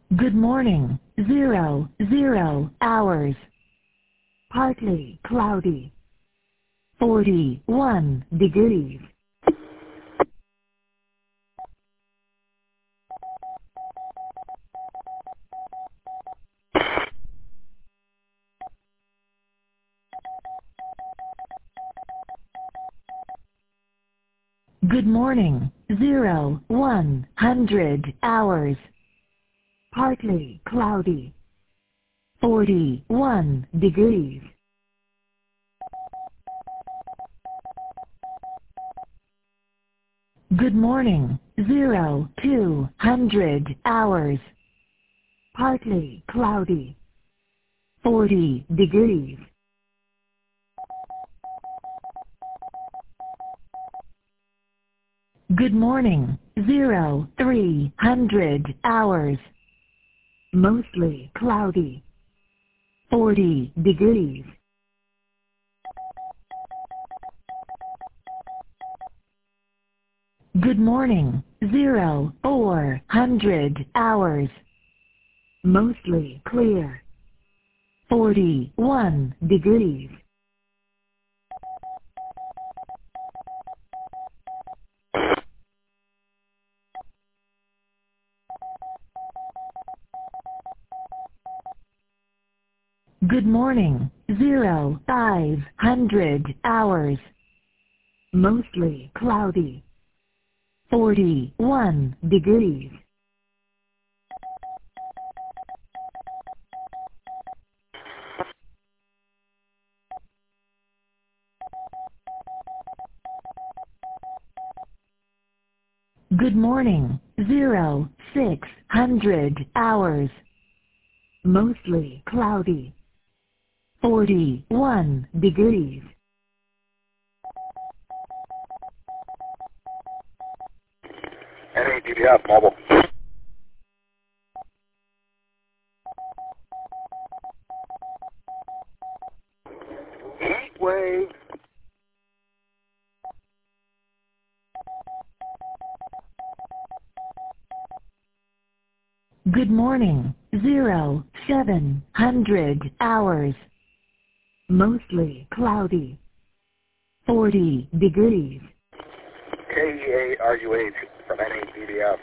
Good morning. 00 hours. Partly cloudy. 41 degrees. Good morning. 100 hours. Partly cloudy. 41 degrees. Good morning. 200 hours. Partly cloudy. 40 degrees. Good morning. 300 hours. Mostly cloudy. 40 degrees. Good morning. 400 hours. Mostly clear. 41 degrees. Good morning. 500 hours. Mostly cloudy. 41 degrees. Good morning. 600 hours. Mostly cloudy. 41 degrees. NADVF mobile. Heat wave. Good morning. 700 hours. Mostly cloudy. 40 degrees. KE8RUH from NADVF.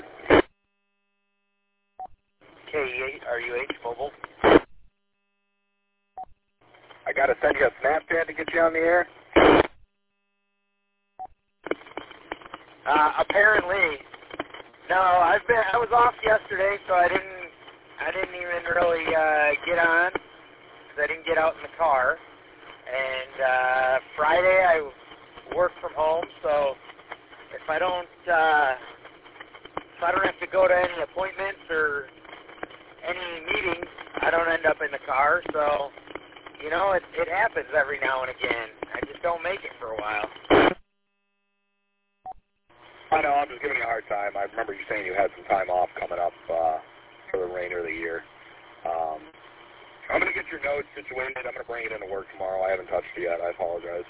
KE8RUH mobile. I gotta send you a Snapchat to get you on the air. Apparently, no. I was off yesterday, so I didn't even really get on because I didn't get out in the car. And Friday I work from home, so if I don't have to go to any appointments or any meetings, I don't end up in the car. So, you know, it happens every now and again. I just don't make it for a while. I know, I'm just giving you a hard time. I remember you saying you had some time off coming up for the remainder of the year. I'm going to get your notes situated. I'm going to bring it into work tomorrow. I haven't touched it yet. I apologize.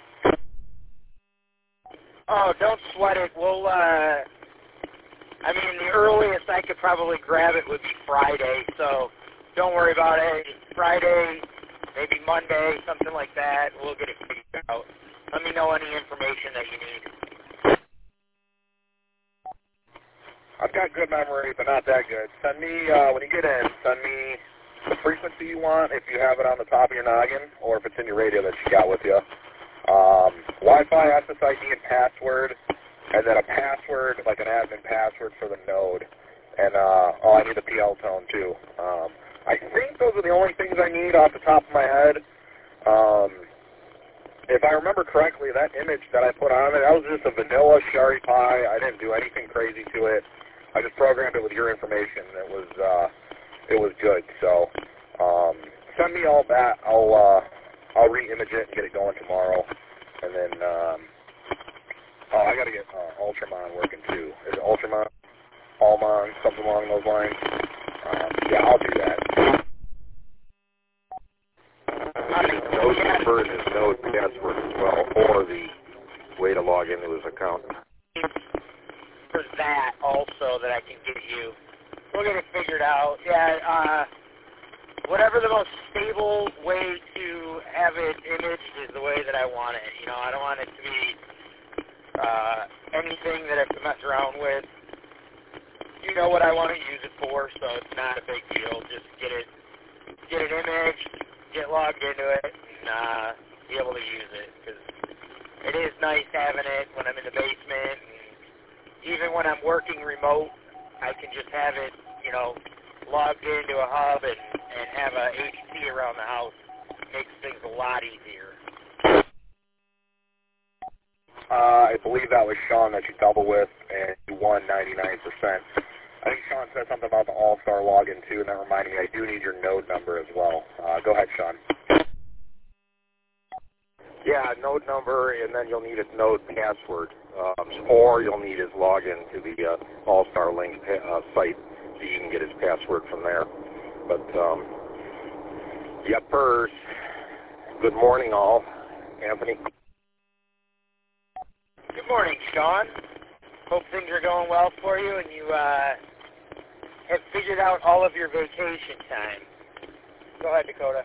Oh, don't sweat it. We'll, I mean, the earliest I could probably grab it would be Friday, so don't worry about it. Friday, maybe Monday, something like that. We'll get it figured out. Let me know any information that you need. I've got good memory, but not that good. Send me, when you get in, send me the frequency you want, if you have it on the top of your noggin, or if it's in your radio that you got with you. Wi-Fi, SSID, and password, and then a password, like an admin password for the node. And, I need the PL tone, too. I think those are the only things I need off the top of my head. If I remember correctly, that image that I put on it, that was just a vanilla Shari Pie. I didn't do anything crazy to it. I just programmed it with your information. It was good. So send me all that. I'll re-image it and get it going tomorrow. And then I got to get Ultramon working too. Is it Ultramon? Allmon, something along those lines. Yeah, I'll do that. Node number and his node password as well, or the way to log into his account. For that also that I can get you We'll get it figured out. Yeah, whatever the most stable way to have it imaged is the way that I want it. You know, I don't want it to be anything that I have to mess around with. You know what I want to use it for, so it's not a big deal. Just get it imaged, get logged into it, and be able to use it. Because it is nice having it when I'm in the basement, and even when I'm working remote, I can just have it, you know, logged into a hub and have a HT around the house. Makes things a lot easier. I believe that was Sean that you doubled with, and you won 99%. I think Sean said something about the All-Star login, too, and that reminded me I do need your node number as well. Go ahead, Sean. Yeah, node number, and then you'll need his node password, or you'll need his login to the All-Star Link site, so you can get his password from there. But, yepers, good morning all. Anthony? Good morning, Sean. Hope things are going well for you, and you have figured out all of your vacation time. Go ahead, Dakota.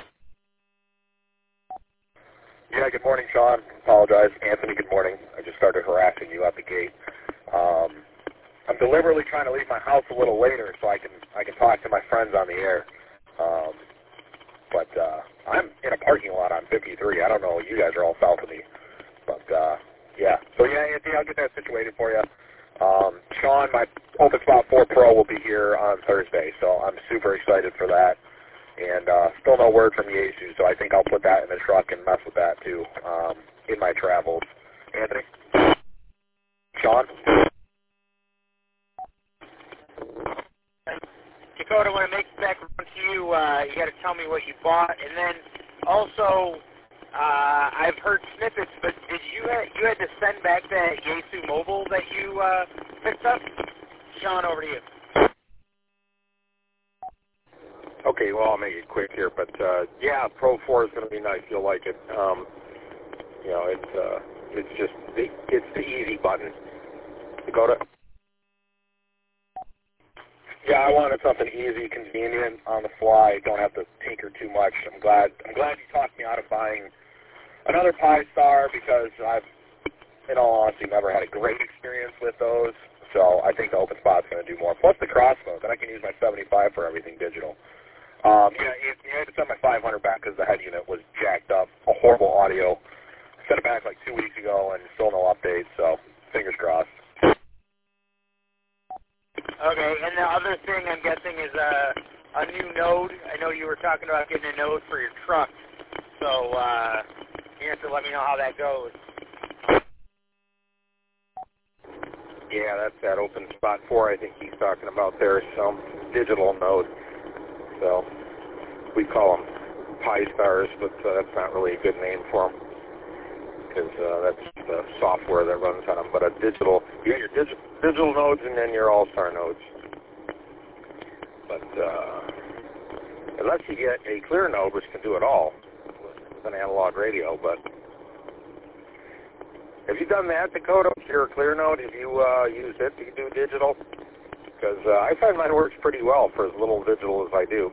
Yeah, good morning, Sean. Apologize. Anthony, good morning. I just started harassing you at the gate. I'm deliberately trying to leave my house a little later so I can talk to my friends on the air. But I'm in a parking lot on 53. I don't know. You guys are all south of me. But, yeah. So, yeah, Anthony, I'll get that situated for you. Sean, my OpenSpot 4 Pro will be here on Thursday, so I'm super excited for that. And still no word from Yaesu, so I think I'll put that in the truck and mess with that, too, in my travels. Anthony? Sean? Dakota, when it makes it back around to you, you got to tell me what you bought. And then also, I've heard snippets, but did you had to send back that Yaesu mobile that you picked up? Sean, over to you. Okay, well, I'll make it quick here, but, yeah, Pro 4 is going to be nice. You'll like it. You know, it's just, it's the easy button. Dakota? Yeah, I wanted something easy, convenient, on the fly. Don't have to tinker too much. I'm glad you talked me out of buying another Pi-Star because I've, in all honesty, never had a great experience with those. So I think the OpenSpot's going to do more. Plus the cross mode, then I can use my 75 for everything digital. Yeah, I had to send my 500 back because the head unit was jacked up. A horrible audio. Sent it back like 2 weeks ago and still no updates. So fingers crossed. Okay, and the other thing I'm guessing is a new node. I know you were talking about getting a node for your truck, so you have to let me know how that goes. Yeah, that's that OpenSpot 4 I think he's talking about there. Some digital node. So we call them Pi-Stars, but that's not really a good name for them because that's the software that runs on them. But a digital, you got your digital nodes and then your All-Star nodes. But unless you get a clear node, which can do it all with an analog radio, but have you done that, Dakota? If you're a clear node, have you used it to do digital? Because I find mine works pretty well for as little digital as I do.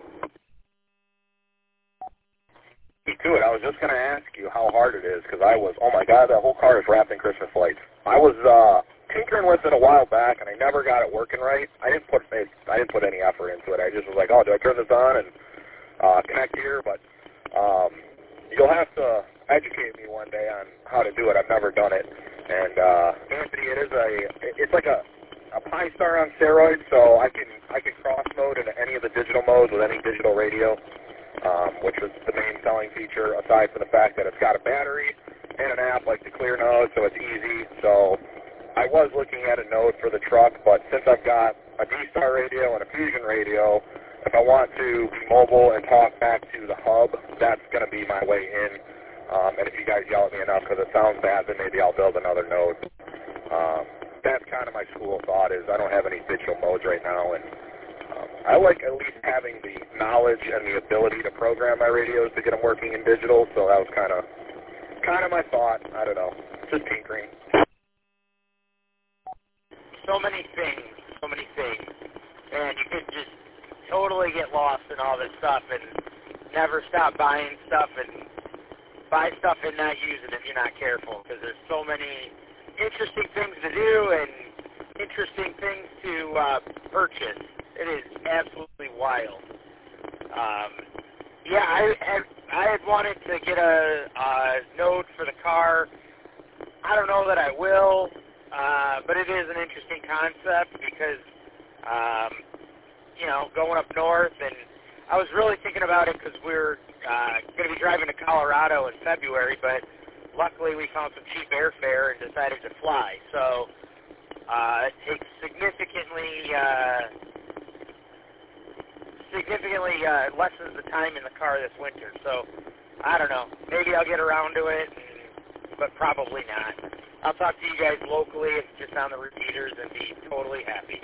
Me too. I was just going to ask you how hard it is because I was, oh my God, that whole car is wrapped in Christmas lights. I was tinkering with it a while back and I never got it working right. I didn't put any effort into it. I just was like, oh, do I turn this on and connect here? But you'll have to educate me one day on how to do it. I've never done it. And Anthony, it's like a Pi-Star on steroids, so I can cross mode into any of the digital modes with any digital radio, which was the main selling feature, aside from the fact that it's got a battery and an app like the Clear Node, so it's easy. So I was looking at a node for the truck, but since I've got a D-Star radio and a Fusion radio, if I want to be mobile and talk back to the hub, that's going to be my way in. And if you guys yell at me enough because it sounds bad, then maybe I'll build another node. That's kind of my school of thought is I don't have any digital modes right now, and I like at least having the knowledge and the ability to program my radios to get them working in digital, so that was kind of my thought. I don't know. Just tinkering. So many things. man, you could just totally get lost in all this stuff and never stop buying stuff and buy stuff and not use it if you're not careful, because there's so many interesting things to do and interesting things to purchase. It is absolutely wild. Yeah, I had wanted to get a Node for the car. I don't know that I will, but it is an interesting concept because, you know, going up north, and I was really thinking about it because we're going to be driving to Colorado in February, but luckily we found some cheap airfare and decided to fly. So it takes significantly lessens the time in the car this winter. So I don't know. Maybe I'll get around to it, but probably not. I'll talk to you guys locally if just on the repeaters and be totally happy.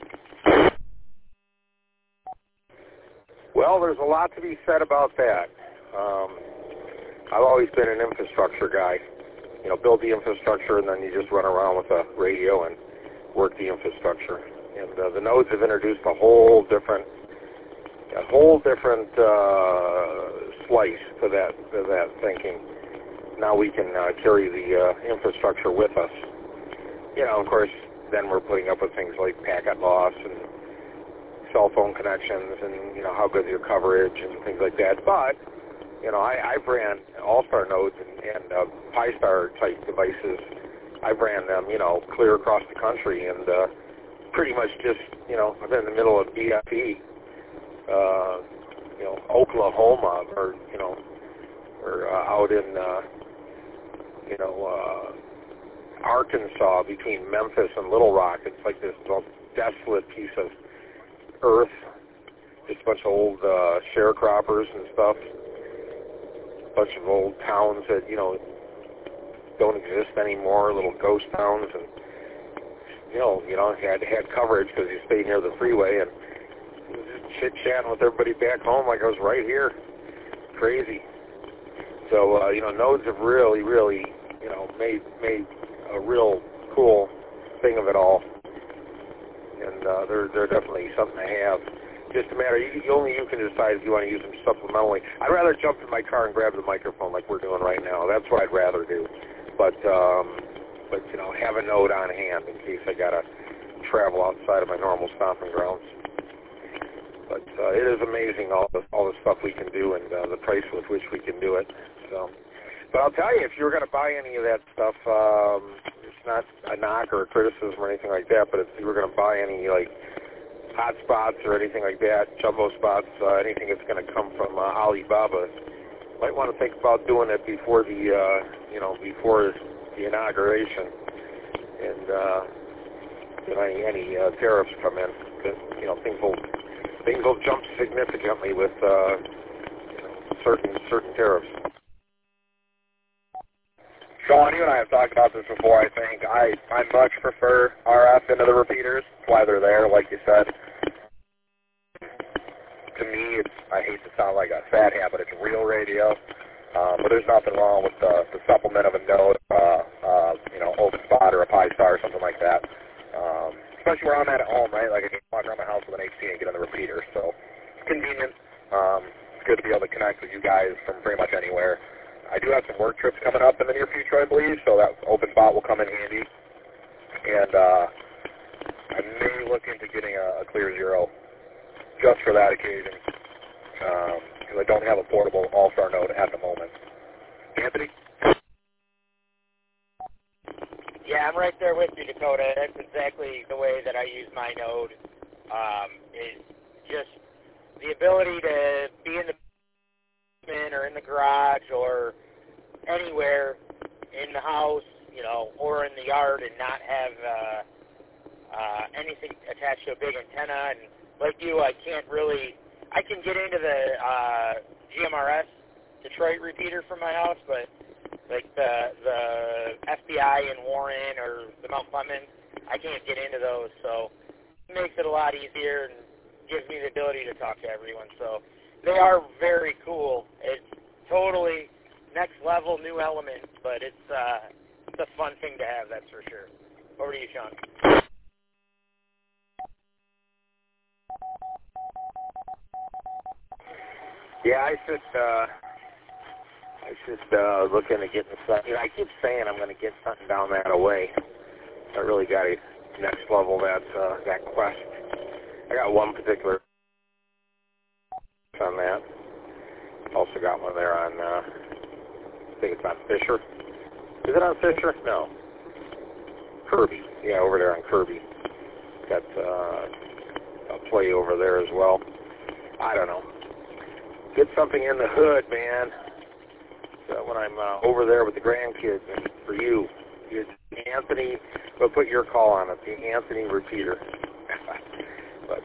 Well, there's a lot to be said about that. I've always been an infrastructure guy. You know, build the infrastructure and then you just run around with a radio and work the infrastructure. And the nodes have introduced a whole different slice to that thinking. Now we can carry the infrastructure with us. You know, of course, then we're putting up with things like packet loss and cell phone connections and, you know, how good your coverage and things like that. But, you know, I've ran All-Star nodes and Pi-Star type devices. I've ran them, you know, clear across the country and pretty much just, you know, I've been in the middle of BFE, you know, Oklahoma or, you know, or out in, you know, Arkansas between Memphis and Little Rock. It's like this desolate piece of earth, just a bunch of old sharecroppers and stuff, a bunch of old towns that, you know, don't exist anymore, little ghost towns, and, you know, had coverage because you stayed near the freeway and just chit-chatting with everybody back home like I was right here. Crazy. So, you know, nodes have really, really, you know, made a real cool thing of it all. And they're definitely something to have. Just a matter, only you can decide if you want to use them supplementally. I'd rather jump in my car and grab the microphone like we're doing right now. That's what I'd rather do. But you know, have a node on hand in case I got to travel outside of my normal stomping grounds. But it is amazing all the stuff we can do and the price with which we can do it. So, but I'll tell you, if you were going to buy any of that stuff, it's not a knock or a criticism or anything like that, but if you were going to buy any, like, hot spots or anything like that, jumbo spots, anything that's going to come from Alibaba, you might want to think about doing it before the, you know, before the inauguration and you know, any tariffs come in. Because, you know, things will jump significantly with you know, certain tariffs. Sean, you and I have talked about this before, I think. I much prefer RF into the repeaters. That's why they're there, like you said. To me, I hate to sound like a fat hat, but it's real radio. But there's nothing wrong with the supplement of a node, you know, open spot or a Pi-Star or something like that. Especially where I'm at home, right? Like I can walk around my house with an HC and get on the repeater. So it's convenient. It's good to be able to connect with you guys from pretty much anywhere. I do have some work trips coming up in the near future, I believe, so that open spot will come in handy. And I may look into getting a Clear Zero just for that occasion, because I don't have a portable All-Star node at the moment. Anthony? Yeah, I'm right there with you, Dakota. That's exactly the way that I use my node. Is just the ability to be in the basement or in the garage or anywhere in the house, you know, or in the yard and not have anything attached to a big antenna. And like you, I can get into the GMRS Detroit repeater from my house, but like the FBI in Warren or the Mount Clemens, I can't get into those. So it makes it a lot easier and gives me the ability to talk to everyone. So they are very cool. It's totally next level, new element, but it's a fun thing to have, that's for sure. Over to you, Sean. Yeah, I should look into getting something. I keep saying I'm going to get something down that way. I really got to next level that quest. I got one particular on that. Also got one there on, I think it's on Fisher. Is it on Fisher? No. Kirby. Yeah, over there on Kirby. Got a play over there as well. I don't know. Get something in the hood, man. So when I'm over there with the grandkids, and for you, Anthony, we'll put your call on it, the Anthony repeater. But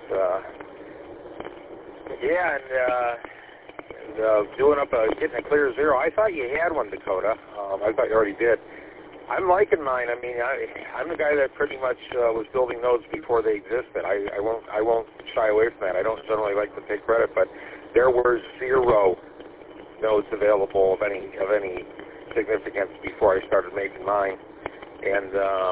yeah, and doing up getting a clear zero. I thought you had one, Dakota. I thought you already did. I'm liking mine. I mean, I'm the guy that pretty much was building nodes before they existed. I won't shy away from that. I don't generally like to take credit, but there were 0 nodes available of any significance before I started making mine, and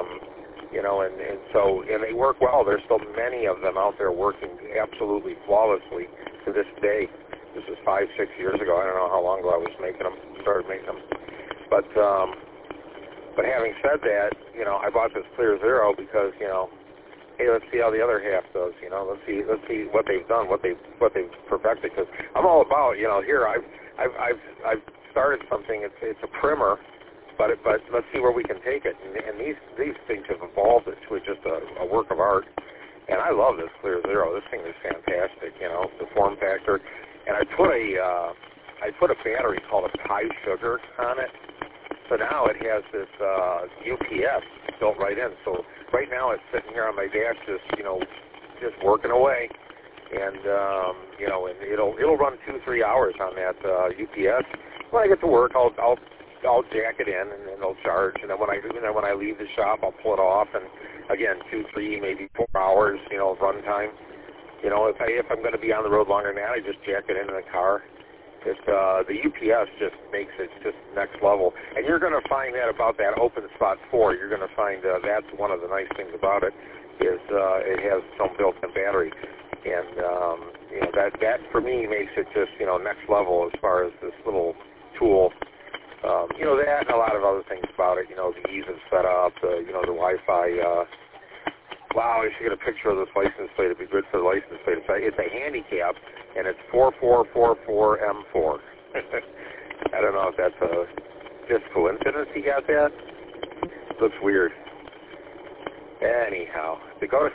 and they work well. There's still many of them out there working absolutely flawlessly to this day. This is 5-6 years ago. I don't know how long ago I was started making them, but having said that, I bought this Clear Zero because hey, let's see how the other half does. Let's see what they've done, what they've perfected. Because I'm all about here I've started something. It's a primer, but let's see where we can take it. And these things have evolved into just a work of art. And I love this Clear Zero. This thing is fantastic. The form factor. And I put a battery called a Pi Sugar on it. So now it has this UPS built right in. So right now it's sitting here on my dash, just working away, and and it'll run 2-3 hours on that UPS. When I get to work, I'll jack it in, and then it'll charge. And then when I leave the shop, I'll pull it off, and again 2-3, maybe 4 hours, run time. If I'm going to be on the road longer than that, I just jack it into the car. The UPS just makes it just next level. And you're going to find that about that OpenSpot 4. You're going to find that's one of the nice things about it is it has its own built-in battery. And, that for me makes it just, next level as far as this little tool. That and a lot of other things about it, the ease of setup, the Wi-Fi. Wow, I should get a picture of this license plate. It'd be good for the license plate. It's a handicap, and it's 4444M4. I don't know if that's just coincidence he got that. Looks weird. Anyhow, Dakota.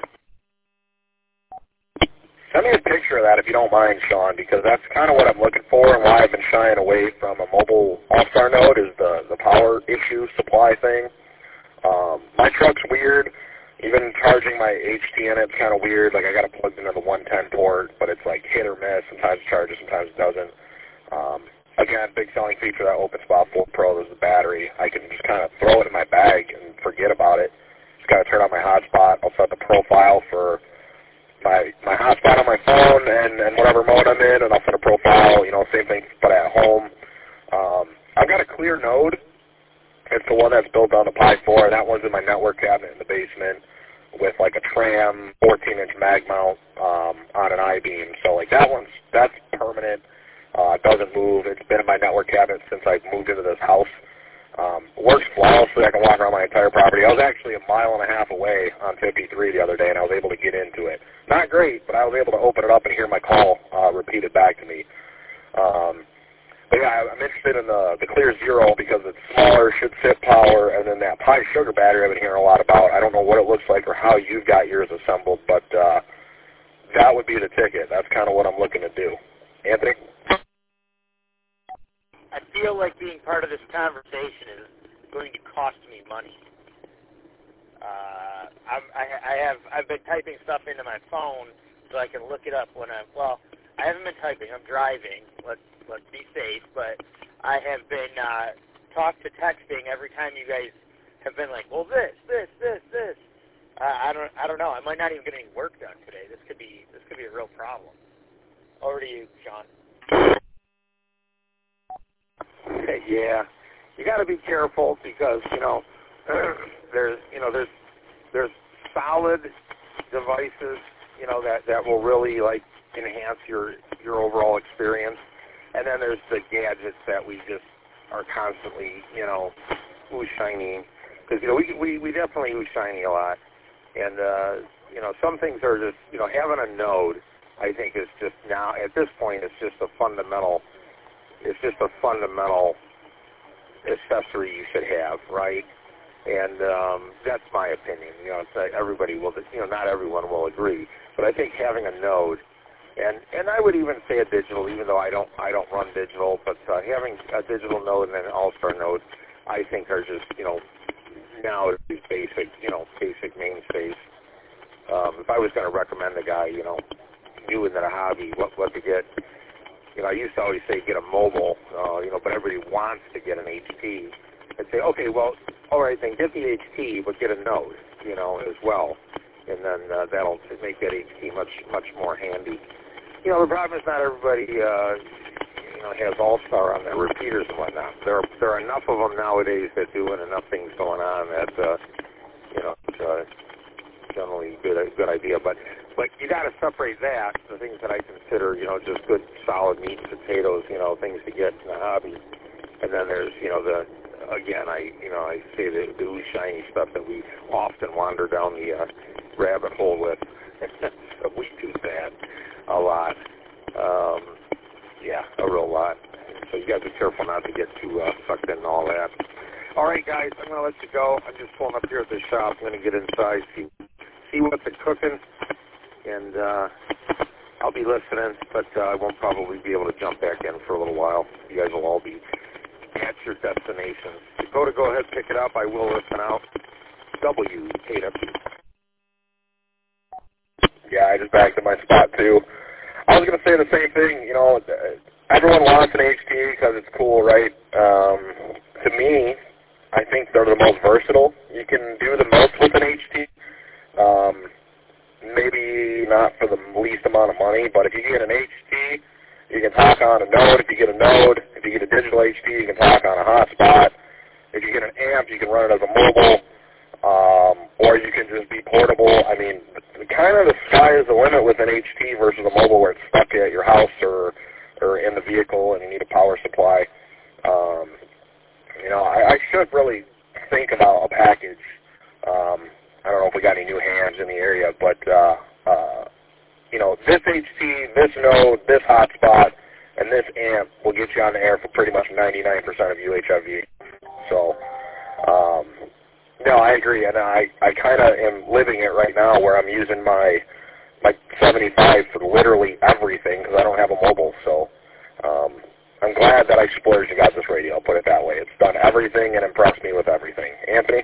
Send me a picture of that if you don't mind, Sean, because that's kind of what I'm looking for and why I've been shying away from a mobile All-Star node is the power issue supply thing. My truck's weird. Even charging my HT in it's kind of weird. Like I got it plugged into the 110 port, but it's like hit or miss. Sometimes it charges, sometimes it doesn't. Again, big selling feature of that OpenSpot 4 Pro is the battery. I can just kind of throw it in my bag and forget about it. Just got to turn on my hotspot. I'll set the profile for my hotspot on my phone and whatever mode I'm in, and I'll set a profile. Same thing, but at home. I've got a Clear Node. It's the one that's built on the Pi 4. That one's in my network cabinet in the basement with like a tram, 14-inch mag mount on an I-beam. So like that's permanent. It doesn't move. It's been in my network cabinet since I moved into this house. Works flawlessly. I can walk around my entire property. I was actually 1.5 miles away on 53 the other day, and I was able to get into it. Not great, but I was able to open it up and hear my call repeated back to me. But yeah, I'm interested in the Clear Zero because it's smaller, should fit power, and then that Pi Sugar battery I've been hearing a lot about. I don't know what it looks like or how you've got yours assembled, but that would be the ticket. That's kind of what I'm looking to do. Anthony? I feel like being part of this conversation is going to cost me money. I've been typing stuff into my phone so I can look it up when I haven't been typing. I'm driving. Let's be safe. But I have been talk to texting every time you guys have been like, well, this. I don't know. I might not even get any work done today. This could be a real problem. Over to you, Sean. Yeah, you got to be careful because there's solid devices that will really like enhance your overall experience, And then there's the gadgets that we just are constantly, ooh, shiny. Because, we definitely ooh, shiny a lot. And, some things are just, having a node, I think, is just now, at this point, it's just a fundamental accessory you should have, right? And that's my opinion. Everybody will, not everyone will agree, but I think having a node, and I would even say a digital, even though I don't run digital, but having a digital node and an all-star node, I think are just, now these basic mainstays. If I was going to recommend a guy, new into the hobby, what to get, I used to always say get a mobile, but everybody wants to get an HT. I'd say, okay, well, all right, then get the HT, but get a node, as well. And then that'll make that HT much more handy. The problem is not everybody, has All-Star on their repeaters and whatnot. There are enough of them nowadays that do, and enough things going on that, it's generally a good idea. But you got to separate that, the things that I consider, just good solid meat and potatoes, things to get in the hobby. And then there's, I say the ooh shiny stuff that we often wander down the rabbit hole with. So we do that a lot. A real lot. So you got to be careful not to get too sucked into all that. All right, guys, I'm going to let you go. I'm just pulling up here at the shop. I'm going to get inside, see what they're cooking, and I'll be listening, but I won't probably be able to jump back in for a little while. You guys will all be at your destinations. Go ahead, pick it up. I will listen out. WKW. Yeah, I just backed in my spot, too. I was going to say the same thing. Everyone wants an HT because it's cool, right? To me, I think they're the most versatile. You can do the most with an HT. Maybe not for the least amount of money, but if you get an HT, you can talk on a node. If you get a node, if you get a digital HT, you can talk on a hotspot. If you get an amp, you can run it as a mobile, or you can just be portable. I mean, kind of the sky is the limit with an HT versus a mobile where it's stuck at your house or in the vehicle and you need a power supply. I should really think about a package. I don't know if we got any new hands in the area, but, this HT, this node, this hotspot, and this amp will get you on the air for pretty much 99% of UHF. So, no, I agree, and I kind of am living it right now where I'm using my 75 for literally everything because I don't have a mobile, so I'm glad that I splurged and got this radio, I'll put it that way. It's done everything and impressed me with everything. Anthony?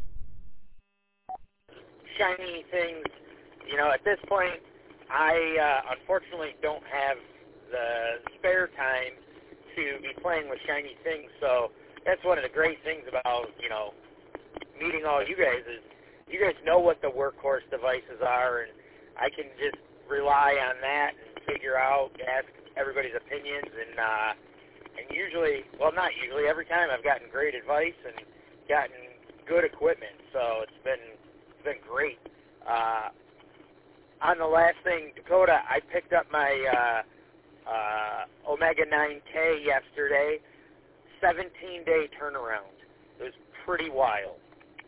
Shiny things, at this point, I unfortunately don't have the spare time to be playing with shiny things, so that's one of the great things about, meeting all you guys is you guys know what the workhorse devices are, and I can just rely on that and figure out, ask everybody's opinions, and usually, well, not usually, every time I've gotten great advice and gotten good equipment, so it's been great. On the last thing, Dakota, I picked up my Omega 9K yesterday, 17-day turnaround. It was pretty wild.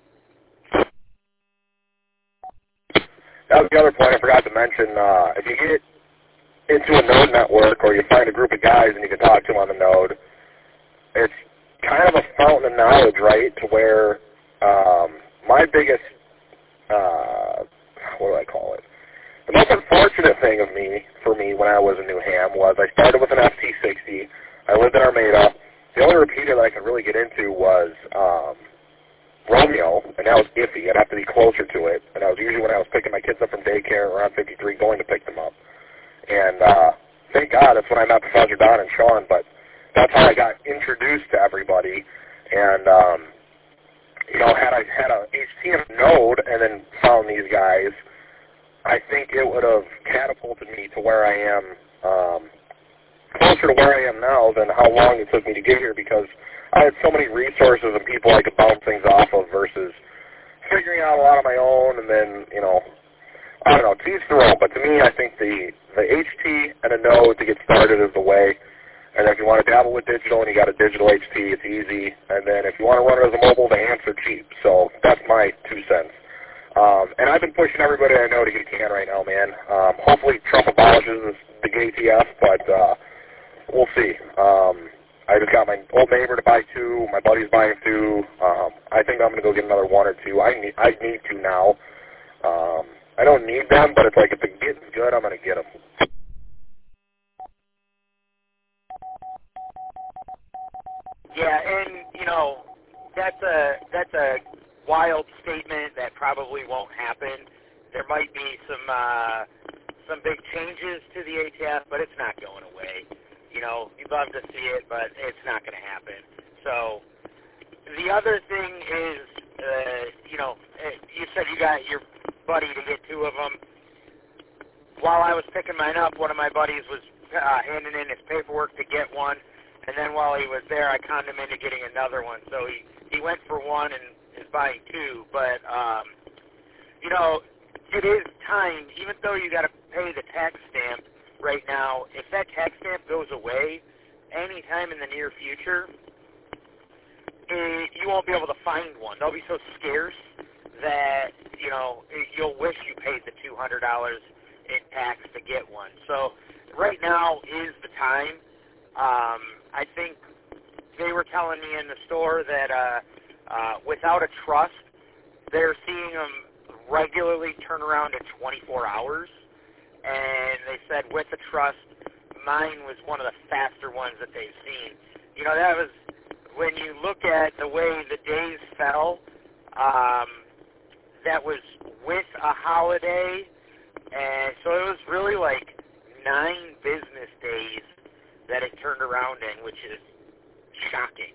That was the other point I forgot to mention. If you get into a node network or you find a group of guys and you can talk to them on the node, it's kind of a fountain of knowledge, right, to where my biggest, what do I call it? The most unfortunate thing for me when I was a new ham was I started with an FT60. I lived in Armada. The only repeater that I could really get into was Romeo, and that was iffy. I'd have to be closer to it. And that was usually when I was picking my kids up from daycare around 53 going to pick them up. And thank God that's when I met Professor Don and Sean, but that's how I got introduced to everybody. And, had I had a HTM node and then found these guys, I think it would have catapulted me to where I am, closer to where I am now than how long it took me to get here, because I had so many resources and people I could bounce things off of versus figuring out a lot on my own. And then, I don't know, to each their own. But to me, I think the HT and a node to get started is the way. And then if you want to dabble with digital and you got a digital HT, it's easy. And then if you want to run it as a mobile, the amps are cheap. So that's my 2 cents. And I've been pushing everybody I know to get a can right now, man. Hopefully Trump abolishes the ATF, but we'll see. I just got my old neighbor to buy 2. My buddy's buying 2. I think I'm going to go get another 1 or 2. I need to now. I don't need them, but it's like if the getting's good, I'm going to get them. Yeah, and you know, that's a wild statement that probably won't happen. There might be some big changes to the ATF, but it's not going away. You know, you'd love to see it, but it's not going to happen. So the other thing is, you know, you said you got your buddy to get 2 of them. While I was picking mine up, one of my buddies was handing in his paperwork to get one, and then while he was there, I conned him into getting another one. So he went for 1 and is buying 2. But, you know, it is time, even though you got to pay the tax stamp right now, if that tax stamp goes away anytime in the near future, you won't be able to find one. They'll be so scarce that, you know, you'll wish you paid the $200 in tax to get one. So right now is the time. I think they were telling me in the store that without a trust, they're seeing them regularly turn around in 24 hours. And they said with a trust, mine was one of the faster ones that they've seen. You know, that was, when you look at the way the days fell, that was with a holiday, and so it was really like 9 business days that it turned around in, which is shocking.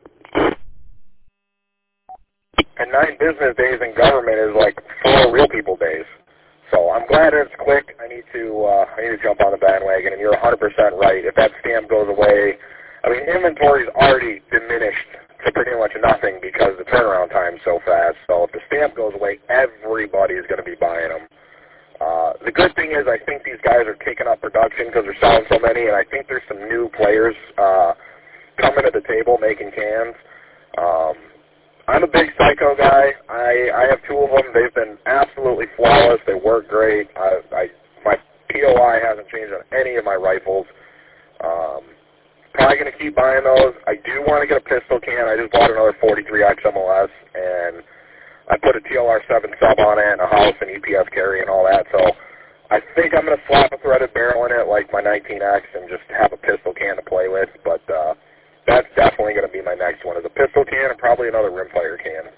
And 9 business days in government is like 4 real people days. So I'm glad it's quick. I need to jump on the bandwagon, and you're 100% right. If that stamp goes away, I mean, inventory's already diminished to pretty much nothing because the turnaround time's so fast. So if the stamp goes away, everybody is going to be buying them. The good thing is I think these guys are taking up production because they're selling so many, and I think there's some new players coming to the table making cans. I'm a big Psycho guy. I have 2 of them. They've been absolutely flawless. They work great. My POI hasn't changed on any of my rifles. Probably going to keep buying those. I do want to get a pistol can. I just bought another 43X MLS, and I put a TLR7 sub on it, and a house and EPS carry and all that. So I think I'm going to slap a threaded barrel in it like my 19X and just have a pistol can to play with. But that's definitely going to be my next one, is a pistol can and probably another rimfire can.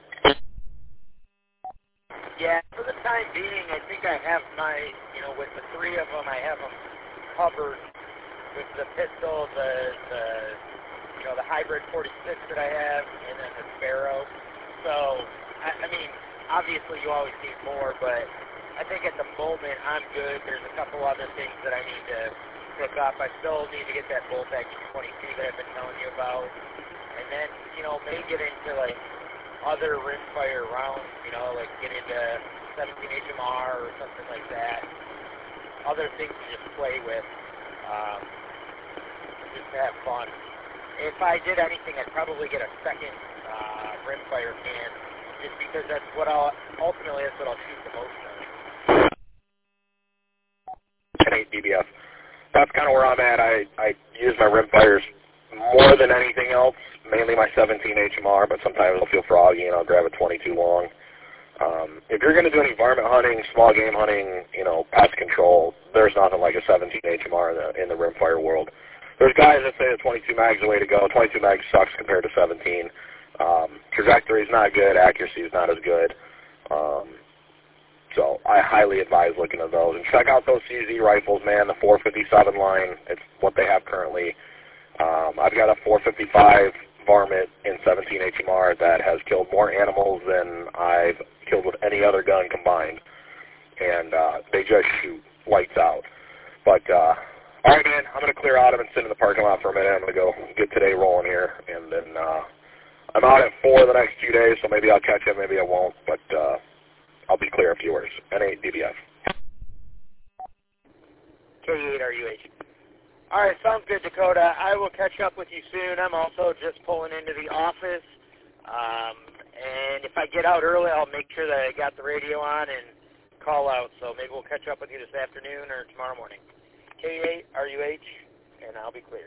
Yeah, for the time being, I think I have my, you know, with the 3 of them, I have them covered with the pistol, you know, the hybrid 46 that I have, and then the Sparrow. So, I mean, obviously you always need more, but I think at the moment I'm good. There's a couple other things that I need to pick up. I still need to get that bolt action 22 that I've been telling you about, and then, you know, maybe get into like other rimfire rounds, you know, like get into 17 HMR or something like that. Other things to just play with, just to have fun. If I did anything, I'd probably get a second rimfire can, just because that's what ultimately that's what I'll shoot the most of. 10-8 DBF. That's kind of where I'm at. I use my rimfires more than anything else, mainly my 17 HMR, but sometimes I'll feel froggy and I'll grab a 22 long. If you're going to do any varmint hunting, small game hunting, you know, pest control, there's nothing like a 17 HMR in the rimfire world. There's guys that say the 22 mag's the way to go. 22 mag sucks compared to 17. Trajectory's not good. Accuracy's not as good. So I highly advise looking at those. And check out those CZ rifles, man, the 457 line. It's what they have currently. I've got a 455 varmint in 17 HMR that has killed more animals than I've killed with any other gun combined. And they just shoot lights out. But, all right, man, I'm going to clear out. I've been sitting in the parking lot for a minute. I'm going to go get today rolling here. And then I'm out at 4 the next few days, so maybe I'll catch it, maybe I won't. But I'll be clear of viewers. N8 DBF. K8 RUH. All right, sounds good, Dakota. I will catch up with you soon. I'm also just pulling into the office. And if I get out early, I'll make sure that I got the radio on and call out. So maybe we'll catch up with you this afternoon or tomorrow morning. K8, RUH, and I'll be clear.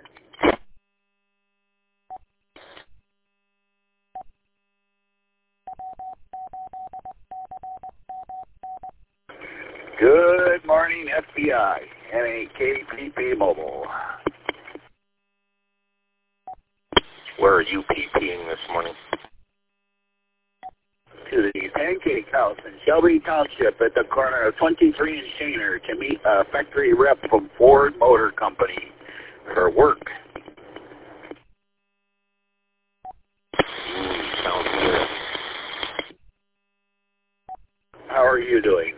Good morning, FBI, NAKPP Mobile. Where are you PPing this morning? To the Pancake House in Shelby Township at the corner of 23 and Shaner to meet a factory rep from Ford Motor Company for work. Sounds good. How are you doing?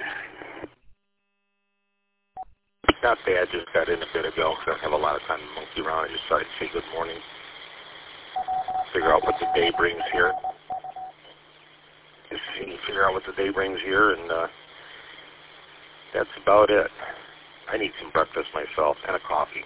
Not bad, just got in a bit ago. I don't have a lot of time to monkey around. I just thought I'd say good morning. Figure out what the day brings here. Just figure out what the day brings here, and that's about it. I need some breakfast myself and a coffee.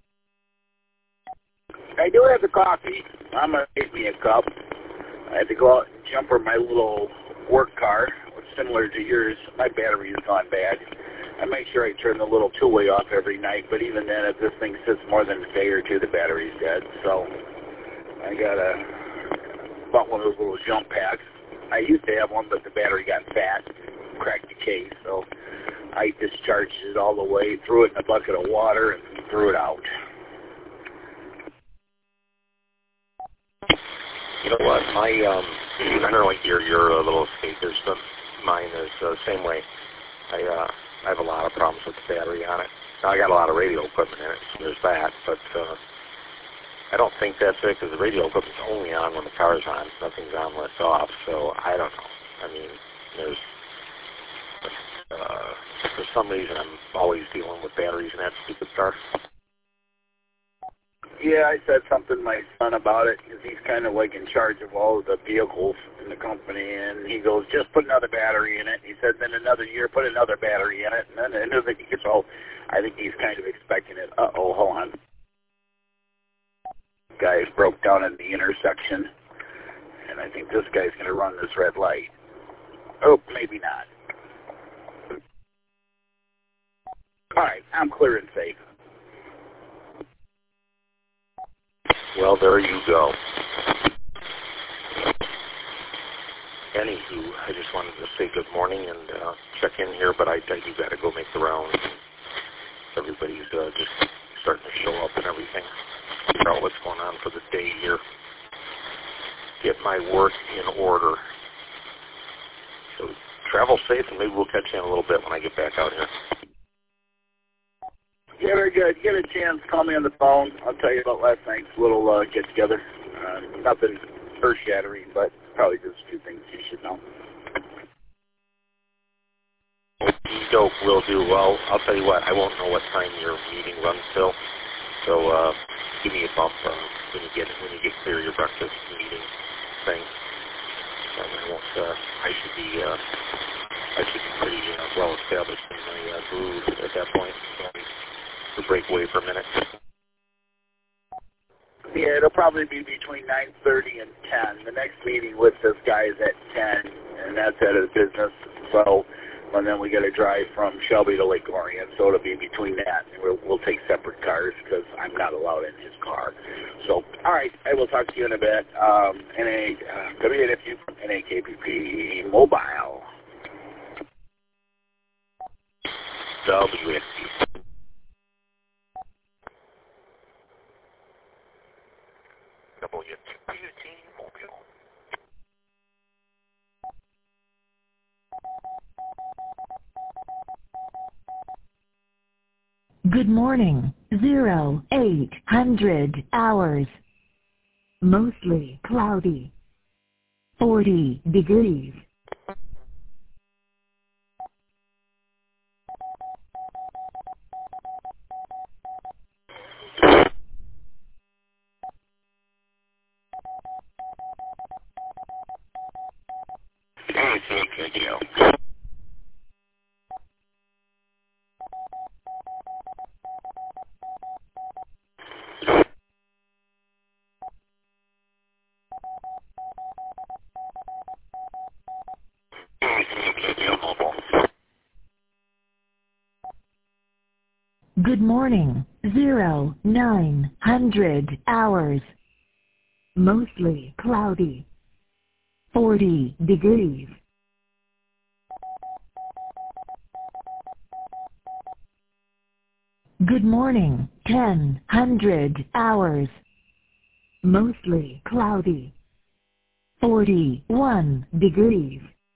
I do have the coffee. I'm going to make me a cup. I had to go out and jumper my little work car, which is similar to yours. My battery has gone bad. I make sure I turn the little two-way off every night, but even then, if this thing sits more than a day or two, the battery's dead. So I bought one of those little jump packs. I used to have one, but the battery got fat, cracked the case, so I discharged it all the way, threw it in a bucket of water, and threw it out. You know what? I don't know what your little escape is, but mine is the same way. I have a lot of problems with the battery on it. Now, I got a lot of radio equipment in it, so there's that, but I don't think that's it, because the radio equipment's only on when the car's on. Nothing's on when it's off, so I don't know. I mean, there's for some reason I'm always dealing with batteries in that stupid car. Yeah, I said something to my son about it, because he's kind of like in charge of all of the vehicles in the company, and he goes, just put another battery in it. He said, then another year, put another battery in it, and then another year. So I think he's kind of expecting it. Uh-oh, hold on. Guys broke down in the intersection, and I think this guy's going to run this red light. Oh, maybe not. All right, I'm clear and safe. Well, there you go. Anywho, I just wanted to say good morning and check in here, but I do got to go make the rounds. Everybody's just starting to show up and everything. Figure out what's going on for the day here. Get my work in order. So travel safe, and maybe we'll catch you in a little bit when I get back out here. Yeah, very good. You get a chance, call me on the phone. I'll tell you about last night's little get-together. Nothing earth-shattering, but probably just a few things you should know. Dope, will do. Well, I'll tell you what, I won't know what time your meeting runs till, so give me a bump when you get clear your breakfast meeting thing. I should be pretty well established in my groove at that point. So we'll break away for a minute. Yeah, it'll probably be between 9:30 and 10. The next meeting with this guy is at 10, and that's at his business. So, and then we got to drive from Shelby to Lake Orion, so it'll be between that. And we'll take separate cars because I'm not allowed in his car. So, all right, I will talk to you in a bit. WNFU from NAKPP Mobile. WNFU. WNFU Mobile. Good morning. 0800 hours. Mostly cloudy. 40 degrees. Good deal. Good morning, 0900 hours. Mostly cloudy. 40 degrees. Good morning, 1000 hours. Mostly cloudy. 41 degrees.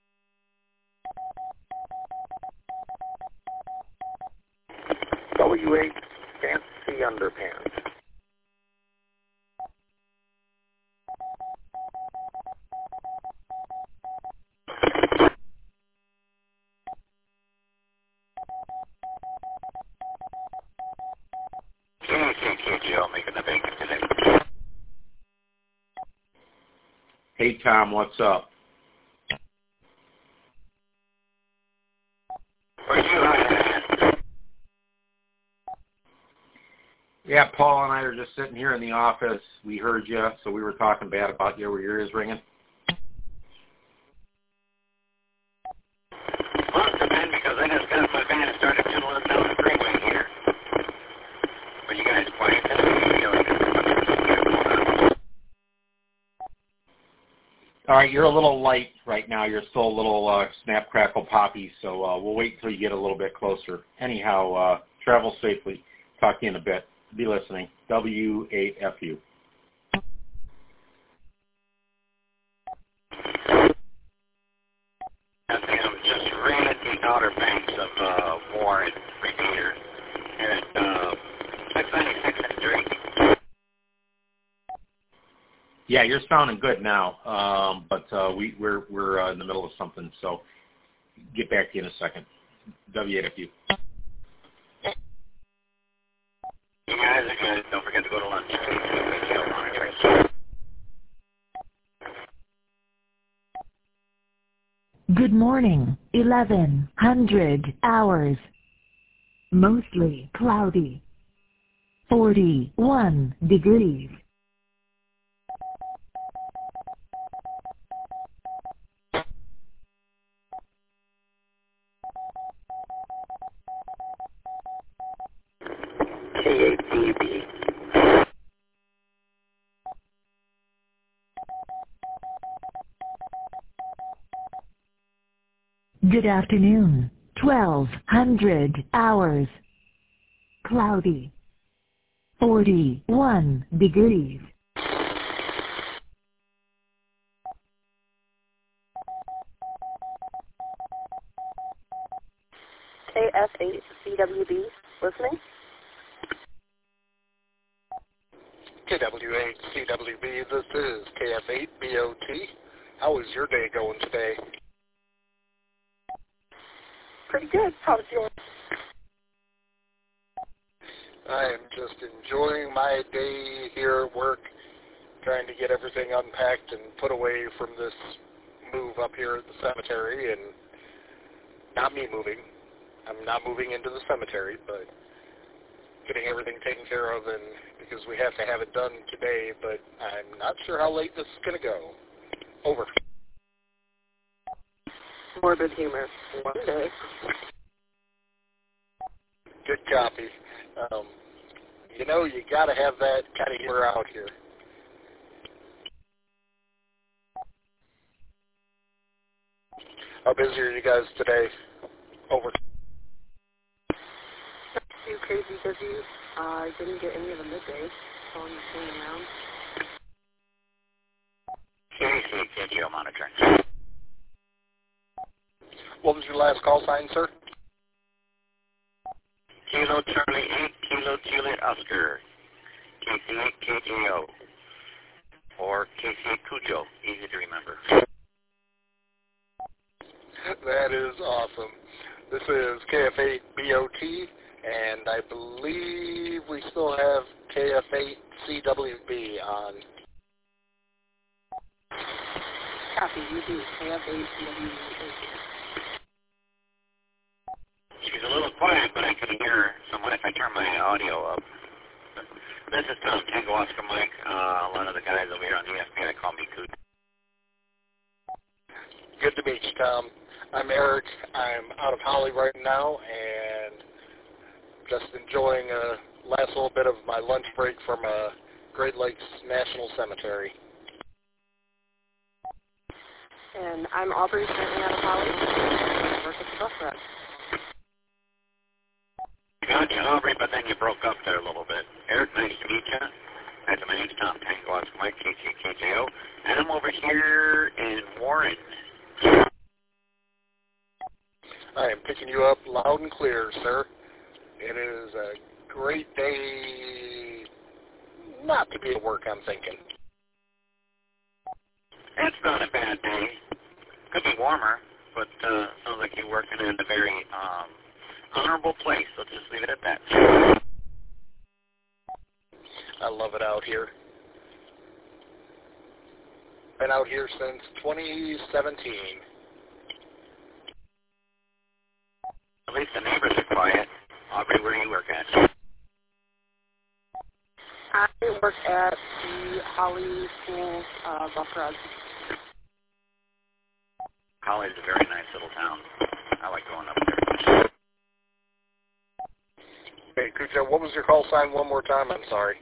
W8 Fancy Underpants. KCKGL making the bacon today. Hey, Tom, what's up? Where you at? Yeah, Paul and I are just sitting here in the office. We heard you, so we were talking bad about you. Were your ears ringing? Must have been because I just got in my van and started tootling down the freeway here. But you guys quiet down. All right, you're a little light right now. You're still a little snap, crackle, poppy, so we'll wait until you get a little bit closer. Anyhow, travel safely. Talk to you in a bit. Be listening. W8FU. I'm just ran at the Outer Banks of Warren, Revere, and 696 and Drake. Yeah, you're sounding good now, but we're in the middle of something, so get back to you in a second. W8FU. You guys are good. Don't forget to go to lunch. Good morning, 1100 hours. Mostly cloudy. 41 degrees. K8BB. Good afternoon, 1200 hours. Cloudy. 41 degrees. KF8CWB, listening. KW8CWB, this is KF8BOT. How is your day going today? Pretty good. How's yours? I am just enjoying my day here at work, trying to get everything unpacked and put away from this move up here at the cemetery, and not me moving. I'm not moving into the cemetery, but getting everything taken care of, and because we have to have it done today, but I'm not sure how late this is going to go. Over. Morbid humor. One day. Good copy. You know, you got to have that kind of humor out here. How busy are you guys today? Over. Too crazy busy. I didn't get any of the midday, so I'm just hanging around. KCKGL monitoring. What was your last call sign, sir? Kilo Charlie 8, Kilo Juliet Oscar. KC8 KGO. Or KC8 Cujo. Easy to remember. That is awesome. This is KF8BOT, and I believe we still have KF8CWB on. Copy, you do. KF8CWB. She's a little quiet, but I can hear her somewhat if I turn my audio up. This is Tom Tango Oscar Mike. A lot of the guys over here on the FBI call me Coot. Good to meet you, Tom. I'm Eric. I'm out of Holly right now, and Just enjoying last little bit of my lunch break from Great Lakes National Cemetery. And I'm Aubrey, currently out of Holly. I work at the bus route. Gotcha, Aubrey, but then you broke up there a little bit. Eric, nice to meet you. Hi, my name's Tom Tango, Oscar Mike, KCKJO, and I'm over here in Warren. I am picking you up loud and clear, sir. It is a great day not to be at work, I'm thinking. That's not a bad day. Could be warmer, but sounds like you're working in a very honorable place. Let's just leave it at that. I love it out here. Been out here since 2017. At least the neighbors are quiet. Aubrey, where do you work at? I work at the Holly School bus route. Holly's a very nice little town. I like going up there. Hey, Cujo, what was your call sign one more time? I'm sorry.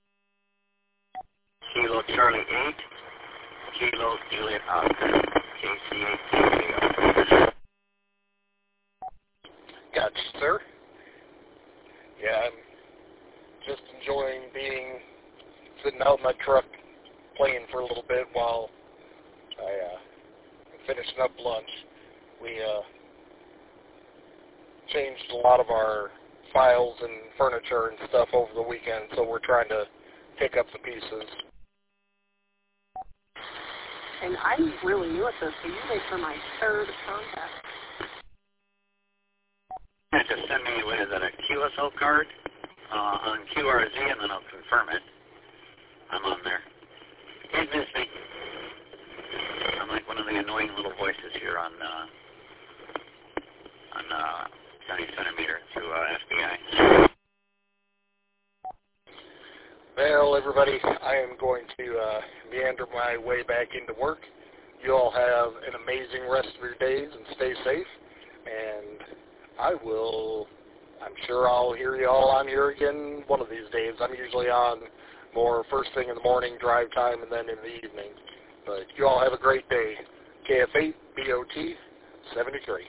Kilo Charlie 8, Kilo Juliet Oscar, KC8. Gotcha, sir. Yeah, I'm just enjoying sitting out in my truck playing for a little bit while I finishing up lunch. We changed a lot of our files and furniture and stuff over the weekend, so we're trying to pick up the pieces. And I'm really new at this, so you make for my third contact. Yeah, just send me, what is that, a QSL card on QRZ, and then I'll confirm it. I'm on there. Can't miss me. I'm like one of the annoying little voices here on 70 centimeter through FBI. Well, everybody, I am going to meander my way back into work. You all have an amazing rest of your days and stay safe. And I'm sure I'll hear you all on here again one of these days. I'm usually on more first thing in the morning, drive time, and then in the evening. But you all have a great day. KF8 BOT 73.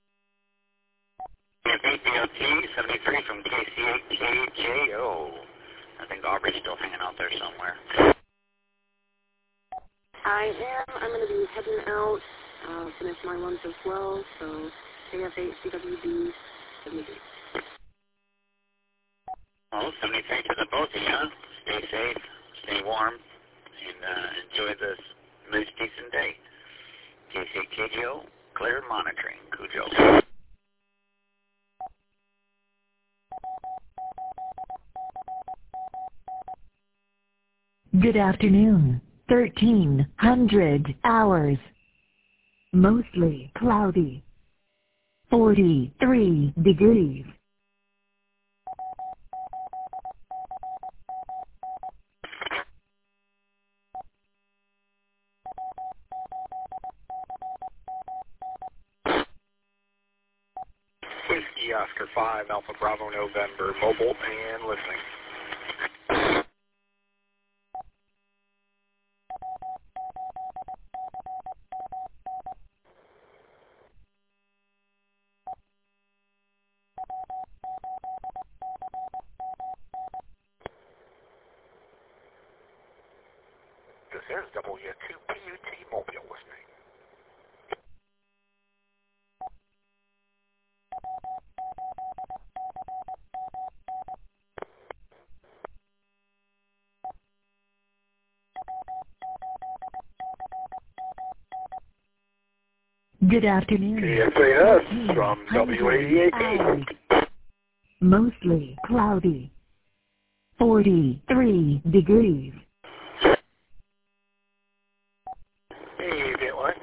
KF8 BOT 73 from KC8KJO. I think Aubrey's still hanging out there somewhere. I am. I'm going to be heading out, finish my lunch as well, so KF8 CWD 73. Well, 73 to the both of you. Stay safe, stay warm, and enjoy this nice, decent day. KCKJO, clear monitoring, Cujo. Good afternoon. 1300 hours. Mostly cloudy. 43 degrees. Whiskey Oscar 5 Alpha Bravo November, mobile and listening. This is W2PUT mobile listening. Good afternoon. KSAS from W88. Mostly cloudy. 43 degrees. Hey, Gateway.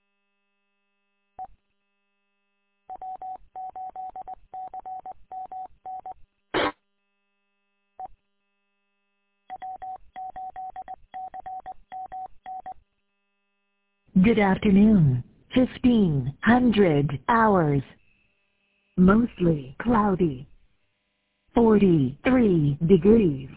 Good afternoon. 1500 hours. Mostly cloudy. 43 degrees.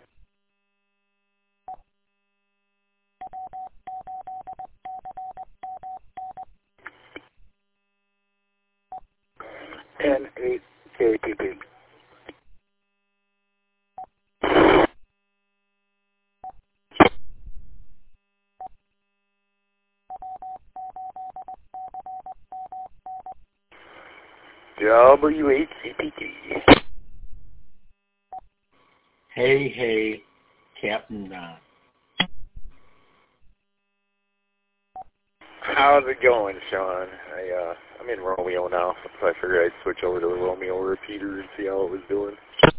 N8KPP. W8CPT. Hey, Captain Don. How's it going, Sean? I'm in Romeo now, so I figured I'd switch over to the Romeo repeater and see how it was doing.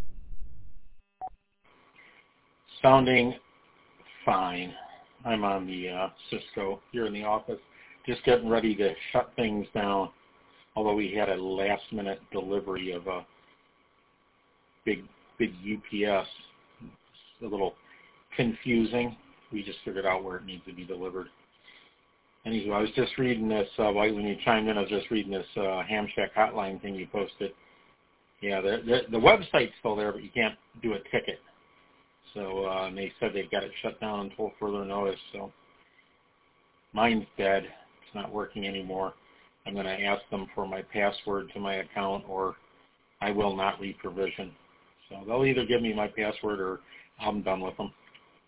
Sounding fine. I'm on the Cisco here in the office, just getting ready to shut things down. Although we had a last-minute delivery of a big UPS, it's a little confusing. We just figured out where it needs to be delivered. Anywho, I was just reading this, when you chimed in, I was just reading this Ham Shack hotline thing you posted. Yeah, the website's still there, but you can't do a ticket. So and they said they've got it shut down until further notice. So mine's dead. It's not working anymore. I'm going to ask them for my password to my account, or I will not reprovision. So they'll either give me my password or I'm done with them.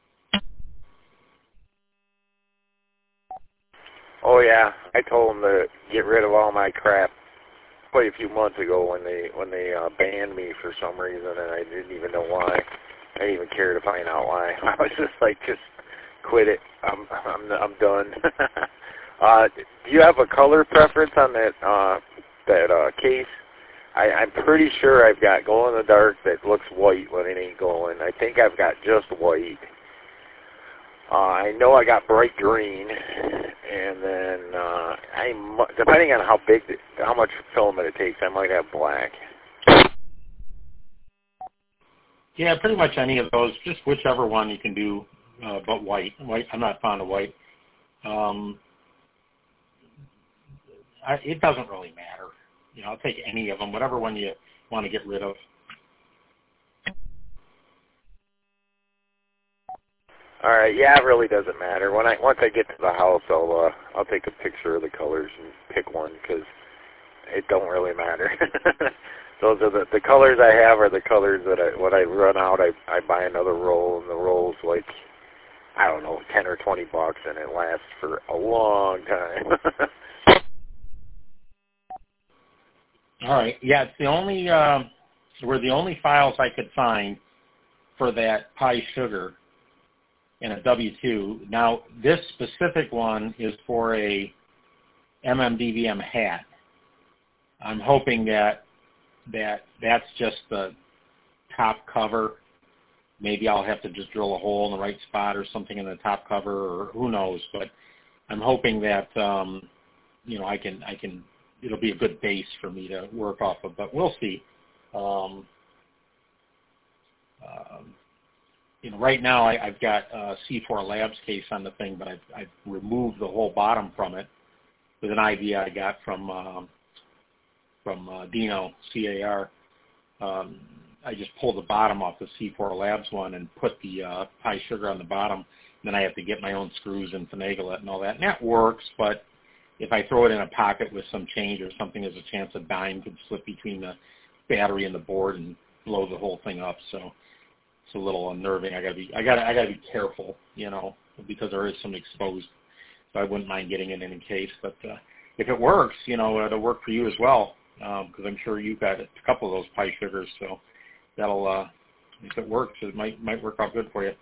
Oh yeah, I told them to get rid of all my crap quite a few months ago when they banned me for some reason, and I didn't even know why. I didn't even care to find out why. I was just like, just quit it. I'm done. Do you have a color preference on that case? I'm pretty sure I've got glow in the dark that looks white when it ain't glowing. I think I've got just white. I know I got bright green, and then depending on how much filament it takes, I might have black. Yeah, pretty much any of those. Just whichever one you can do, but white. I'm not fond of white. It doesn't really matter. You know, I'll take any of them, whatever one you want to get rid of. All right, yeah, it really doesn't matter. Once I get to the house, I'll take a picture of the colors and pick one because it don't really matter. Those are the colors I have are the colors that when I run out, I buy another roll, and the roll's like, I don't know, $10 or $20, and it lasts for a long time. All right. Yeah, it's the only were the only files I could find for that Pi Sugar in a W2. Now, this specific one is for a MMDVM hat. I'm hoping that's just the top cover. Maybe I'll have to just drill a hole in the right spot or something in the top cover, or who knows. But I'm hoping that I can. It'll be a good base for me to work off of. But we'll see. Right now I've got a C4 Labs case on the thing, but I've removed the whole bottom from it with an idea I got from Dino CAR. I just pulled the bottom off the C4 Labs one and put the Pi Sugar on the bottom. And then I have to get my own screws and finagle it and all that. And that works, but if I throw it in a pocket with some change or something, there's a chance a dime could slip between the battery and the board and blow the whole thing up. So it's a little unnerving. I gotta be careful, because there is some exposed. So I wouldn't mind getting it in a case. But if it works, it'll work for you as well, because I'm sure you've got a couple of those Pi Sugars. So that'll, if it works, it might work out good for you.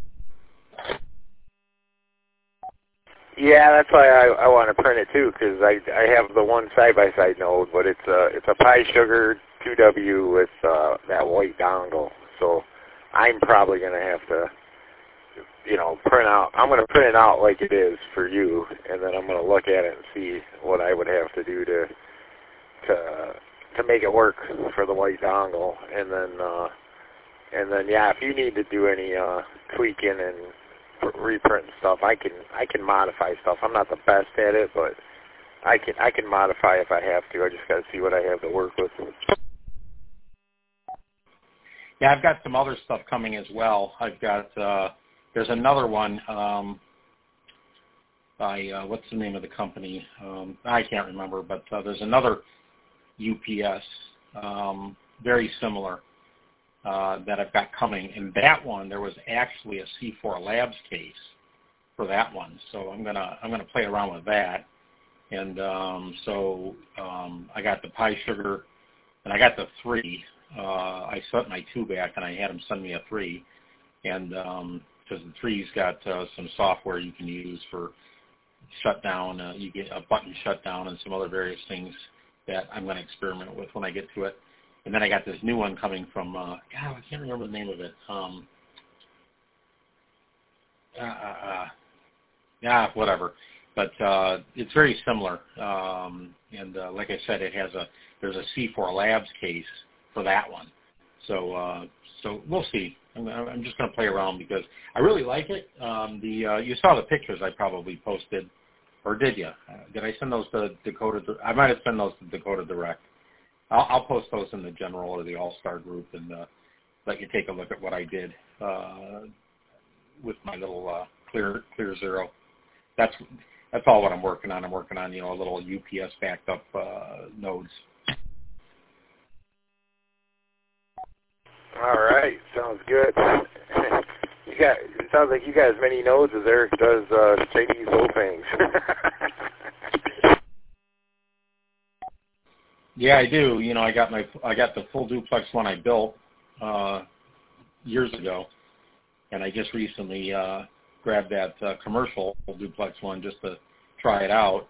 Yeah, that's why I want to print it too, because I have the one side-by-side node, but it's a Pi Sugar 2W with that white dongle. So I'm probably going to have to, print out. I'm going to print it out like it is for you, and then I'm going to look at it and see what I would have to do to make it work for the white dongle, and then yeah, if you need to do any tweaking and reprint stuff, I can modify stuff. I'm not the best at it, but I can modify if I have to. I just got to see what I have to work with. Yeah, I've got some other stuff coming as well. I've got there's another one by what's the name of the company? I can't remember, but there's another UPS very similar that I've got coming. And that one, there was actually a C4 Labs case for that one, so I'm gonna play around with that. And I got the Pi Sugar, and I got the 3. I sent my 2 back, and I had them send me a 3, and because the 3's got some software you can use for shutdown. You get a button shutdown and some other various things that I'm going to experiment with when I get to it. And then I got this new one coming from, I can't remember the name of it. Whatever. But it's very similar. And like I said, there's a C4 Labs case for that one. So we'll see. I'm just going to play around because I really like it. You saw the pictures I probably posted, or did you? Did I send those to Dakota? I might have sent those to Dakota Direct. I'll post those in the general or the All-Star group and let you take a look at what I did with my little Clear Zero. That's all what I'm working on. I'm working on a little UPS backed up nodes. All right, sounds good. It sounds like you got as many nodes as Eric does Chinese Lopangs. Yeah, I do. I got the full duplex one I built years ago, and I just recently grabbed that commercial duplex one just to try it out.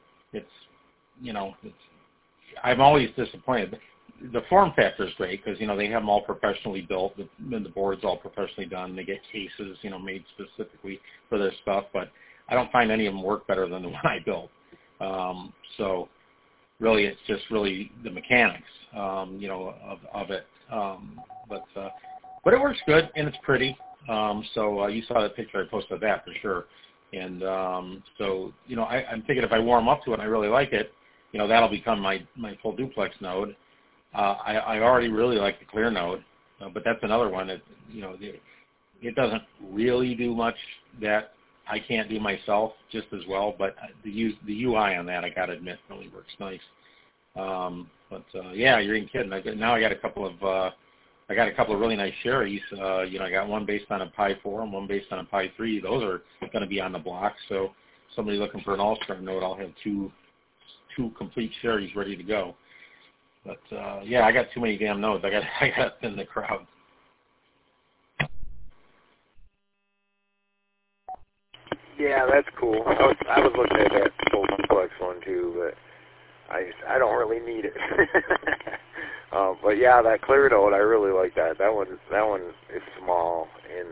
I'm always disappointed. The form factor is great because, they have them all professionally built. The board's all professionally done. They get cases, made specifically for their stuff. But I don't find any of them work better than the one I built. So really, it's just really the mechanics, of it. But it works good, and it's pretty. So you saw the picture I posted of that for sure. And I'm thinking if I warm up to it and I really like it, that'll become my full duplex node. I already really like the Clear node, but that's another one that, it doesn't really do much that I can't do myself just as well, but the UI on that, I got to admit, really works nice. Yeah, you ain't kidding. I got a couple of really nice Sherrys. I got one based on a Pi 4 and one based on a Pi 3. Those are going to be on the block, so somebody looking for an All-Star node, I'll have two complete Sherrys ready to go. But yeah, I got too many damn nodes. I got to thin the crowd. Yeah, that's cool. I was looking at that full duplex one too, but I don't really need it. But yeah, that Clear node, I really like that. That one is small and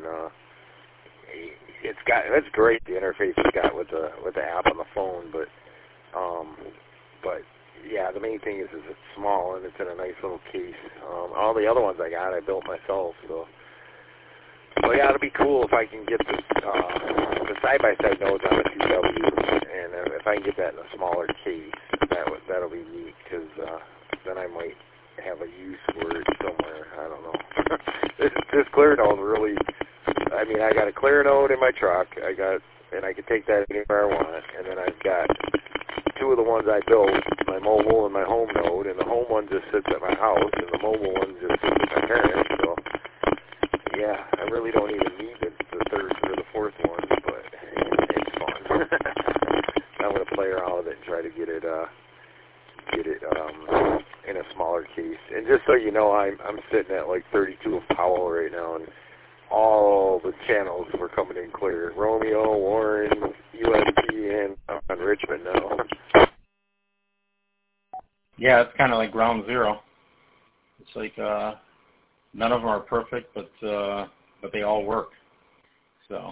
that's great. The interface it's got with the app on the phone, but yeah, the main thing is it's small and it's in a nice little case. All the other ones I built myself, so yeah, it'll be cool if I can get the side-by-side nodes on the 2W, and if I can get that in a smaller case, that'll be neat, because then I might have a use for it somewhere. I don't know. This Clear node really, I got a Clear node in my truck, and I can take that anywhere I want, and then I've got two of the ones I built, my mobile and my home node, and the home one just sits at my house, and the mobile one just sits at my parents, so yeah, I really don't even need the third or the fourth one, but it's fun. I'm going to play around with it and try to get it in a smaller case. And just so you know, I'm sitting at like 32 of Powell right now, and all the channels were coming in clear. Romeo, Warren, USP, and I'm on Richmond now. Yeah, it's kind of like ground zero. It's like none of them are perfect, but they all work. So,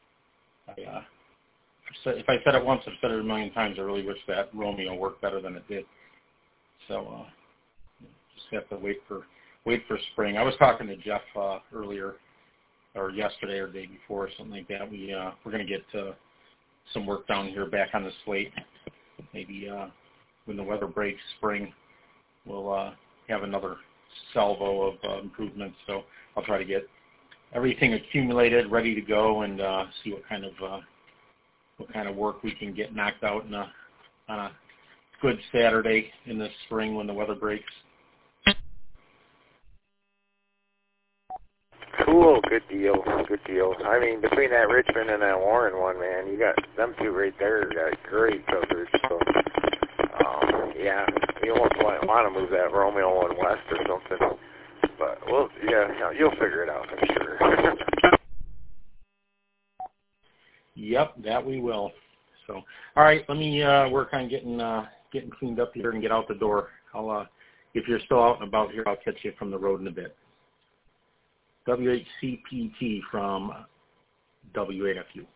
if I said it once, I've said it a million times. I really wish that Romeo worked better than it did. So, just have to wait for spring. I was talking to Jeff earlier, or yesterday, or the day before, or something like that. We're going to get some work down here back on the slate. Maybe when the weather breaks, spring, we'll have another salvo of improvements. So I'll try to get everything accumulated, ready to go, and see what kind of work we can get knocked out on a good Saturday in the spring when the weather breaks. Cool, good deal. I mean, between that Richmond and that Warren one, man, you got them two right there. Got great coverage. So, yeah, you almost want to move that Romeo one west or something. But well, yeah, you'll figure it out, I'm sure. Yep, that we will. So, all right, let me work on getting cleaned up here and get out the door. I'll if you're still out and about here, I'll catch you from the road in a bit. WHCPT from WAFU.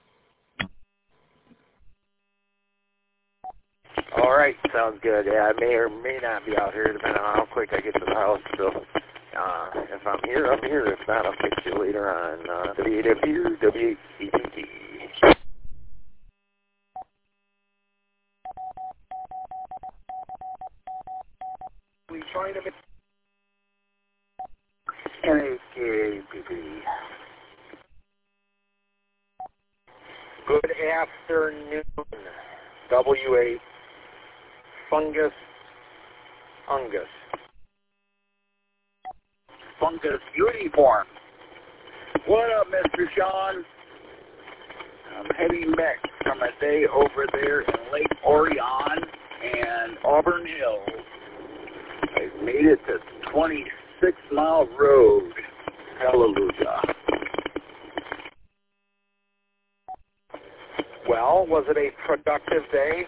All right, sounds good. Yeah, I may or may not be out here depending on how quick I get to the house. So if I'm here, I'm here. If not, I'll catch you later on WAFU, WHCPT. We trying to make NAKPP. Good afternoon, WA Fungus Uniform. What up, Mr. Sean? I'm heading back from a day over there in Lake Orion and Auburn Hills. I've made it to 26 Mile Road. Hallelujah. Well, was it a productive day?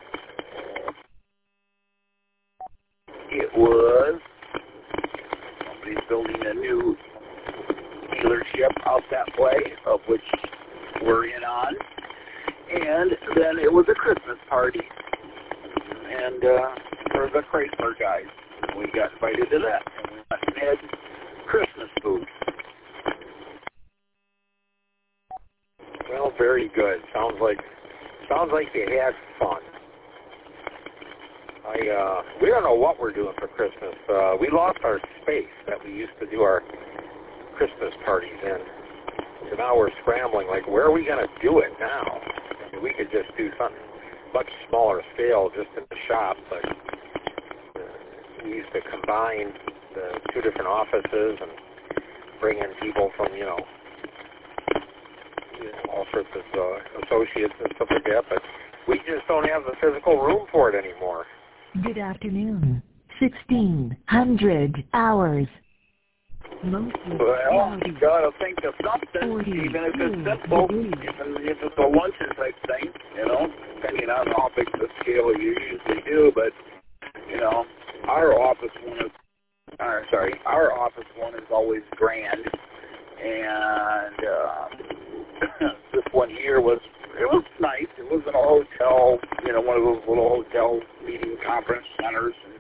It was. Somebody's building a new dealership out that way, of which we're in on. And then it was a Christmas party. And for the Chrysler guys. We got invited to that. And we went and had Christmas food. Well, very good. Sounds like you had fun. We don't know what we're doing for Christmas. We lost our space that we used to do our Christmas parties in. So now we're scrambling, like, where are we going to do it now? I mean, we could just do something much smaller scale just in the shop, but we used to combine the two different offices and bring in people from, all sorts of associates and stuff like that, but we just don't have the physical room for it anymore. Good afternoon. 1600 hours. Mostly well, you gotta think of something, even if it's simple, even if it's a luncheon type thing, depending on how big the scale you usually do, but, our office one is always grand, and this one here it was nice. It was in a hotel, one of those little hotel meeting conference centers. And,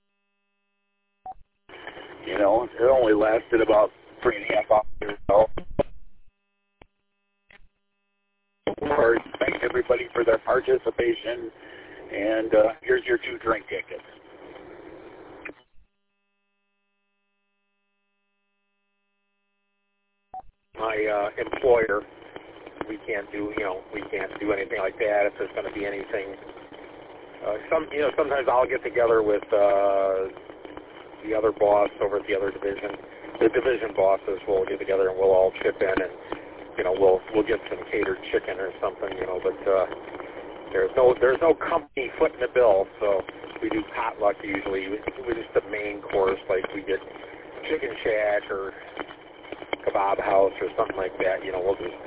it only lasted about 3.5 hours or so. Thank everybody for their participation, and here's your 2 drink tickets. My employer, we can't do anything like that if there's going to be anything. Sometimes I'll get together with the other boss over at the other division. The division bosses will get together and we'll all chip in and we'll get some catered chicken or something, but there's no company footing the bill, so we do potluck usually. We just the main course, like we get chicken shack or kebab house or something like that. We'll just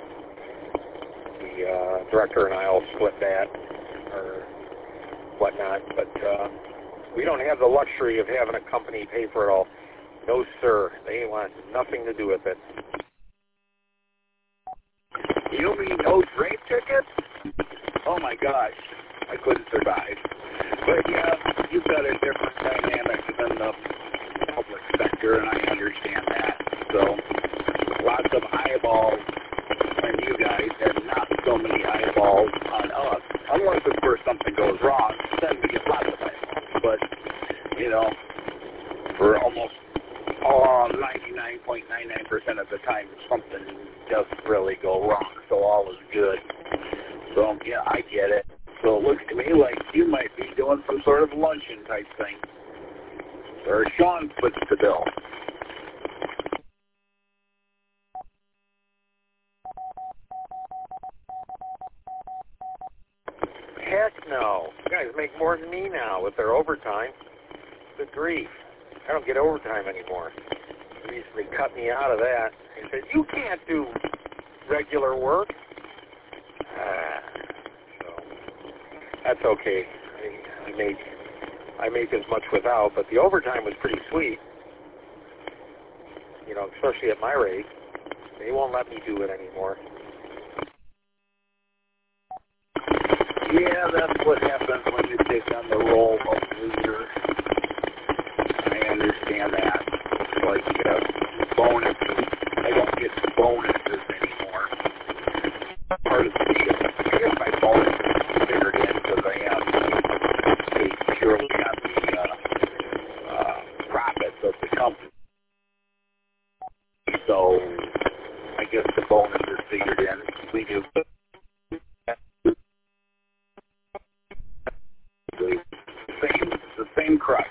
the director and I'll split that or whatnot, but we don't have the luxury of having a company pay for it all. No, sir. They want nothing to do with it. You mean no drink tickets? Oh, my gosh. I couldn't survive. But, yeah, you've got a different dynamic than the public sector, and I understand that. So, lots of eyeballs on you guys and not so many eyeballs on us. Unless, of course, something goes wrong, then we get lots of eyeballs. But, for almost something doesn't really go wrong, so all is good. So, yeah, I get it. So it looks to me like you might be doing some sort of luncheon type thing. Or Sean puts the bill. Heck no. You guys make more than me now with their overtime. Good grief. I don't get overtime anymore. They cut me out of that. They said, you can't do regular work. So that's okay. I make as much without, but the overtime was pretty sweet. You know, especially at my rate. They won't let me do it anymore. Yeah, that's what happens when you take on the role of leader. I understand that. It's like bonuses. I don't get bonuses anymore. Part of the deal. I guess my bonus is figured in because I am paid purely on the profits of the company. So I guess the bonus is figured in. We do the same crutch.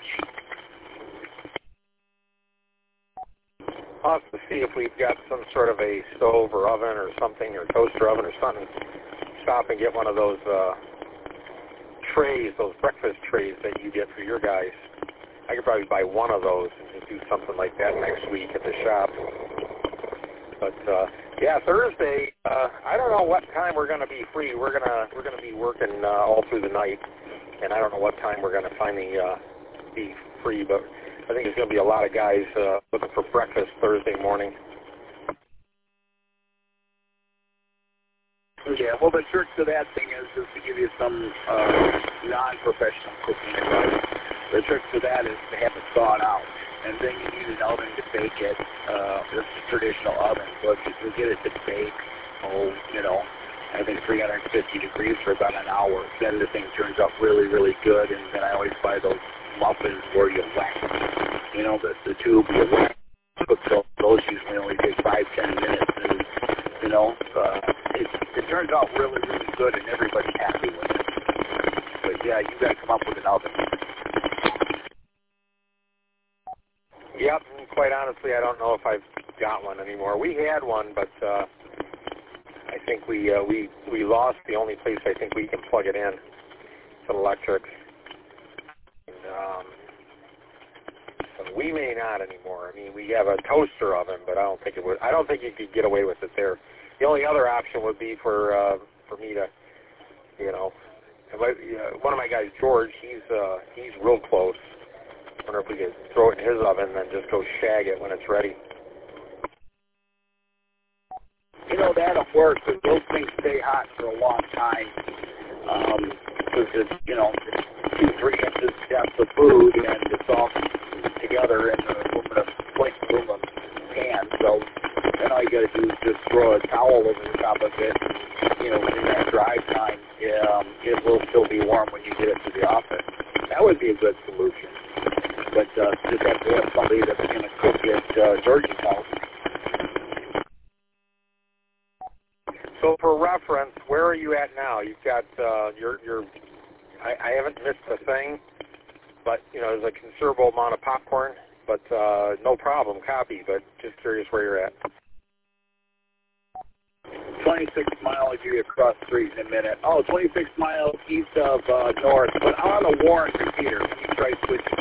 I'll have to see if we've got some sort of a stove or oven or something, or toaster oven or something. Stop and get one of those trays, those breakfast trays that you get for your guys. I could probably buy one of those and do something like that next week at the shop. But yeah, Thursday. I don't know what time we're going to be free. We're gonna be working all through the night, and I don't know what time we're going to finally be free. But I think there's going to be a lot of guys looking for breakfast Thursday morning. Yeah, well, the trick to that thing is just to give you some non-professional cooking advice. The trick to that is to have it thawed out. And then you need an oven to bake it. It's a traditional oven, so if you can get it to bake, I think 350 degrees for about an hour, then the thing turns out really, really good. And then I always buy those muffins where you wax, the tube you wax. Those usually only take 5-10 minutes, and it turns out really, really good, and everybody's happy with it. But yeah, you got to come up with an oven. Yep, and quite honestly, I don't know if I've got one anymore. We had one, but I think we lost the only place I think we can plug it in. It's an electrics. And, so we may not anymore. I mean, we have a toaster oven, but I don't think it would. I don't think you could get away with it there. The only other option would be for me to, one of my guys, George. He's real close. I wonder if we could throw it in his oven and then just go shag it when it's ready. That'll work, because those things stay hot for a long time. Because it's, 2-3 inches depth of food, and it's all together in the aluminum pan. So then all you got to do is just throw a towel over the top of it. In that dry time, it will still be warm when you get it to the office. That would be a good solution. But just have to have somebody that's going to cook at George's house. So for reference, where are you at now? You've got I haven't missed a thing, but there's a considerable amount of popcorn, but no problem, copy. But just curious where you're at. 26 miles, you're across the street in a minute. 26 miles east of north, but I'm on the Warren repeater. Let me try switching.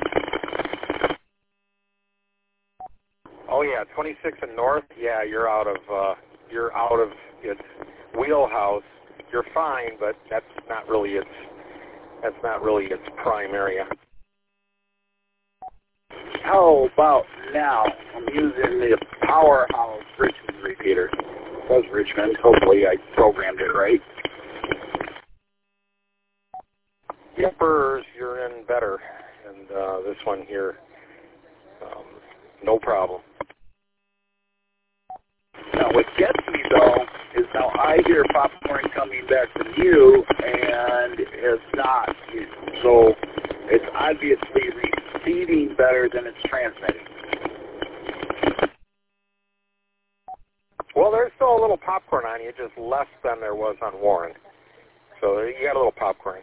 Oh yeah, 26 and north. Yeah, you're out of its wheelhouse. You're fine, but that's not really its prime area. How about now? I'm using the Powerhouse Richmond repeater. It was Richmond. Hopefully I programmed it right. Yippers, you're in better. And this one here, no problem. Now what gets me though is now I hear popcorn coming back from you, and it's not. So it's obviously receiving better than it's transmitting. Well, there's still a little popcorn on you, just less than there was on Warren. So you got a little popcorn.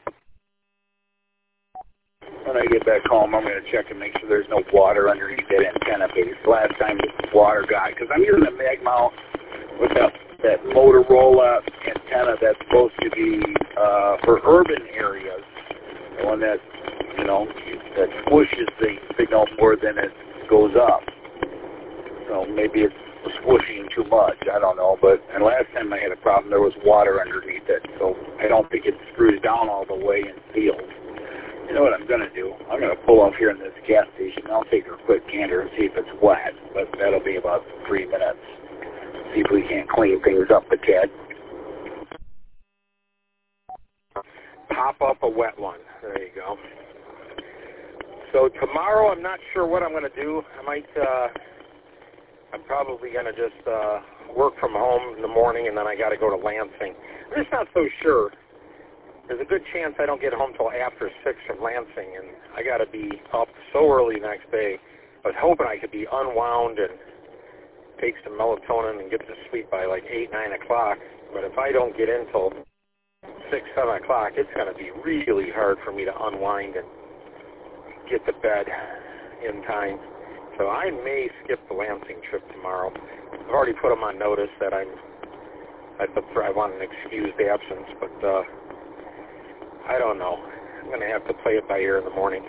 When I get back home, I'm going to check and make sure there's no water underneath that antenna base. Last time the water got, because I'm using a mag mount with that Motorola antenna that's supposed to be for urban areas, the one that, you know, that squishes the signal more than it goes up. So maybe it's squishing too much, I don't know. And last time I had a problem, there was water underneath it, so I don't think it screws down all the way and seals. You know what I'm going to do? I'm going to pull up here in this gas station. I'll take a quick gander and see if it's wet, but that'll be about 3 minutes. See if we can't clean things up a tad. Pop up a wet one. There you go. So tomorrow, I'm not sure what I'm going to do. I'm probably going to just work from home in the morning, and then I got to go to Lansing. I'm just not so sure. There's a good chance I don't get home till after 6 from Lansing, and I got to be up so early the next day. I was hoping I could be unwound and take some melatonin and get to sleep by like 8, 9 o'clock. But if I don't get in till 6, 7 o'clock, it's going to be really hard for me to unwind and get to bed in time. So I may skip the Lansing trip tomorrow. I've already put them on notice that I want an excused absence, but I don't know. I'm going to have to play it by ear in the morning.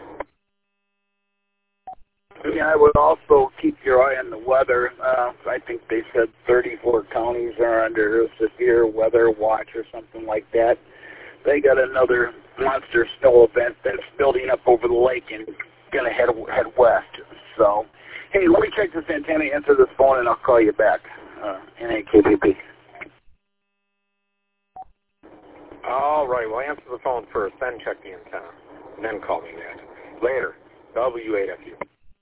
Yeah, I would also keep your eye on the weather. I think they said 34 counties are under a severe weather watch or something like that. They got another monster snow event that's building up over the lake and going to head west. So, hey, let me check this antenna, answer this phone, and I'll call you back. NAKPP. All right, well, answer the phone first, then check the antenna, and then call me back. Later, W8FU.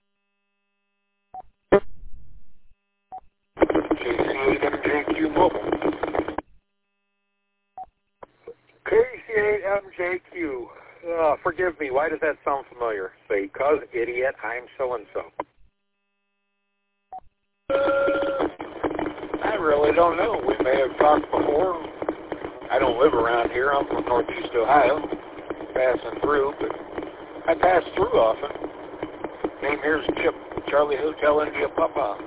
KC8MJQ Mobile. KC8MJQ. Forgive me, why does that sound familiar? Say, 'cause idiot, I'm so-and-so. I really don't know. We may have talked before. I don't live around here. I'm from Northeast Ohio, passing through, but I pass through often. Name here's Chip, Charlie Hotel India Papa.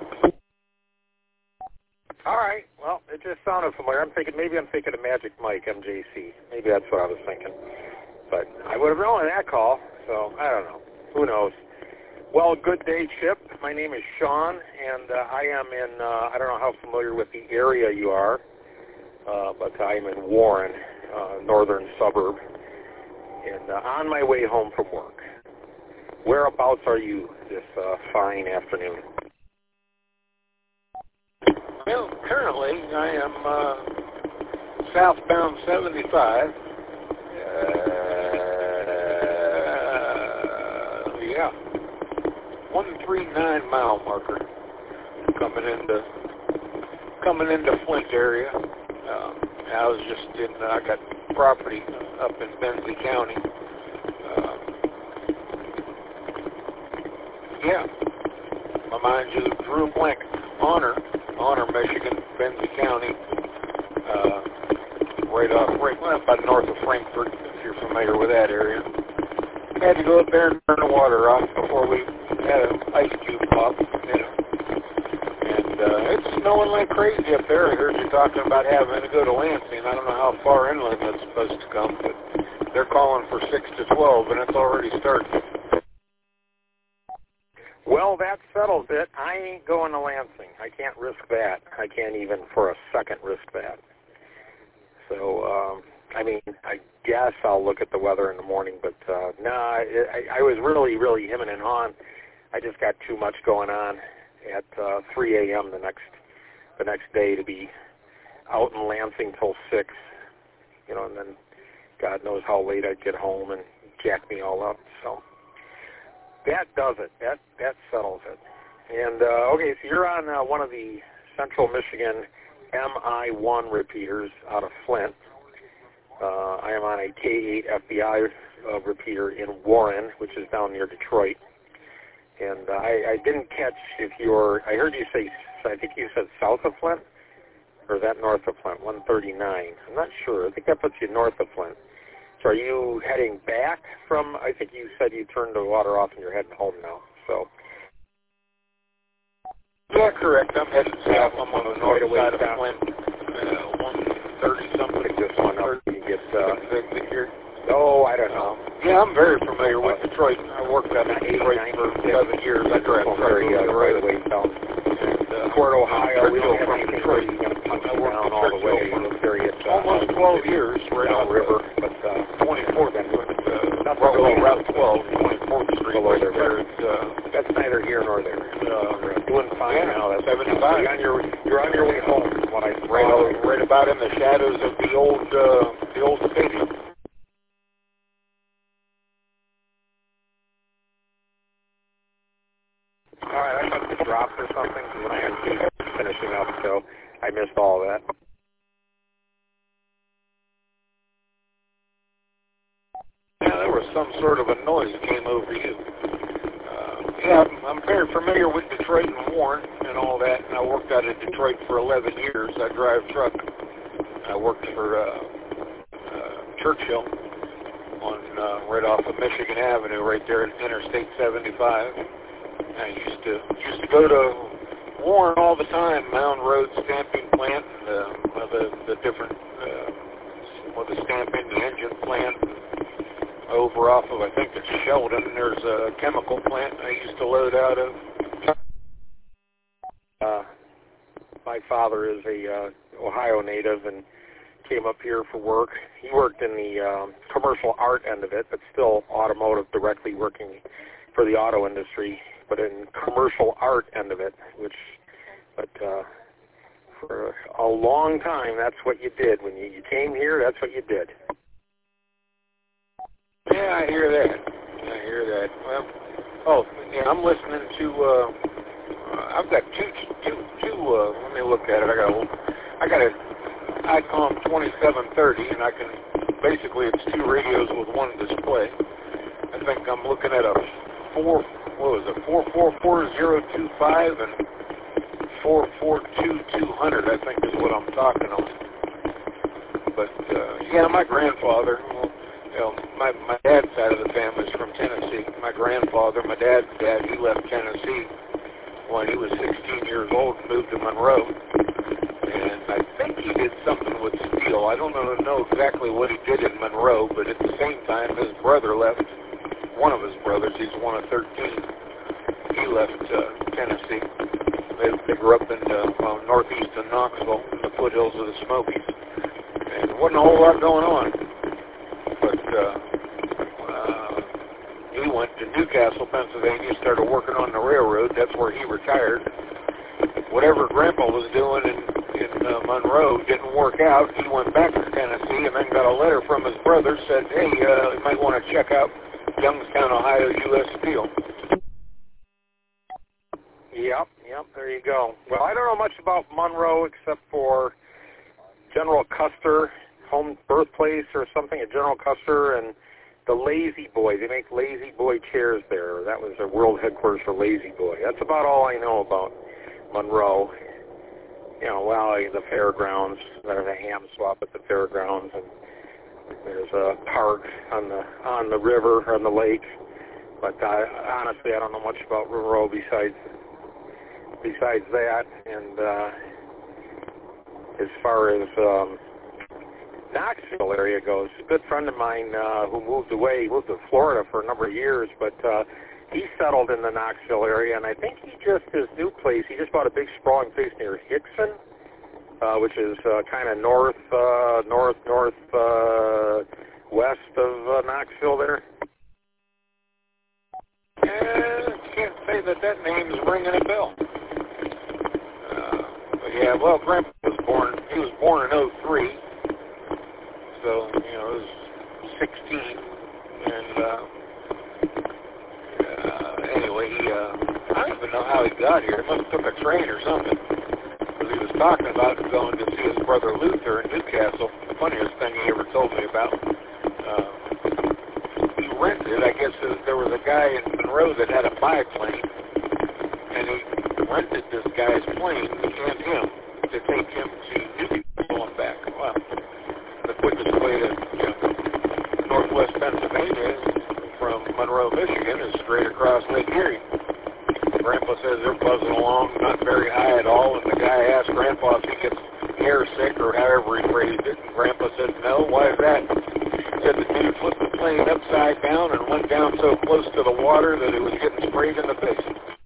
All right, well, it just sounded familiar. Maybe I'm thinking of Magic Mike, MJC. Maybe that's what I was thinking. But I would have known that call, so I don't know. Who knows? Well, good day, Chip. My name is Sean, and I am in, I don't know how familiar with the area you are, but I'm in Warren, northern suburb, and on my way home from work. Whereabouts are you this fine afternoon? Well, currently I am southbound 75. Yeah, 139 mile marker coming into Flint area. I was just I got property up in Benzie County. Yeah, my mind just drew a blank. Honor, Michigan, Benzie County, right by north of Frankfort, if you're familiar with that area. Had to go up there and turn the water off before we had an ice cube pop, you know. And it's snowing like crazy up there. I heard you talking about having to go to Lansing. I don't know how far inland that's supposed to come, but they're calling for 6 to 12, and it's already starting. Well, that settles it. I ain't going to Lansing. I can't risk that. I can't even for a second risk that. So, I guess I'll look at the weather in the morning, but I was really, really hemming and hawing. I just got too much going on at 3 a.m. the next day to be out in Lansing till 6, you know, and then God knows how late I'd get home and jack me all up. So that does it. That settles it. And okay, so you're on one of the Central Michigan MI1 repeaters out of Flint. I am on a K8 FBI repeater in Warren, which is down near Detroit. And I didn't catch if you're, I heard you say, I think you said south of Flint. Or is that north of Flint? 139. I'm not sure. I think that puts you north of Flint. So are you heading back from, I think you said you turned the water off and you're heading home now. So. Yeah, correct. I'm heading south. I'm on the north side of Flint. 130 something. Just one up. You get here. Oh, I don't know. Yeah, I'm very familiar with Detroit. I worked out in Detroit for 7 years. I drive truck right away down. Port Ohio, we don't have from Detroit. You're going to punch you down all the way. Almost 12 years right down on river, but 24th and Route 12, 24th Street. Below right there, there. That's neither here nor there. Doing fine now. That's 75. You're on your way home. When I right about in the shadows of the old stadium. All right, I must have dropped or something when I was finishing up, so I missed all of that. Yeah, there was some sort of a noise came over you. Yeah, I'm very familiar with Detroit and Warren and all that, and I worked out in Detroit for 11 years. I drive truck. I worked for Churchill on right off of Michigan Avenue, right there at Interstate 75. I used to go to Warren all the time, Mound Road stamping plant, and the different the stamping, the engine plant. Over off of, I think it's Sheldon, there's a chemical plant I used to load out of. My father is a Ohio native and came up here for work. He worked in the commercial art end of it, but still automotive, directly working for the auto industry, but in commercial art end of it, but for a long time, that's what you did. When you came here, that's what you did. Yeah, I hear that. Well, yeah, I'm listening to. I've got two. Let me look at it. I got a ICOM 2730, and I can basically it's two radios with one display. I think I'm looking at a 444025 and 442200. I think is what I'm talking on. But yeah, my grandfather. My dad's side of the family is from Tennessee. My grandfather, my dad's dad, he left Tennessee when he was 16 years old and moved to Monroe. And I think he did something with steel. I don't know exactly what he did in Monroe, but at the same time, his brother left. One of his brothers, he's one of 13. He left Tennessee. They grew up in northeastern Knoxville, in the foothills of the Smokies. And there wasn't a whole lot going on. But he went to Newcastle, Pennsylvania, started working on the railroad. That's where he retired. Whatever Grandpa was doing in Monroe didn't work out. He went back to Tennessee and then got a letter from his brother, said, hey, you might want to check out Youngstown, Ohio, U.S. Steel. Yep, there you go. Well, I don't know much about Monroe except for General Custer, home birthplace or something at General Custer, and the Lazy Boy. They make Lazy Boy chairs there. That was their world headquarters for Lazy Boy. That's about all I know about Monroe. The fairgrounds. There's a ham swap at the fairgrounds, and there's a park on the river, on the lake. But honestly, I don't know much about Monroe besides that. And as far as Knoxville area goes, a good friend of mine who moved to Florida for a number of years, but he settled in the Knoxville area, and I think his new place, he just bought a big sprawling place near Hickson, which is kind of northwest of Knoxville there. I can't say that name's ringing a bell. But yeah, well, Grandpa was born in 03. So, he was 16, and anyway, I don't even know how he got here. He must have took a train or something, because he was talking about going to see his brother Luther in Newcastle. The funniest thing he ever told me about. He rented, I guess there was a guy in Monroe that had a biplane, and he rented this guy's plane and him. to take him to Newcastle going back. Well, the quickest way to northwest Pennsylvania from Monroe, Michigan is straight across Lake Erie. Grandpa says they're buzzing along, not very high at all, and the guy asked Grandpa if he gets air sick or however he phrased it, and Grandpa said, no, why is that? He said the dude flipped the plane upside down and went down so close to the water that it was getting sprayed in the face.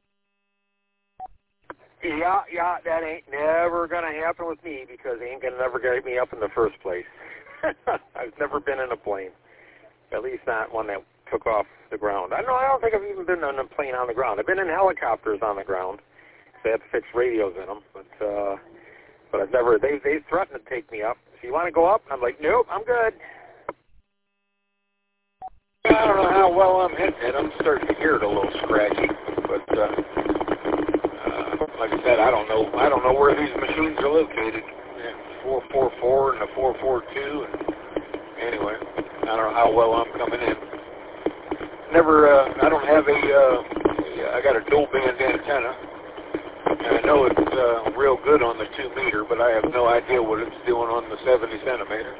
Yeah, that ain't never going to happen with me because they ain't going to never get me up in the first place. I've never been in a plane, at least not one that took off the ground. I don't think I've even been on a plane on the ground. I've been in helicopters on the ground. They have to fix radios in them, but I've never. They threatened to take me up. So you want to go up? I'm like, nope, I'm good. I don't know how well I'm hitting it. I'm starting to hear it a little scratchy, but like I said, I don't know where these machines are located. 444 and the 442. And anyway, I don't know how well I'm coming in. I don't have I got a dual band antenna, and I know it's real good on the 2 meter, but I have no idea what it's doing on the 70 centimeter.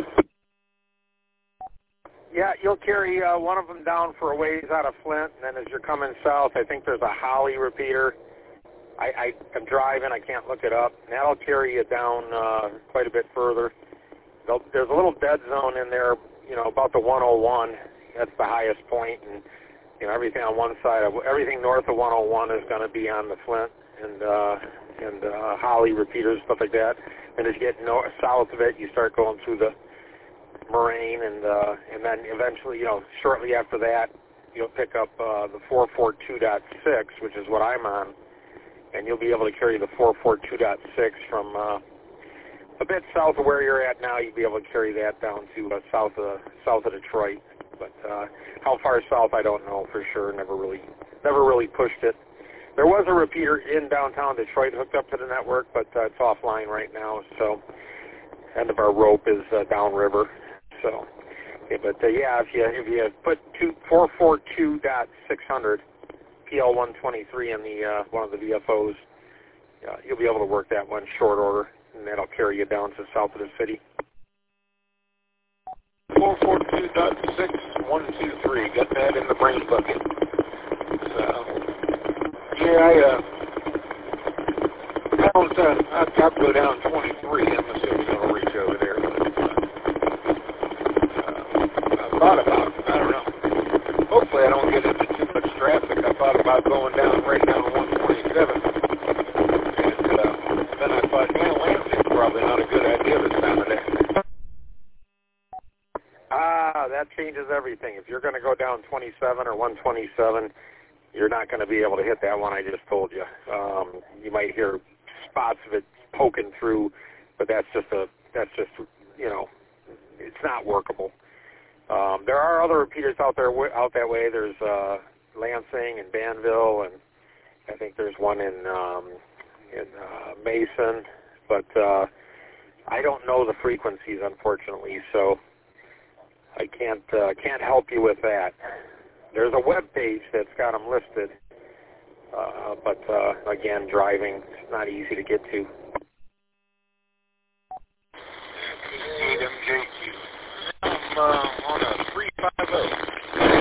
Yeah, you'll carry one of them down for a ways out of Flint, and then as you're coming south, I think there's a Holly repeater. I'm driving, I can't look it up. And that'll carry you down quite a bit further. There's a little dead zone in there, about the 101. That's the highest point, and everything on one side everything north of 101 is going to be on the Flint and Holly repeaters, stuff like that. And as you get south of it, you start going through the Moraine, and then eventually, shortly after that, you'll pick up the 442.6, which is what I'm on, and you'll be able to carry the 442.6 from a bit south of where you're at now. You'll be able to carry that down to south of Detroit. But how far south, I don't know for sure. Never really pushed it. There was a repeater in downtown Detroit hooked up to the network, but it's offline right now. So end of our rope is downriver. So, yeah, if you put 442.600 PL123 in the one of the VFOs, you'll be able to work that one short order, and that'll carry you down to south of the city. 442.6123, got that in the brain bucket. So, yeah, I'll go down 23. I'm assuming it'll reach over there. I thought about it. I don't know. Hopefully I don't get into too much traffic. I thought about going down right down 127. And then I thought, Lansing's probably not a good idea this time of day. That changes everything. If you're going to go down 27 or 127, you're not going to be able to hit that one I just told you. You might hear spots of it poking through, but that's just it's not workable. There are other repeaters out that way. There's Lansing and Danville, and I think there's one in Mason, but I don't know the frequencies, unfortunately, so I can't help you with that. There's a web page that's got them listed, but again, driving, it's not easy to get to. 8MJQ. I'm on a 350.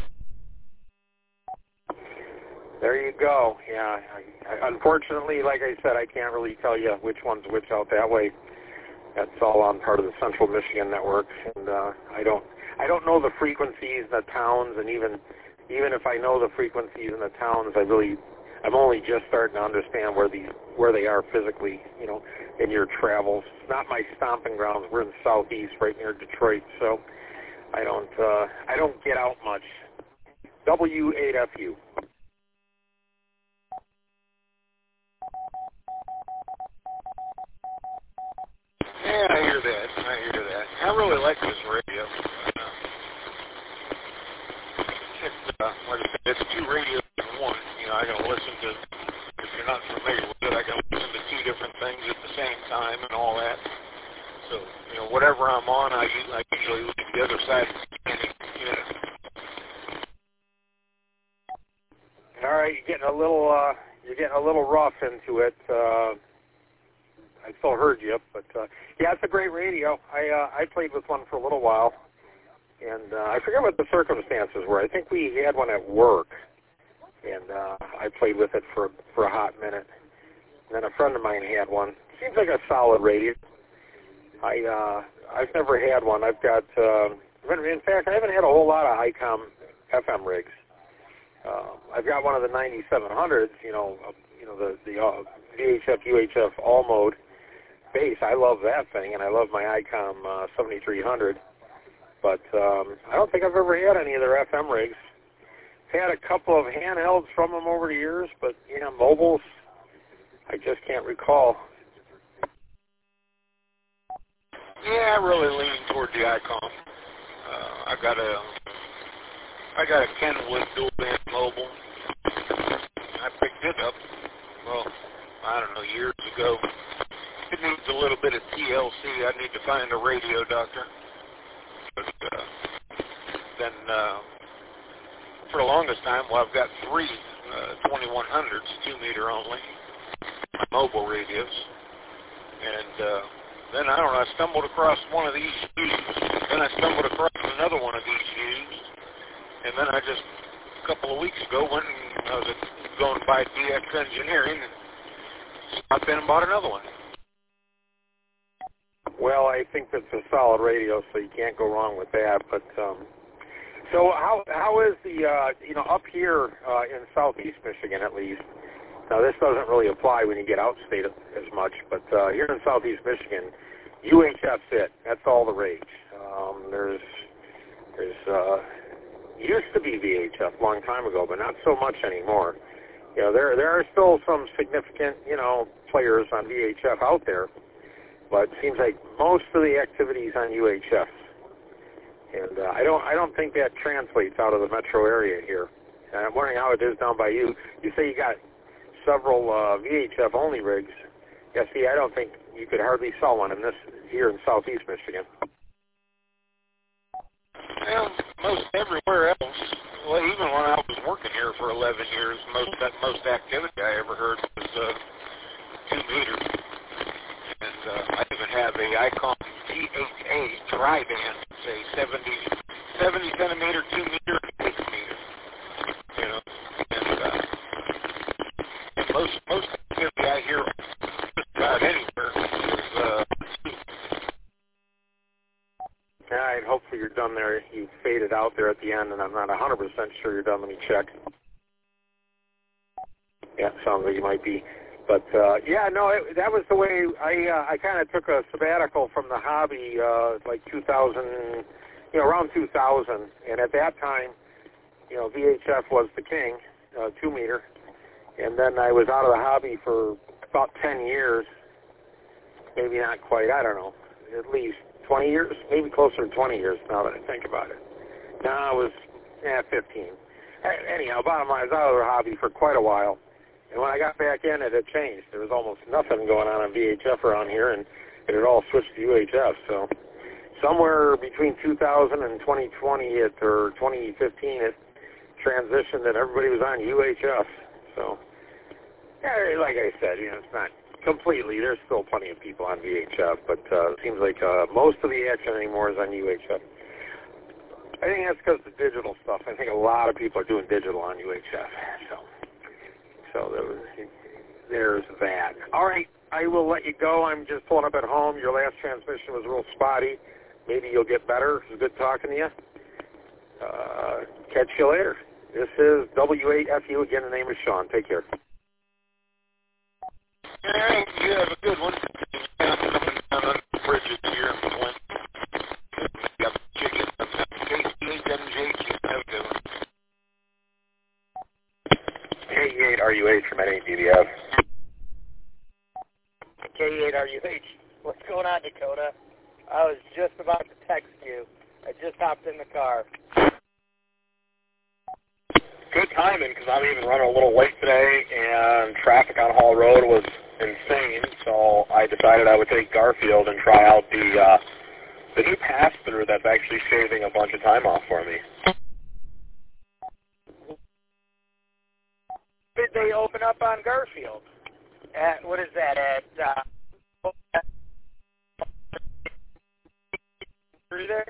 There you go. Yeah. Unfortunately, like I said, I can't really tell you which one's which out that way. That's all on part of the Central Michigan network, and I don't know the frequencies in the towns, and even if I know the frequencies in the towns, I'm only just starting to understand where they are physically, in your travels. It's not my stomping grounds. We're in the southeast, right near Detroit, so I don't get out much. W8FU. Yeah, I hear that. I really like this radio. Like I said, it's 2 radios in one. I can listen to, if you're not familiar with it, I can listen to 2 different things at the same time and all that. So, whatever I'm on, I usually leave the other side standing. All right, you're getting a little rough into it. still heard you. But yeah, it's a great radio. I played with one for a little while, and I forget what the circumstances were. I think we had one at work, and I played with it for a hot minute. And then a friend of mine had one. Seems like a solid radio. I've never had one. I've got, in fact, I haven't had a whole lot of ICOM FM rigs. I've got one of the 9700s, the VHF, UHF all mode bass. I love that thing, and I love my ICOM 7300. But I don't think I've ever had any of their FM rigs. Had a couple of handhelds from them over the years, but mobiles, I just can't recall. Yeah, I really lean toward the ICOM. I got a Kenwood dual band mobile. I picked it up, I don't know, years ago. It needs a little bit of TLC. I need to find a radio doctor. But then for the longest time, I've got three 2100s, 2-meter only, mobile radios. And then, I don't know, I stumbled across one of these used. Then I stumbled across another one of these used. And then I just, a couple of weeks ago, went and I was going to buy DX Engineering and stopped in and bought another one. Well, I think that's a solid radio, so you can't go wrong with that. But so how is the up here in southeast Michigan at least? Now this doesn't really apply when you get outstate as much, but here in southeast Michigan, UHF's it. That's all the rage. There's used to be VHF a long time ago, but not so much anymore. There are still some significant players on VHF out there. But it seems like most of the activities on UHF, and I don't think that translates out of the metro area here. And I'm wondering how it is down by you. You say you got several VHF only rigs. Yeah, see, I don't think you could hardly sell one here in southeast Michigan. Well, most everywhere else. Well, even when I was working here for 11 years, most activity I ever heard was 2-meter. And I even have a ICOM T8A tri-band, say 70 centimeter, 2-meter, and 8-meter. And most activity I hear just about anywhere is all right, hopefully you're done there. You faded out there at the end, and I'm not 100% sure you're done. Let me check. Yeah, sounds like you might be. But, that was the way I kind of took a sabbatical from the hobby, like 2000, around 2000. And at that time, VHF was the king, 2-meter. And then I was out of the hobby for about 10 years. Maybe not quite, I don't know, at least 20 years, maybe closer to 20 years now that I think about it. Now it was 15. Anyhow, bottom line, I was out of the hobby for quite a while. And when I got back in, it had changed. There was almost nothing going on VHF around here, and it had all switched to UHF. So somewhere between 2000 and 2020 or 2015, it transitioned and everybody was on UHF. So, yeah, like I said, it's not completely. There's still plenty of people on VHF, but it seems like most of the action anymore is on UHF. I think that's because of the digital stuff. I think a lot of people are doing digital on UHF. So there's that. All right, I will let you go. I'm just pulling up at home. Your last transmission was real spotty. Maybe you'll get better. It was good talking to you. Catch you later. This is W8FU. Again, the name is Sean. Take care. All right, you have a good one. I'm coming down on the bridges here. Got chicken. KC8MJQ. Have a good one. K8RUH from NADDF. K8RUH. What's going on, Dakota? I was just about to text you. I just hopped in the car. Good timing, because I'm even running a little late today, and traffic on Hall Road was insane, so I decided I would take Garfield and try out the new pass-through that's actually shaving a bunch of time off for me. Did they open up on Garfield? What is that, at through there?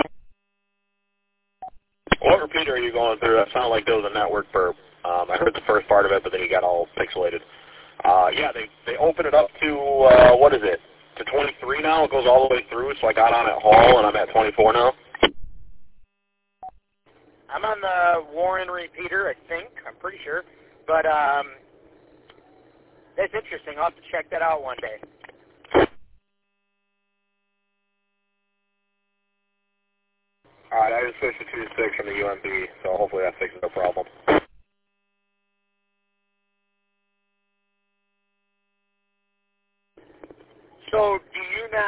What repeater are you going through? That sounded like there was a network burp. I heard the first part of it, but then you got all pixelated. Yeah, they opened it up to, what is it, to 23 now? It goes all the way through, so I got on at Hall, and I'm at 24 now. I'm on the Warren repeater, I think. I'm pretty sure. But that's interesting. I'll have to check that out one day. All right, I just switched to 2-6 from the UMB, so hopefully that fixes the problem. So do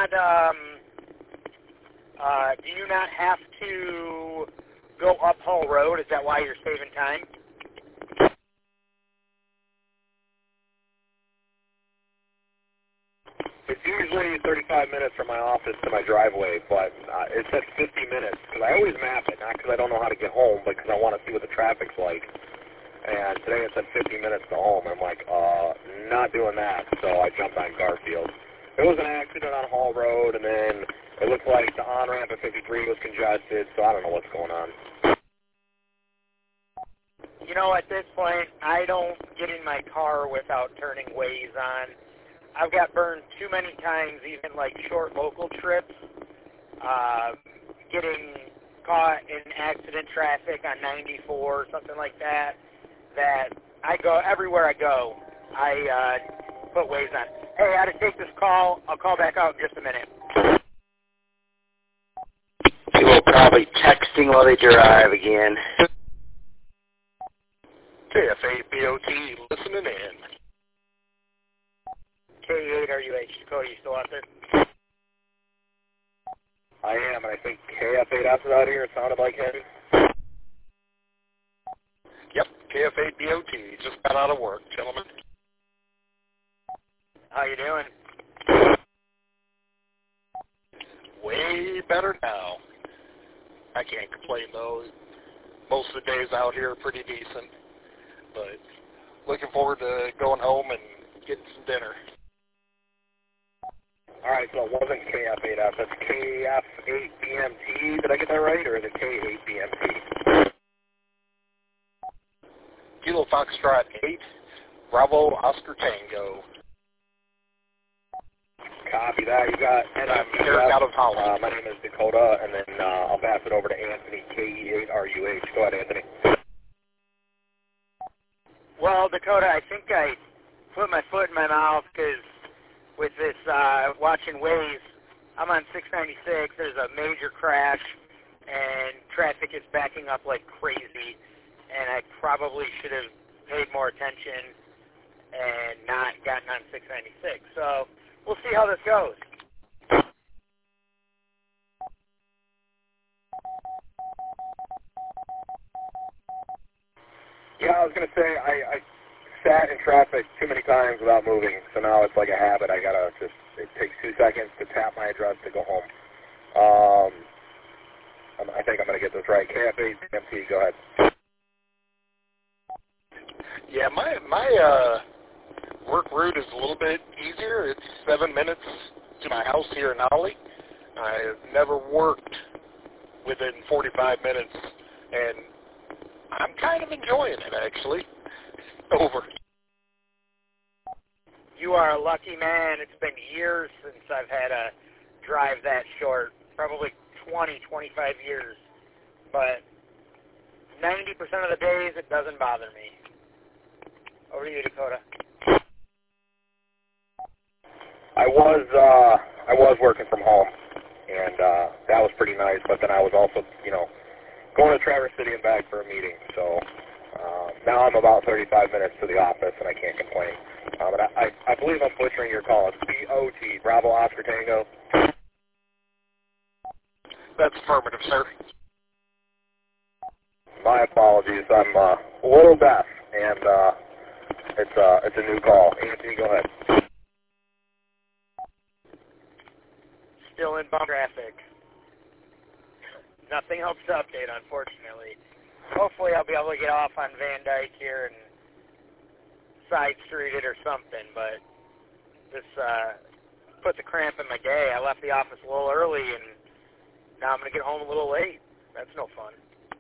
you not have to go up Hull Road? Is that why you're saving time? It's usually 35 minutes from my office to my driveway, but it said 50 minutes, because I always map it, not because I don't know how to get home, but because I want to see what the traffic's like. And today it said 50 minutes to home, and I'm like, not doing that, so I jumped on Garfield. There was an accident on Hall Road, and then it looked like the on-ramp at 53 was congested, so I don't know what's going on. You know, at this point, I don't get in my car without turning Waze on. I've got burned too many times, even like short local trips, getting caught in accident traffic on 94 or something like that, that I go, everywhere I go, I put Waze on. Hey, I got to take this call. I'll call back out in just a minute. People probably texting while they drive again. KFA-BOT, listening in. K8RUH, Dakota, you still out there? I am, and I think KF8F is out here. It sounded like him. Yep, KFA-BOT, just got out of work, gentlemen. How you doing? Way better now. I can't complain, though. Most of the days out here are pretty decent. But looking forward to going home and getting some dinner. All right, so it wasn't KF8F. That's KF8BMT. Did I get that right, or is it K8BMT? Kilo Foxtrot 8, Bravo Oscar Tango. Copy that. You got Eric out of Holland. My name is Dakota, and then I'll pass it over to Anthony, KE8RUH. Go ahead, Anthony. Well, Dakota, I think I put my foot in my mouth because with this watching Waze, I'm on 696. There's a major crash, and traffic is backing up like crazy, and I probably should have paid more attention and not gotten on 696. So we'll see how this goes. Yeah, I was going to say, I sat in traffic too many times without moving, so now it's like a habit. I got to just, it takes 2 seconds to tap my address to go home. I think I'm going to get this right. KF8BMT, go ahead. Yeah, my work route is a little bit easier. It's 7 minutes to my house here in Ollie. I've never worked within 45 minutes, and I'm kind of enjoying it, actually. Over. You are a lucky man. It's been years since I've had a drive that short, probably 20, 25 years. But 90% of the days, it doesn't bother me. Over to you, Dakota. I was working from home, and that was pretty nice, but then I was also, going to Traverse City and back for a meeting, so now I'm about 35 minutes to the office, and I can't complain. But I believe I'm butchering your call. It's BOT, Bravo Oscar Tango. That's affirmative, sir. My apologies. I'm a little deaf, and it's a new call. Anthony, go ahead. Still in bump traffic. Nothing else to update, unfortunately. Hopefully I'll be able to get off on Van Dyke here and side street it or something, but this put the cramp in my day. I left the office a little early and now I'm going to get home a little late. That's no fun.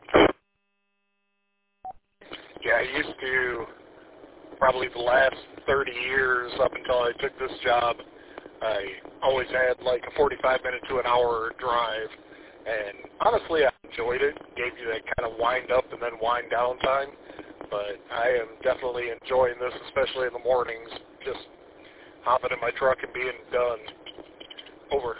Yeah, I used to, probably the last 30 years up until I took this job, I always had like a 45-minute to an hour drive. And honestly, I enjoyed it. Gave you that kind of wind up and then wind down time. But I am definitely enjoying this, especially in the mornings, just hopping in my truck and being done. Over.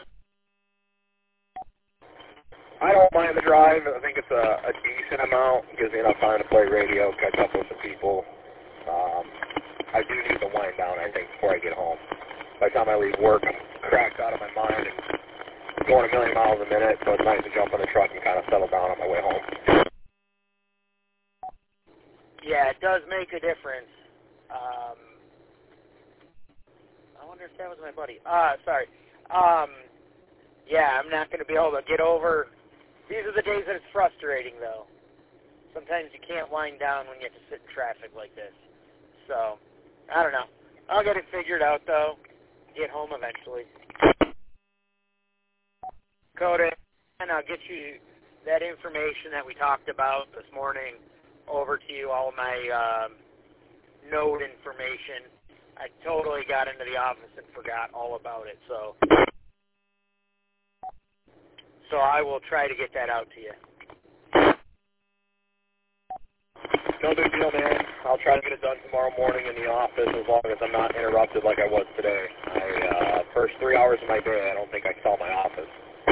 I don't mind the drive. I think it's a decent amount. It gives me enough time to play radio, catch up with some people. I do need to wind down, I think, before I get home. By the time I leave work, I'm cracked out of my mind and going a million miles a minute, so it's nice to jump in the truck and kind of settle down on my way home. Yeah, it does make a difference. I wonder if that was my buddy. Sorry. Yeah, I'm not going to be able to get over. These are the days that it's frustrating, though. Sometimes you can't wind down when you have to sit in traffic like this. So, I don't know. I'll get it figured out, though. Get home eventually. Dakota, and I'll get you that information that we talked about this morning over to you, all my node information. I totally got into the office and forgot all about it, so I will try to get that out to you. No big deal, man. I'll try to get it done tomorrow morning in the office as long as I'm not interrupted like I was today. First 3 hours of my day, I don't think I saw my office.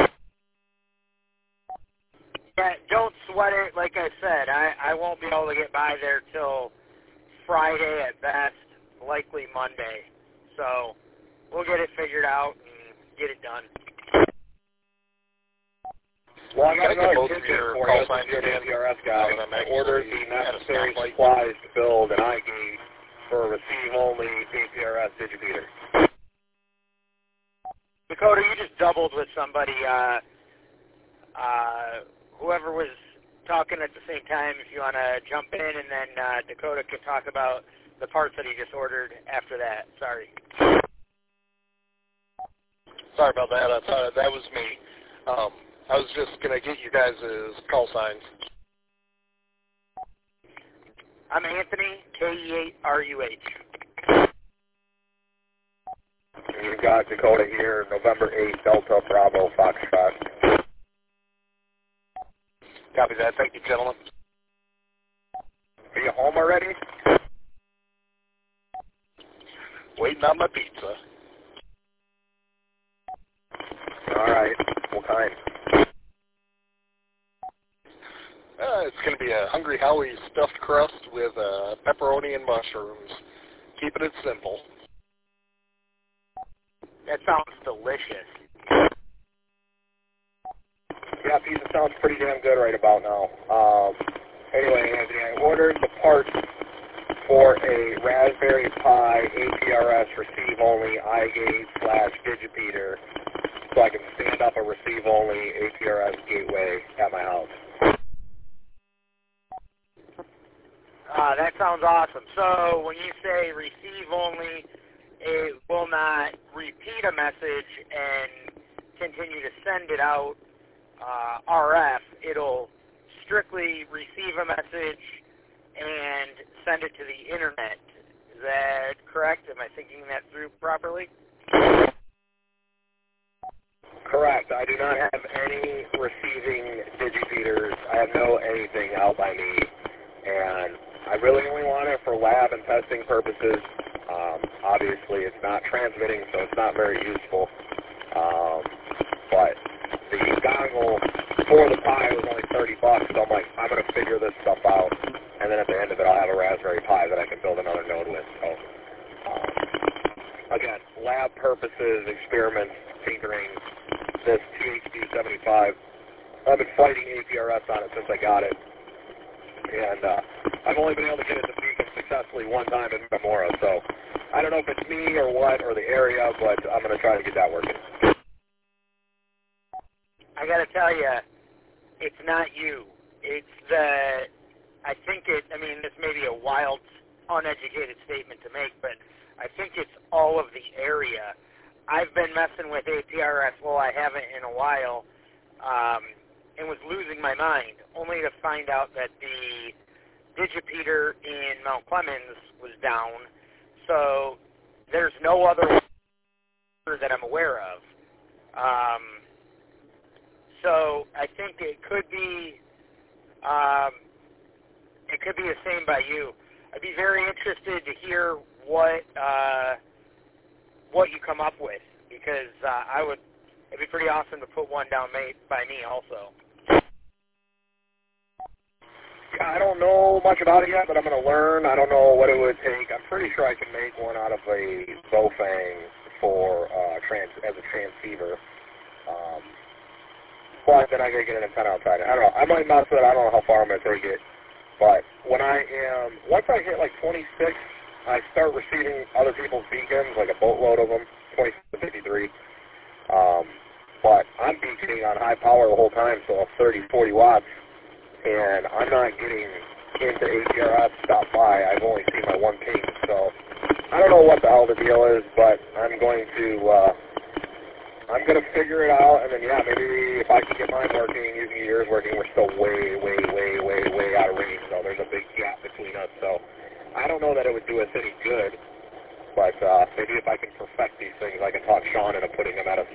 Yeah, don't sweat it. Like I said, I won't be able to get by there till Friday at best, likely Monday. So we'll get it figured out and get it done. Well, I'm going to go ahead and pitch it for you. You're an APRS guy. I ordered the necessary supplies to build an iGate for a receive-only APRS digibeater. Dakota, you just doubled with somebody. Whoever was talking at the same time, if you want to jump in, and then Dakota could talk about the parts that he just ordered after that. Sorry. Sorry about that. I thought that was me. I was just going to get you guys' call signs. I'm Anthony, K-E-8-R-U-H. You've got Dakota here, November 8th, Delta Bravo Foxtrot. Copy that. Thank you, gentlemen. Are you home already? Waiting on my pizza. All right. What kind? It's going to be a Hungry Howie stuffed crust with pepperoni and mushrooms. Keeping it simple. That sounds delicious. Yeah, pizza sounds pretty damn good right about now. Anyway, Anthony, I ordered the parts for a Raspberry Pi APRS receive-only iGate/digibeater so I can stand up a receive-only APRS gateway at my house. That sounds awesome. So when you say receive-only, it will not repeat a message and continue to send it out RF. It'll strictly receive a message and send it to the internet. Is that correct? Am I thinking that through properly? Correct. I do not have any receiving digibeaters. I have no anything out by me. And I really only want it for lab and testing purposes. Obviously, it's not transmitting, so it's not very useful. But the dongle for the Pi was only $30, so I'm like, I'm going to figure this stuff out. And then at the end of it, I'll have a Raspberry Pi that I can build another node with. So, again, lab purposes, experiments, tinkering, this THD75. I've been fighting APRS on it since I got it. And I've only been able to get it to Beacon successfully one time in Memora. So I don't know if it's me or what, or the area, but I'm going to try to get that working. I got to tell you, it's not you. It's the, I think this may be a wild, uneducated statement to make, but I think it's all of the area. I've been messing with APRS, well, I haven't in a while, and was losing my mind, only to find out that the digipeater in Mount Clemens was down. So there's no other that I'm aware of. So I think it could be the same by you. I'd be very interested to hear what you come up with, because it'd be pretty awesome to put one down by me also. Yeah, I don't know much about it yet, but I'm going to learn. I don't know what it would take. I'm pretty sure I can make one out of a Bofang for as a transceiver. But then I got to get an antenna outside. I don't know. I might mess with it. I don't know how far I'm going to take it. But once I hit like 26, I start receiving other people's beacons, like a boatload of them, 26 to 53. But I'm beaconing on high power the whole time, so 30, 40 watts. And I'm not getting into ATRS stop by. I've only seen my one ping, so I don't know what the hell the deal is, but I'm going to figure it out, and then maybe if I can get mine working, using yours working, we're still way out of range, so there's a big gap between us, so I don't know that it would do us any good, but maybe if I can perfect these things, I can talk Sean into putting them at us.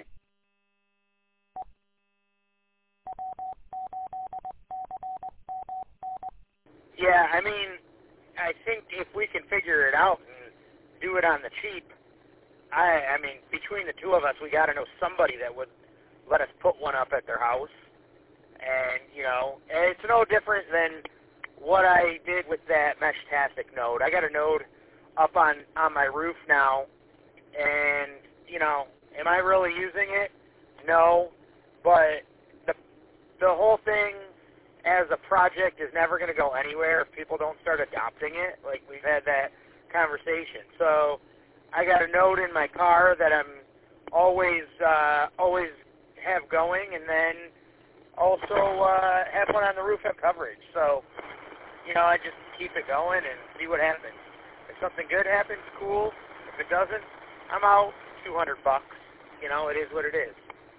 Yeah, I mean, I think if we can figure it out and do it on the cheap, I mean, between the two of us, we got to know somebody that would let us put one up at their house. And, it's no different than what I did with that Meshtastic node. I got a node up on my roof now, and, am I really using it? No, but the whole thing as a project is never going to go anywhere if people don't start adopting it. Like, we've had that conversation. So I got a node in my car that I'm always have going, and then also have one on the roof have coverage. So, I just keep it going and see what happens. If something good happens, cool. If it doesn't, I'm out $200. It is what it is.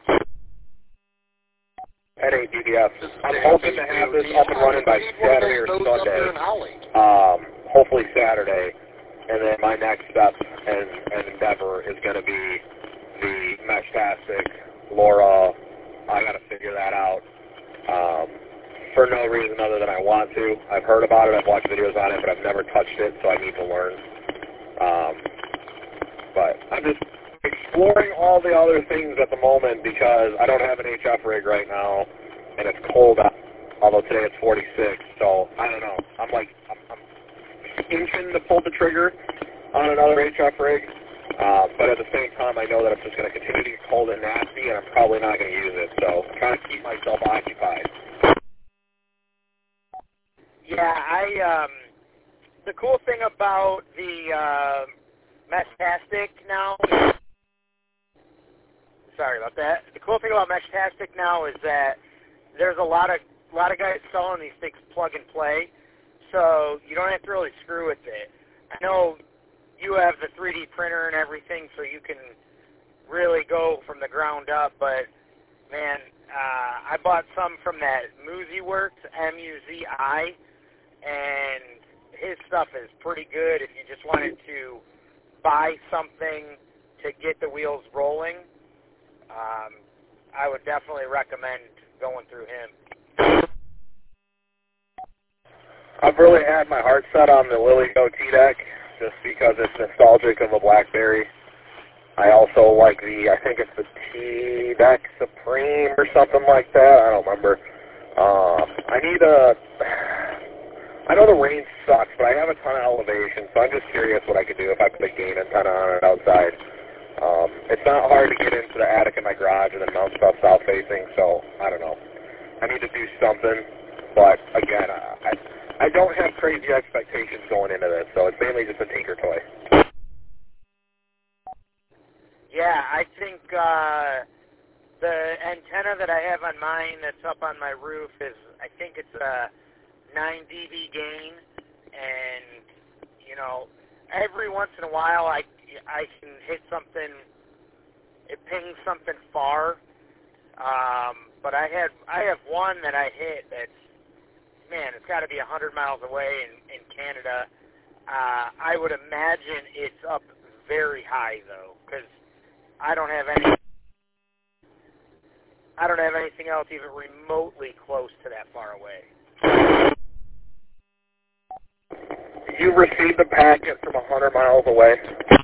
NADDF. I'm hoping to have this up and running by Saturday or Sunday. Hopefully Saturday. And then my next step and endeavor is going to be the Meshtastic, LoRa. I got to figure that out for no reason other than I want to. I've heard about it. I've watched videos on it, but I've never touched it, so I need to learn. But I'm just exploring all the other things at the moment because I don't have an HF rig right now, and it's cold out, although today it's 46, so I don't know. I'm inching to pull the trigger on another HF rig, but at the same time I know that it's just going to continue to get cold and nasty, and I'm probably not going to use it, so I'm trying to keep myself occupied. Yeah, the cool thing about the Meshtastic now, sorry about that. The cool thing about Meshtastic now is that there's a lot of guys selling these things plug and play, so you don't have to really screw with it. I know you have the 3D printer and everything, so you can really go from the ground up, but man, I bought some from that MuziWorks, M-U-Z-I, and his stuff is pretty good if you just wanted to buy something to get the wheels rolling. I would definitely recommend going through him. I've really had my heart set on the LilyGo T-Deck just because it's nostalgic of a BlackBerry. I also like I think it's the T-Deck Supreme or something like that. I don't remember. I know the range sucks, but I have a ton of elevation, so I'm just curious what I could do if I put a gain antenna on it outside. It's not hard to get into the attic in my garage and then mount stuff south-facing, so I don't know. I need to do something, but again, I don't have crazy expectations going into this, so it's mainly just a tinker toy. Yeah, I think the antenna that I have on mine that's up on my roof is, I think it's a 9 dB gain, and, every once in a while I can hit something, it pings something far, but but I have one that I hit that's, man, it's got to be 100 miles away in Canada. I would imagine it's up very high though, because I don't have anything else even remotely close to that far away. You received the packet from 100 miles away?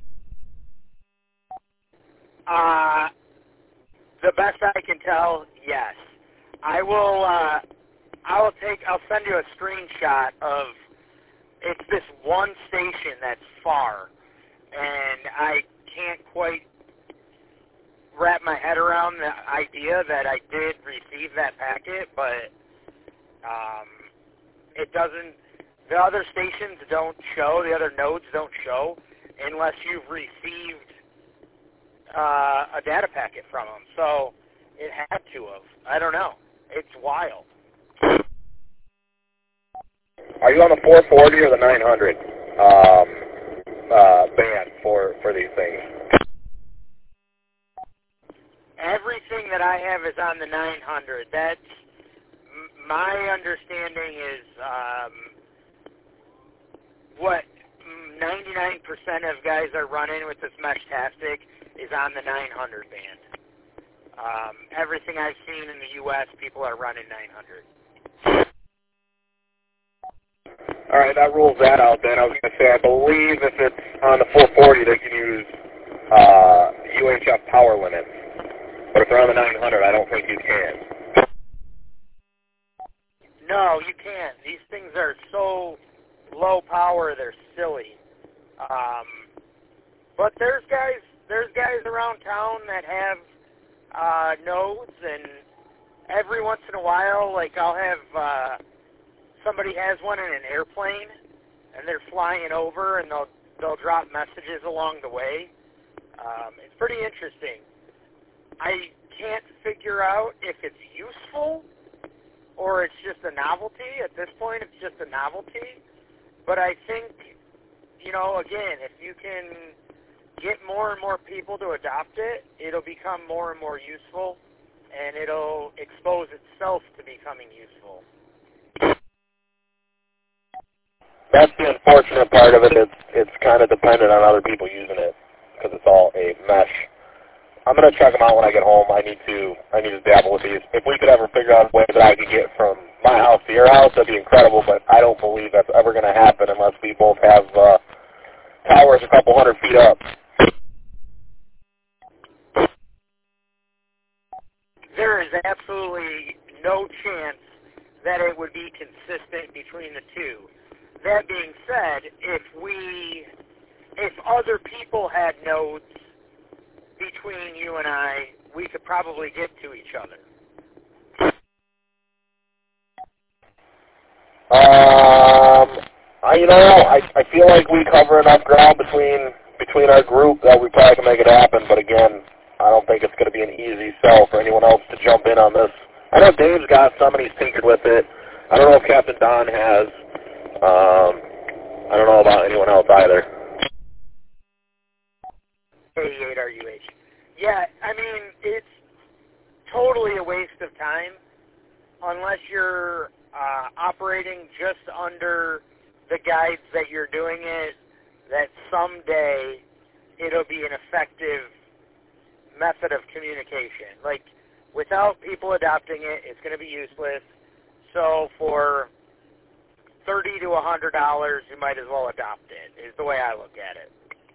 The best I can tell, yes. I'll send you a screenshot of, it's this one station that's far, and I can't quite wrap my head around the idea that I did receive that packet, but it doesn't, the other stations don't show, the other nodes don't show unless you've received a data packet from them. So it had to have. I don't know. It's wild. Are you on the 440 or the 900 band for these things? Everything that I have is on the 900. That's my understanding is what 99% of guys are running with this Meshtastic is on the 900 band. Everything I've seen in the U.S., people are running 900. All right, that rules that out then. I was going to say, I believe if it's on the 440, they can use UHF power limits. But if they're on the 900, I don't think you can. No, you can't. These things are so low power, they're silly. But there's guys around town that have nodes, and every once in a while, like I'll have somebody has one in an airplane, and they're flying over, and they'll drop messages along the way. It's pretty interesting. I can't figure out if it's useful or it's just a novelty. At this point, it's just a novelty. But I think, again, if you can get more and more people to adopt it, it'll become more and more useful, and it'll expose itself to becoming useful. That's the unfortunate part of it. It's kind of dependent on other people using it because it's all a mesh. I'm going to check them out when I get home. I need to dabble with these. If we could ever figure out a way that I could get from my house to your house, that'd be incredible, but I don't believe that's ever going to happen unless we both have towers a couple 100 feet up. There is absolutely no chance that it would be consistent between the two. That being said, if other people had nodes between you and I, we could probably get to each other. I feel like we cover enough ground between our group that we probably can make it happen, but again, I don't think it's going to be an easy sell for anyone else to jump in on this. I know Dave's got some and he's tinkered with it. I don't know if Captain Don has. I don't know about anyone else either. 88 RUH. Yeah, I mean, it's totally a waste of time unless you're operating just under the guides that you're doing it, that someday it'll be an effective method of communication. Like, without people adopting it, it's going to be useless. So for $30 to $100, you might as well adopt it, is the way I look at it.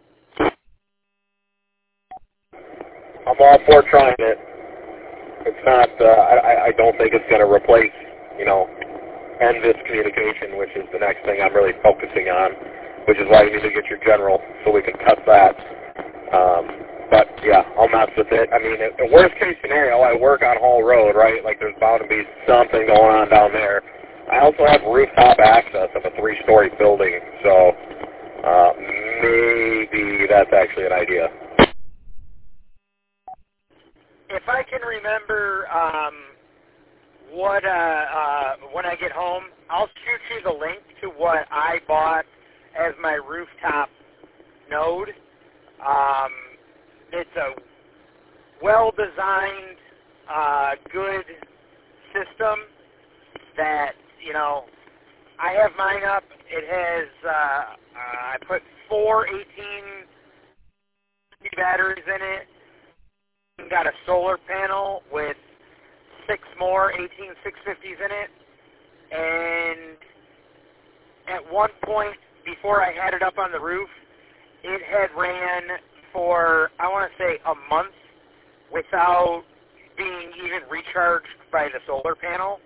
I'm all for trying it. It's not, I don't think it's going to replace, NVIS communication, which is the next thing I'm really focusing on, which is why you need to get your general so we can cut that. But, yeah, I'll mess with it. I mean, in worst case scenario, I work on Hall Road, right? Like, there's bound to be something going on down there. I also have rooftop access of a 3-story building, so maybe that's actually an idea. If I can remember when I get home, I'll shoot you the link to what I bought as my rooftop node. It's a well-designed, good system that, you know, I have mine up. It has, I put 4 18 batteries in it. Got a solar panel with 6 more 18 650s in it. And at one point, before I had it up on the roof, it had ran for, I want to say, a month without being even recharged by the solar panel.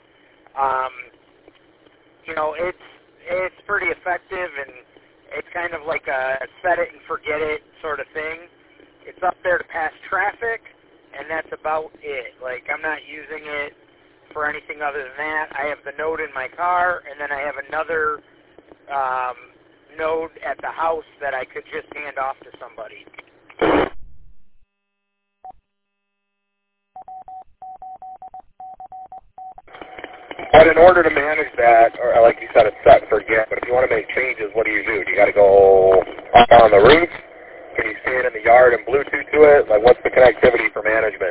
You know, it's pretty effective, and it's kind of like a set it and forget it sort of thing. It's up there to pass traffic, and that's about it. Like, I'm not using it for anything other than that. I have the node in my car, and then I have another node at the house that I could just hand off to somebody. But in order to manage that, or like you said, it's set and forget, but if you want to make changes, what do? Do you got to go up on the roof? Can you stand in the yard and Bluetooth to it? Like, what's the connectivity for management?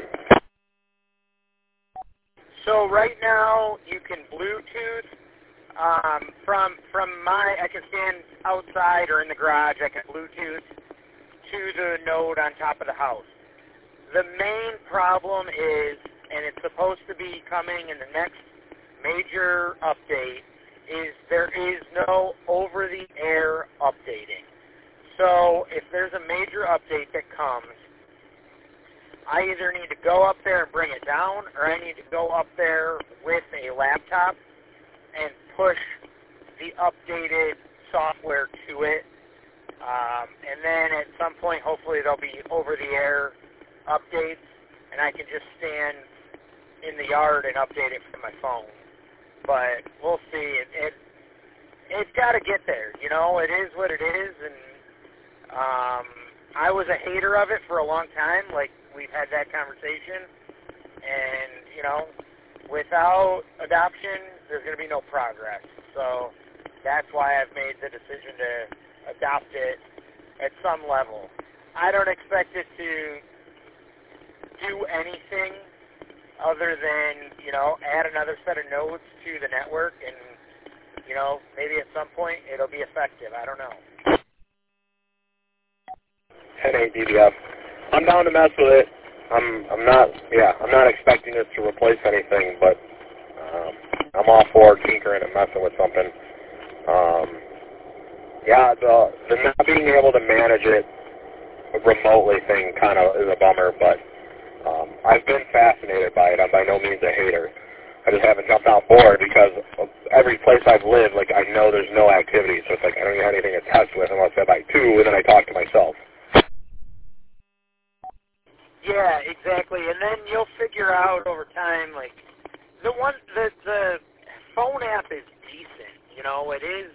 So right now, you can Bluetooth from my, I can stand outside or in the garage, I can Bluetooth to the node on top of the house. The main problem is, and it's supposed to be coming in the next major update, is there is no over-the-air updating. So if there's a major update that comes, I either need to go up there and bring it down, or I need to go up there with a laptop and push the updated software to it. And then at some point, hopefully, there'll be over-the-air updates, and I can just stand in the yard and update it from my phone. But we'll see. It's got to get there. You know, it is what it is, and I was a hater of it for a long time. Like, we've had that conversation, and, you know, without adoption, there's going to be no progress. So that's why I've made the decision to adopt it at some level. I don't expect it to do anything other than, you know, add another set of nodes to the network, and, you know, maybe at some point it'll be effective. I don't know. 10.8 DBF. I'm down to mess with it. I'm not expecting this to replace anything, but I'm all for tinkering and messing with something. The not being able to manage it remotely thing kind of is a bummer, but I've been fascinated by it. I'm by no means a hater. I just haven't jumped on board because every place I've lived, like, I know there's no activity, so it's like I don't have anything to test with unless I buy 2, and then I talk to myself. Yeah, exactly. And then you'll figure out over time, like, the phone app is decent. You know, it is,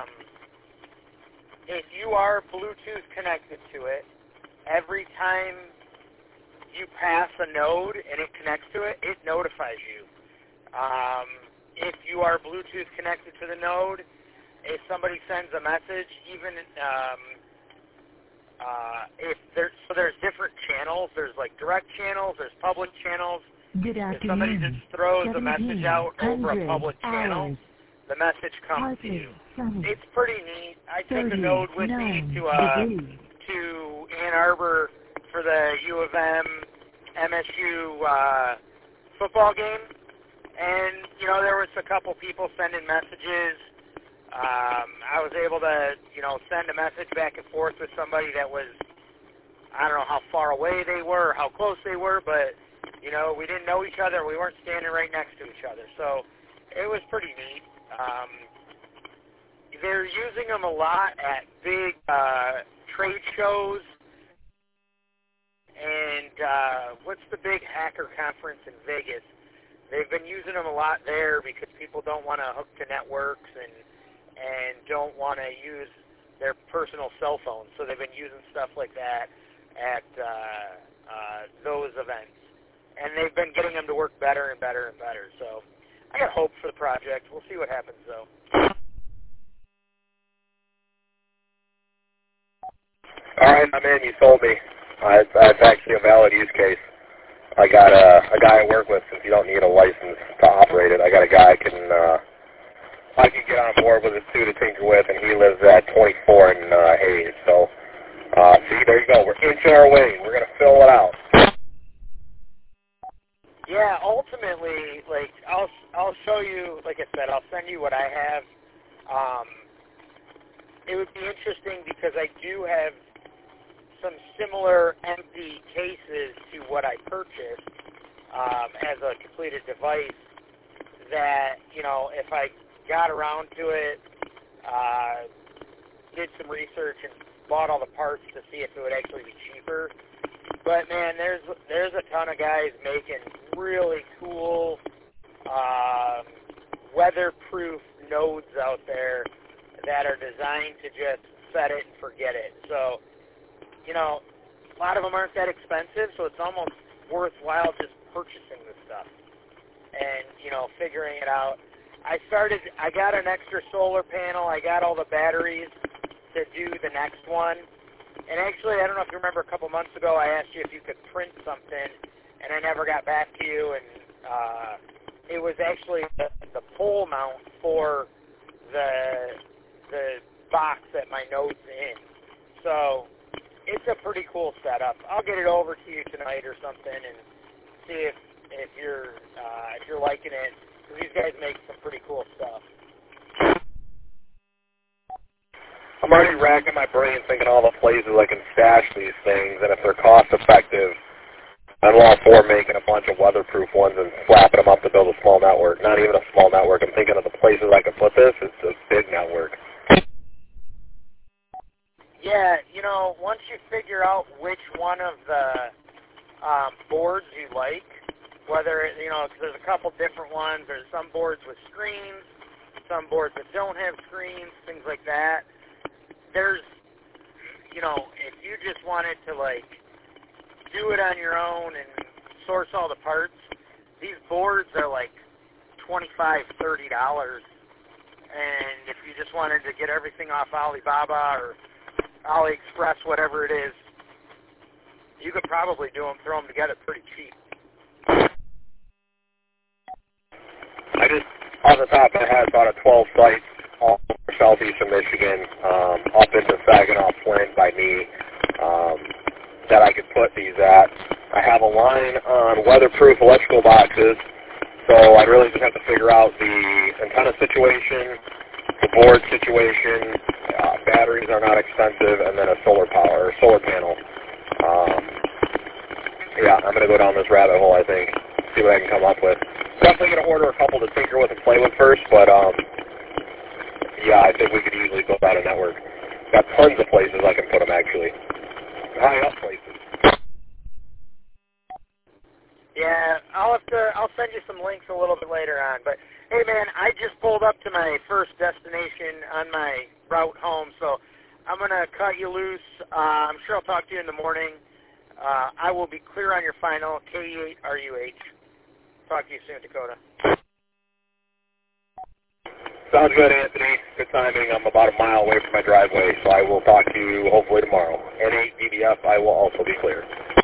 if you are Bluetooth connected to it, every time you pass a node and it connects to it, it notifies you. If you are Bluetooth connected to the node, if somebody sends a message, even there's different channels. There's like direct channels. There's public channels. Good afternoon. If somebody just throws a message out over a public channel, the message comes to you. It's pretty neat. I took a node with me to Ann Arbor for the U of M MSU football game, and you know, there was a couple people sending messages. I was able to, you know, send a message back and forth with somebody that was, I don't know how far away they were, how close they were, but, you know, we didn't know each other. We weren't standing right next to each other. So it was pretty neat. They're using them a lot at big trade shows. And what's the big hacker conference in Vegas? They've been using them a lot there because people don't want to hook to networks and don't want to use their personal cell phones. So they've been using stuff like that at those events. And they've been getting them to work better and better and better. So I got hope for the project. We'll see what happens, though. All right, I'm in. You sold me. That's actually a valid use case. I got a guy I work with, since you don't need a license to operate it. with his 2 to tinker with, and he lives at 24 in Hayes. So, see, there you go. We're inching our way. We're going to fill it out. Yeah, ultimately, like, I'll show you, like I said, I'll send you what I have. It would be interesting because I do have some similar empty cases to what I purchased as a completed device that, you know, if I got around to it, did some research and bought all the parts to see if it would actually be cheaper. But, man, there's a ton of guys making really cool weatherproof nodes out there that are designed to just set it and forget it. So, you know, a lot of them aren't that expensive, so it's almost worthwhile just purchasing this stuff and, you know, figuring it out. I got an extra solar panel. I got all the batteries to do the next one. And actually, I don't know if you remember a couple months ago, I asked you if you could print something, and I never got back to you. And it was actually the pole mount for the box that my node's in. So it's a pretty cool setup. I'll get it over to you tonight or something and see if you're liking it. Because these guys make some pretty cool stuff. I'm already racking my brain thinking all the places I can stash these things, and if they're cost effective, I'm all for making a bunch of weatherproof ones and slapping them up to build a small network. Not even a small network. I'm thinking of the places I can put this. It's a big network. Yeah, you know, once you figure out which one of the boards you like, whether, you know, because there's a couple different ones. There's some boards with screens, some boards that don't have screens, things like that. There's, you know, if you just wanted to, like, do it on your own and source all the parts, these boards are like $25, $30. And if you just wanted to get everything off Alibaba or AliExpress, whatever it is, you could probably throw them together pretty cheap. I just, off the top of my head, thought of 12 sites all over southeastern Michigan, up into Saginaw, Flint by me, that I could put these at. I have a line on weatherproof electrical boxes, so I'd really just have to figure out the antenna situation, the board situation, batteries are not expensive, and then a solar panel. Yeah, I'm going to go down this rabbit hole, I think, see what I can come up with. Definitely going to order a couple to tinker with and play with first, but yeah, I think we could easily build out a network. Got tons of places I can put them, actually. High up places. Yeah, I'll send you some links a little bit later on. But hey, man, I just pulled up to my first destination on my route home, so I'm gonna cut you loose. I'm sure I'll talk to you in the morning. I will be clear on your final K8RUH. Talk to you soon, Dakota. Sounds good, Anthony. Good timing. I'm about a mile away from my driveway, so I will talk to you hopefully tomorrow. N8 DBF, I will also be clear.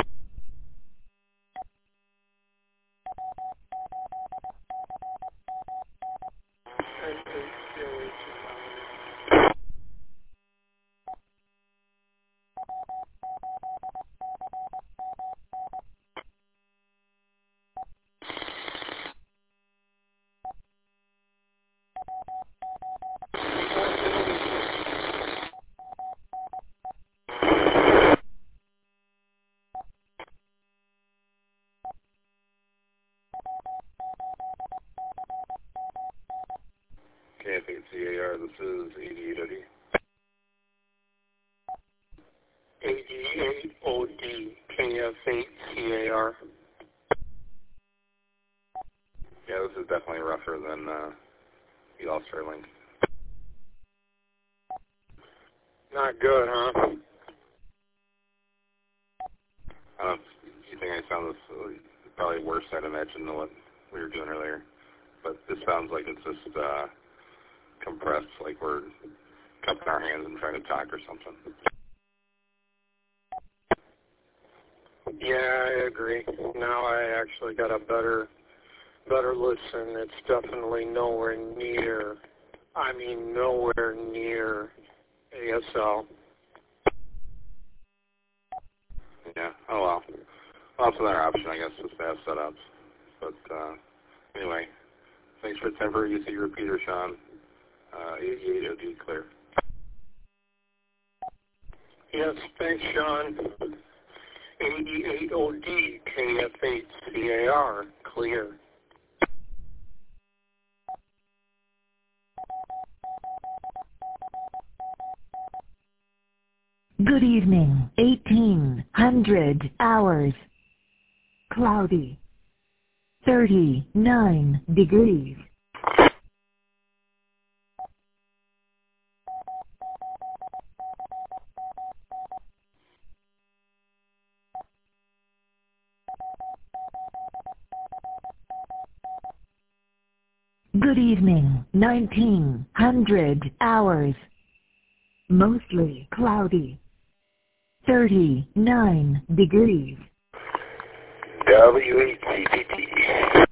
KF8CAR, this is AD8OD. AD8OD, KF8CAR. Yeah, this is definitely rougher than the All-Star Link. Not good, huh? I don't know, you think I sound this probably worse, I'd imagine, than what we were doing earlier. But this sounds like it's just compressed, like we're cupping our hands and trying to talk or something. Yeah, I agree. Now I actually got a better listen. It's definitely nowhere near I mean, nowhere near ASL. Yeah, oh well. Well, that's another option, I guess, is to have setups. But anyway, thanks for the temporary use of your repeater, Sean. 88OD clear. Yes, thanks, Sean. 88OD KF8CAR clear. Good evening. 1800 hours. Cloudy. 39 degrees. Good evening. 1900 hours. Mostly cloudy. 39 degrees. W8CPT.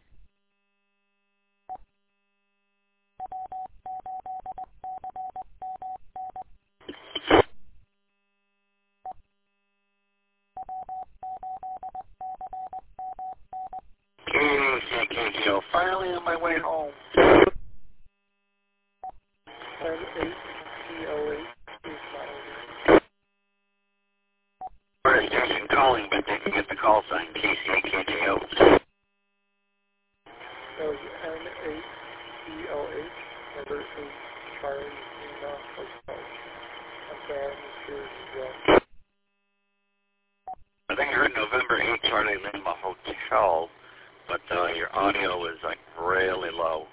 KCKGO, finally on my way home. N8CO8 is my First station calling, but they can get the call sign KCKGO. That was N8CO8. Number 8 Charlie Lima Hotel. I'm sorry, I'm just here as well. I think I heard November 8 Charlie Lima Hotel, but your audio was like really low.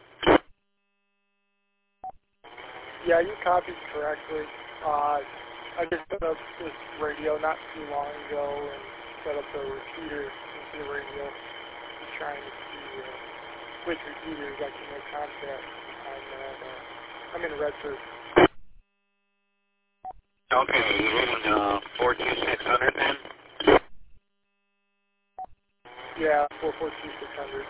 Yeah, you copied correctly. I just set up this radio not too long ago and set up the repeater into the radio. I'm trying to see which repeaters I can make contact on that. I'm in Redford. Okay, you're hitting 42600 then? Yeah, 442-600.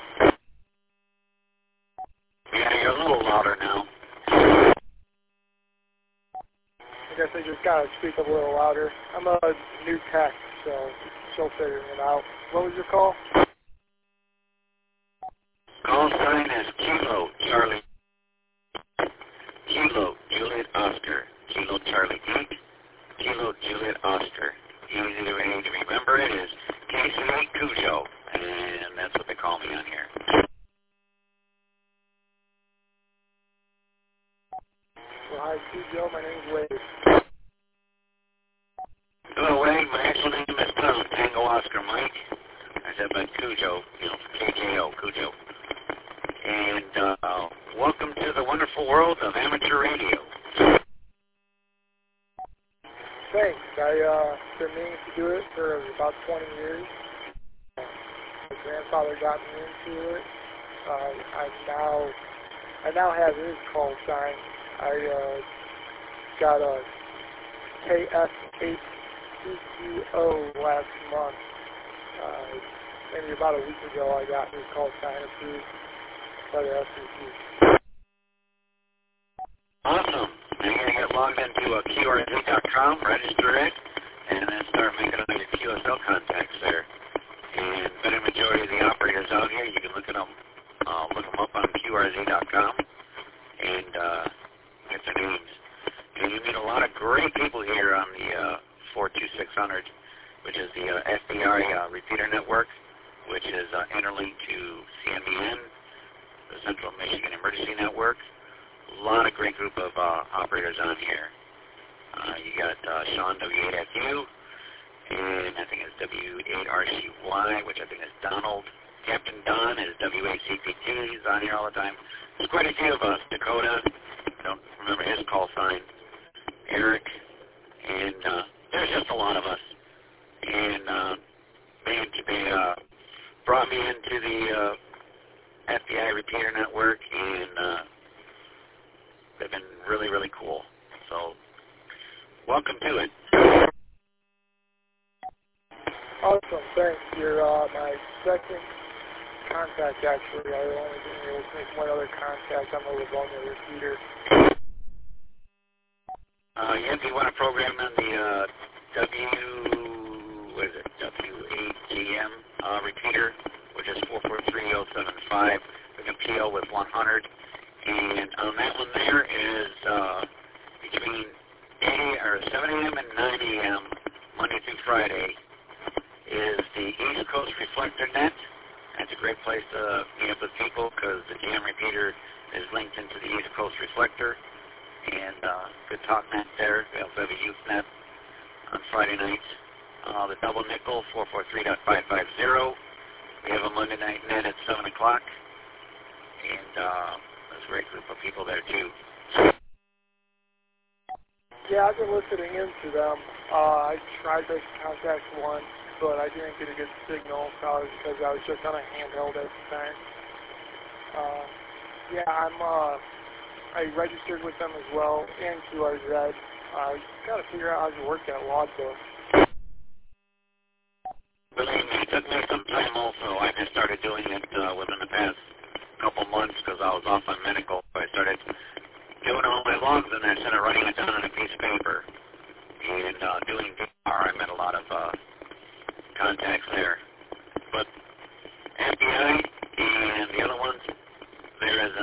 Yeah, you're a little louder now. I guess I just gotta speak a little louder. I'm a new tech, so still figuring it out. What was your call? Call sign is Kilo Charlie. Kilo Juliet Oscar. Kilo Charlie 8. Kilo Juliet Oscar. Easy to remember it is KC8 Cujo, and that's what they call me on here. Well, hi, Cujo. My name's Wade. Hello, Wade. My actual name is Tom, Tango Oscar Mike. I said by Cujo, KKO, Cujo. And welcome to the wonderful world of amateur radio. Thanks. I've been meaning to do it for about 20 years. My grandfather got me into it. I now have his call sign. I got a KF8CCO last month. Maybe about a week ago I got his call sign approved by the FCC. Awesome. Now you're going to get logged into QRZ.com, register it, and then start making all your QSL contacts there. And the majority of the operators out here, you can look them up on QRZ.com and get their names. And you meet a lot of great people here on the 42600, which is the SDI repeater network, which is interlinked to CMBN, the Central Michigan Emergency Network. A lot of great group of operators on here. You got Sean, W8FU, and I think it's W8RCY, which I think is Donald. Captain Don is W8CPT. He's on here all the time. There's quite a few of us. Dakota, don't remember his call sign. Eric, and there's just a lot of us. And they brought me into the FBI repeater network, and they've been really, really cool. So, welcome to it. Awesome, thanks. You're my second contact, actually. I've only been able to make one other contact on the Livonia repeater. If you want to program in the W8GM repeater, which is 443.075, we can PO with 100. And on that one there is between 7 a.m. and 9 a.m. Monday through Friday is the East Coast Reflector Net. That's a great place to meet up with people because the GM repeater is linked into the East Coast Reflector. And good talk net there. We also have a youth net on Friday nights. The double nickel, 443.550. We have a Monday night net at 7 o'clock. And there's a great group of people there, too. Yeah, I've been listening into them. I tried to contact one, but I didn't get a good signal, probably because I was just on a handheld at the time. I registered with them as well, and QRZ. I got to figure out how to work that logbook. Believe me, it took me some time also. I just started doing it within the past couple months because I was off on medical. I started doing all my logs and I started writing it down on a piece of paper. And doing DR, I met a lot of contacts there. But FBI and the other ones, there is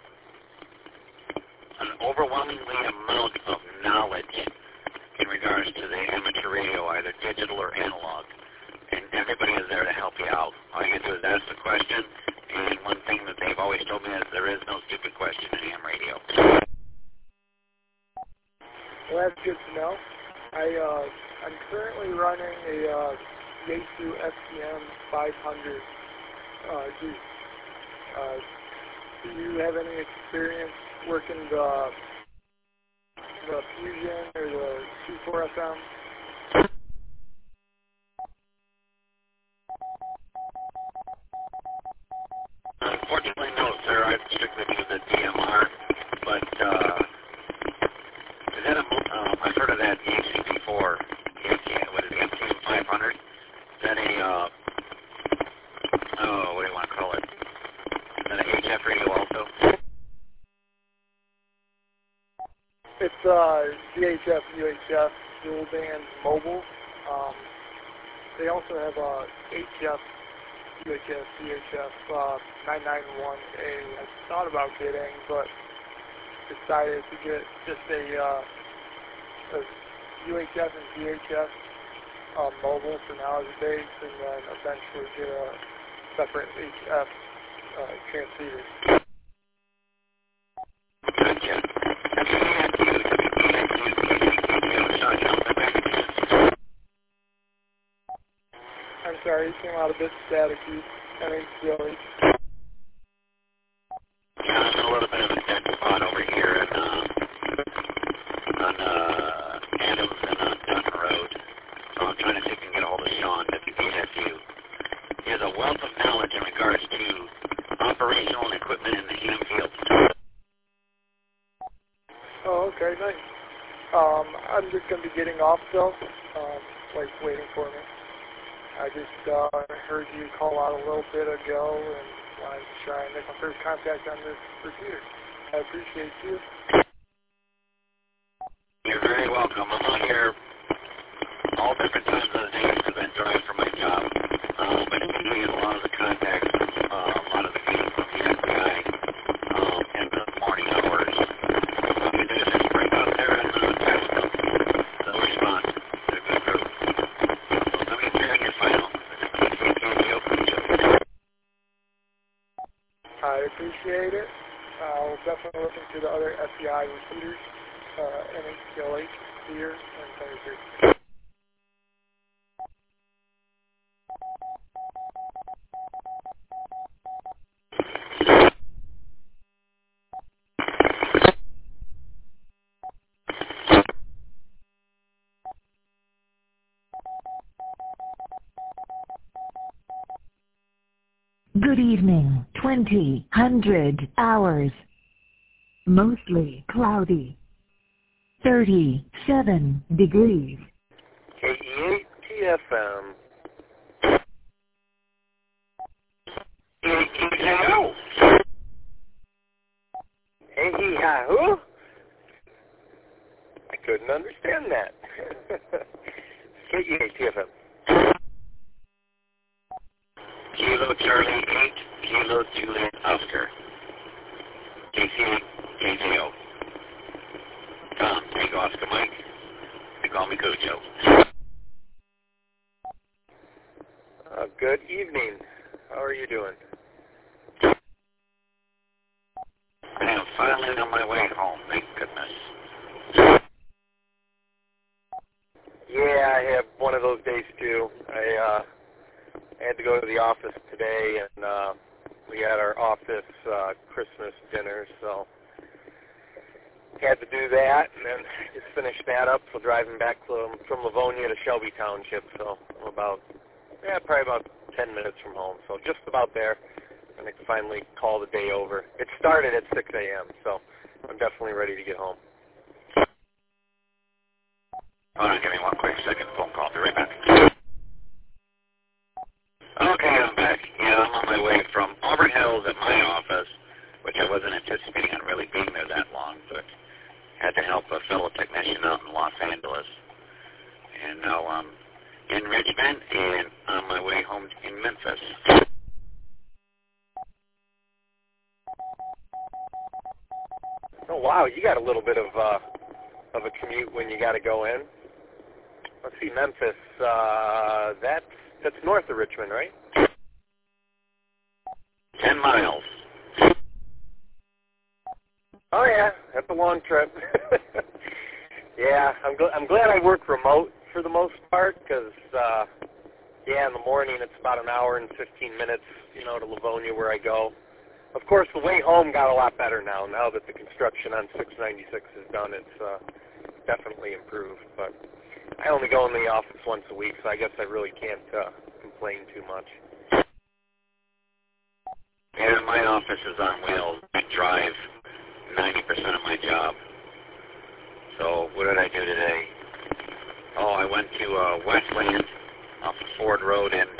an overwhelmingly amount of knowledge in regards to the amateur radio, either digital or analog. And everybody is there to help you out. All you can do is ask the question, and one thing that they've always told me is there is no stupid question in ham radio. Well, that's good to know. I'm currently running a Yaesu FCM 500 G. Do you have any experience working the Fusion or the C4FM? Unfortunately, no, sir. I strictly do the DMR, but is that I've heard of that Yaesu before. What is it, FCM 500? Is that what do you want to call it? Is that an HF radio also? It's VHF, UHF, dual band mobile. They also have HF, UHF, VHF 991A. I thought about getting, but decided to get just a UHF and VHF mobile for now as a base, and then eventually get a separate HF transceiver. Gotcha. I'm sorry, you came out a bit staticky. NHCLH. Yeah, I'm in a little bit of a dead spot over here on Adams and Dunn Road. So I'm trying to see if I can get a hold of Sean, WPSU. He has a wealth of knowledge in regards to operational and equipment in the ham field. Oh, okay, nice. I'm just going to be getting off, though, waiting for me. I just heard you call out a little bit ago and wanted to try and make my first contact on this repeater. I appreciate you. You're very welcome. I'm out here all different times of the day because I drive for my job. But you can get a lot of the contacts, a lot of the people from the FBI in the morning hours. All you do is just bring out there and text them. They'll respond. They're a good group. So let me turn your final. I appreciate it. I'll definitely look into the other FBI repeaters, NHCLH here and Thursday. Good evening, 2000 hours. Mostly cloudy. 37 degrees. KEA-TFM. Hello. Hey, who? I couldn't didn't understand that. KEATFM. Kilo Charlie 8, Kilo Juliet Oscar. KCAKJO. Tom, Tango Oscar Mike. They call me Cujo. Good evening. How are you doing? I am finally on my way home, thank goodness. Yeah, I have one of those days too. I had to go to the office today, and we had our office Christmas dinner, so had to do that, and then just finished that up. So driving back from Livonia to Shelby Township, so I'm probably about 10 minutes from home, so just about there, and I can finally call the day over. It started at 6 a.m., so I'm definitely ready to get home. Hold on, give me one quick second. Phone call. Be right back. Okay, I'm back. Yeah, I'm on my way from Auburn Hills at my office, which I wasn't anticipating on really being there that long, but had to help a fellow technician out in Los Angeles. And now I'm in Richmond and on my way home in Memphis. Oh, wow, you got a little bit of a commute when you got to go in. Let's see, Memphis, that's north of Richmond, right? 10 miles. Oh, yeah, that's a long trip. Yeah, I'm glad I work remote for the most part, because, in the morning it's about an hour and 15 minutes, to Livonia where I go. Of course, the way home got a lot better now that the construction on 696 is done. It's definitely improved, but I only go in the office once a week, so I guess I really can't complain too much. Yeah, my office is on wheels. I drive 90% of my job. So what did I do today? Oh, I went to Westland off of Ford Road and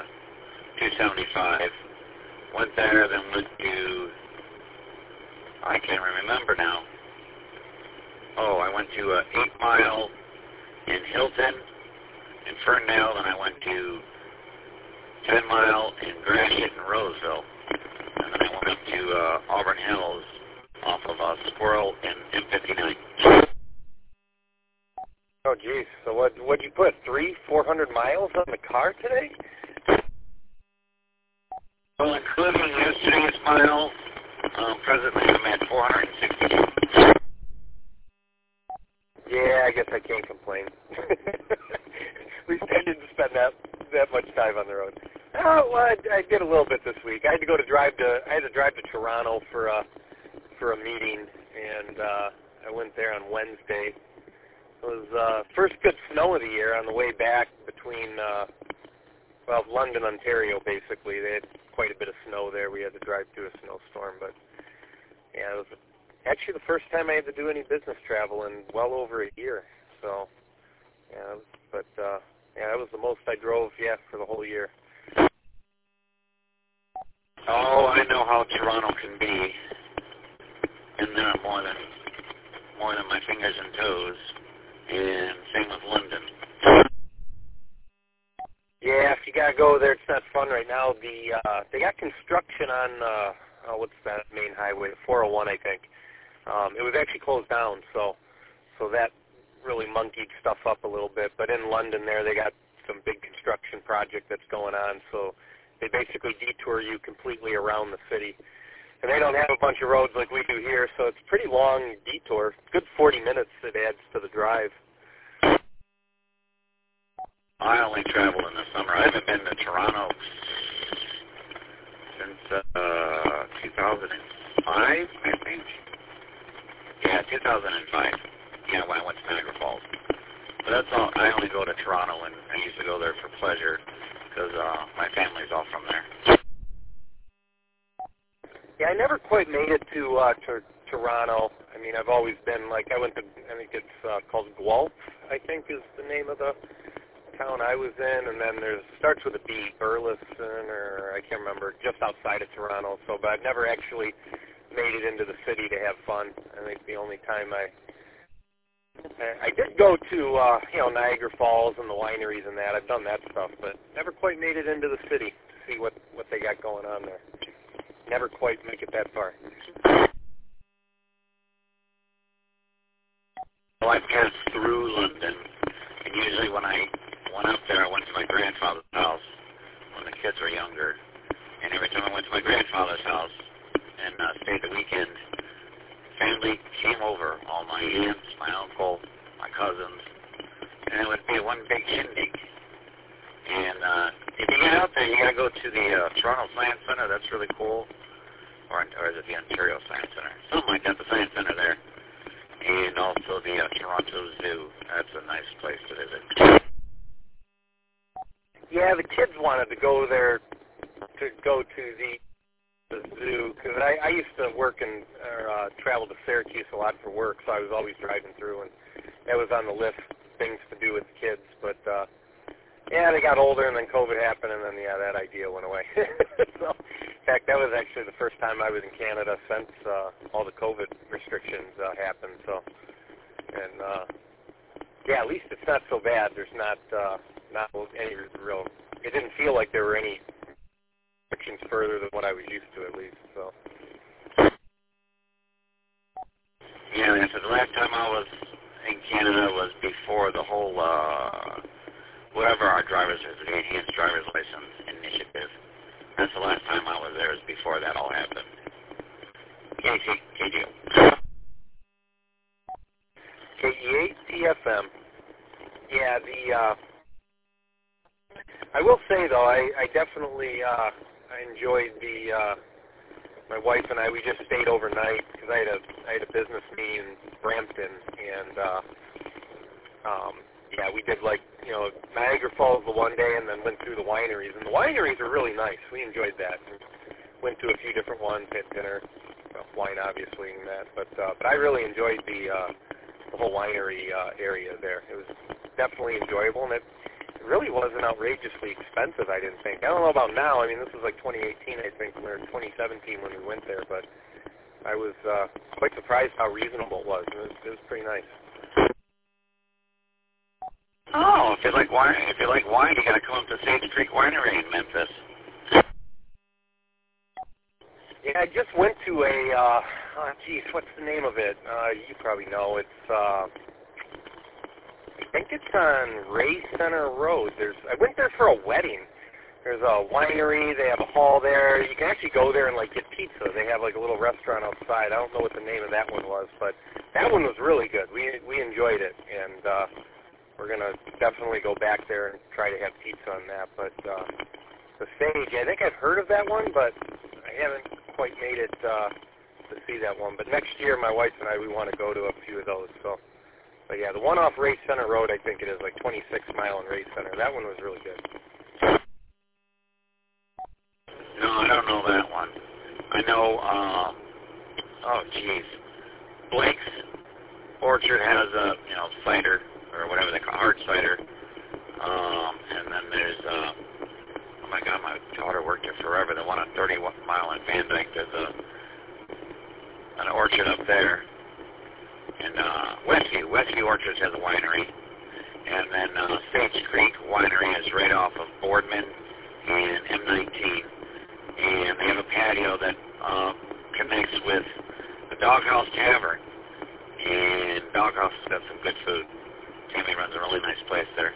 275. Went there, then went to, I can't remember now. Oh, I went to 8 Mile in Hilton, in Ferndale, and I went to 10 Mile in Gratiot and Roseville. And then I went up to Auburn Hills off of Squirrel and M59. Oh, geez. So what'd you put, 400 miles on the car today? Well, including yesterday's mile, presently I'm at 462. Yeah, I guess I can't complain. At least I didn't spend that much time on the road. Oh, well, I did a little bit this week. I had to drive to Toronto for a meeting, and I went there on Wednesday. It was first good snow of the year on the way back between London, Ontario, basically. They had quite a bit of snow there. We had to drive through a snowstorm, but yeah, it was actually the first time I had to do any business travel in well over a year. So, yeah, that was the most I drove, for the whole year. Oh, I know how Toronto can be. And there are more than my fingers and toes. And same with London. Yeah, if you gotta go there, it's not fun right now. They got construction on what's that main highway, 401, I think. It was actually closed down, so that really monkeyed stuff up a little bit. But in London, there they got some big construction project that's going on. So they basically detour you completely around the city, and they don't have a bunch of roads like we do here. So it's a pretty long detour. Good 40 minutes it adds to the drive. I only travel in the summer. I haven't been to Toronto since 2005, I think. Yeah, 2005. Yeah, when I went to Niagara Falls. But that's all. I only go to Toronto, and I used to go there for pleasure because my family's all from there. Yeah, I never quite made it to Toronto. I mean, I've always been I went to, I think it's called Guelph, I think is the name of the town I was in, and then starts with a B, Burleson, or I can't remember, just outside of Toronto. So, but I've never actually made it into the city to have fun. I think the only time I I did go to, Niagara Falls and the wineries and that. I've done that stuff, but never quite made it into the city to see what they got going on there. Never quite make it that far. Well, I've passed through London, and usually when I went up there, I went to my grandfather's house when the kids were younger. And every time I went to my grandfather's house and stayed the weekend, family came over, all my aunts, my uncle, my cousins, and it would be one big shindig. And if you get out there, you got to go to the Toronto Science Center. That's really cool. Or is it the Ontario Science Center? Something like that, the Science Center there. And also the Toronto Zoo. That's a nice place to visit. Yeah, the kids wanted to go there to go to the zoo, because I used to work and travel to Syracuse a lot for work, so I was always driving through, and that was on the list, things to do with the kids. But they got older, and then COVID happened, and then that idea went away. So, in fact, that was actually the first time I was in Canada since all the COVID restrictions happened. So, and at least it's not so bad. There's not any real. It didn't feel like there were any restrictions further than what I was used to, at least. So. Yeah, so the last time I was in Canada was before the whole, whatever our the enhanced driver's license initiative. That's the last time I was there, was before that all happened. KE8 TFM. Yeah, I will say, though, I definitely I enjoyed my wife and I, we just stayed overnight because I had a business meeting in Brampton, and we did Niagara Falls the one day and then went through the wineries, and the wineries are really nice. We enjoyed that. And went to a few different ones, had dinner, wine obviously and that, but I really enjoyed the whole winery area there. It was definitely enjoyable, and it really wasn't outrageously expensive, I didn't think. I don't know about now. I mean, this was like 2018, I think, or 2017 when we went there, but I was quite surprised how reasonable it was. It was pretty nice. Oh, if you like wine, you got to come up to Sage Creek Winery in Memphis. Yeah, I just went to what's the name of it? You probably know. It's I think it's on Ray Center Road. I went there for a wedding. There's a winery. They have a hall there. You can actually go there and get pizza. They have a little restaurant outside. I don't know what the name of that one was, but that one was really good. We enjoyed it, and we're gonna definitely go back there and try to have pizza on that. But the Sage, I think I've heard of that one, but I haven't quite made it to see that one. But next year, my wife and I, we want to go to a few of those. So. But yeah, the one off Ray Center Road, I think it is 26 Mile in Ray Center. That one was really good. No, I don't know that one. I know, Blake's Orchard has a, cider, or whatever they call hard cider. And then there's, oh my God, my daughter worked there forever. The one on 30 Mile in Van Dyke, there's an orchard up there. And Westview Orchards has a winery, and then Sage Creek Winery is right off of Boardman and M19, and they have a patio that connects with the Doghouse Tavern, and Doghouse has got some good food. Tammy runs a really nice place there.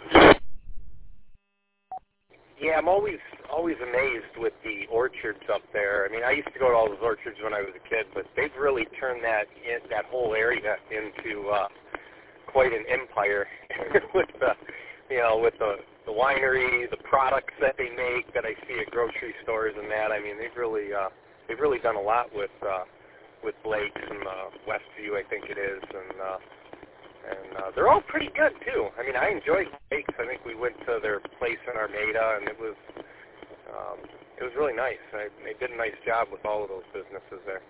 Yeah, I'm always amazed with the orchards up there. I mean, I used to go to all those orchards when I was a kid, but they've really turned that whole area into quite an empire with the winery, the products that they make that I see at grocery stores and that. I mean, they've really done a lot with Blake's and Westview, I think it is, and they're all pretty good too. I mean, I enjoyed Blake's. I think we went to their place in Armada, and it was really nice. They did a nice job with all of those businesses there.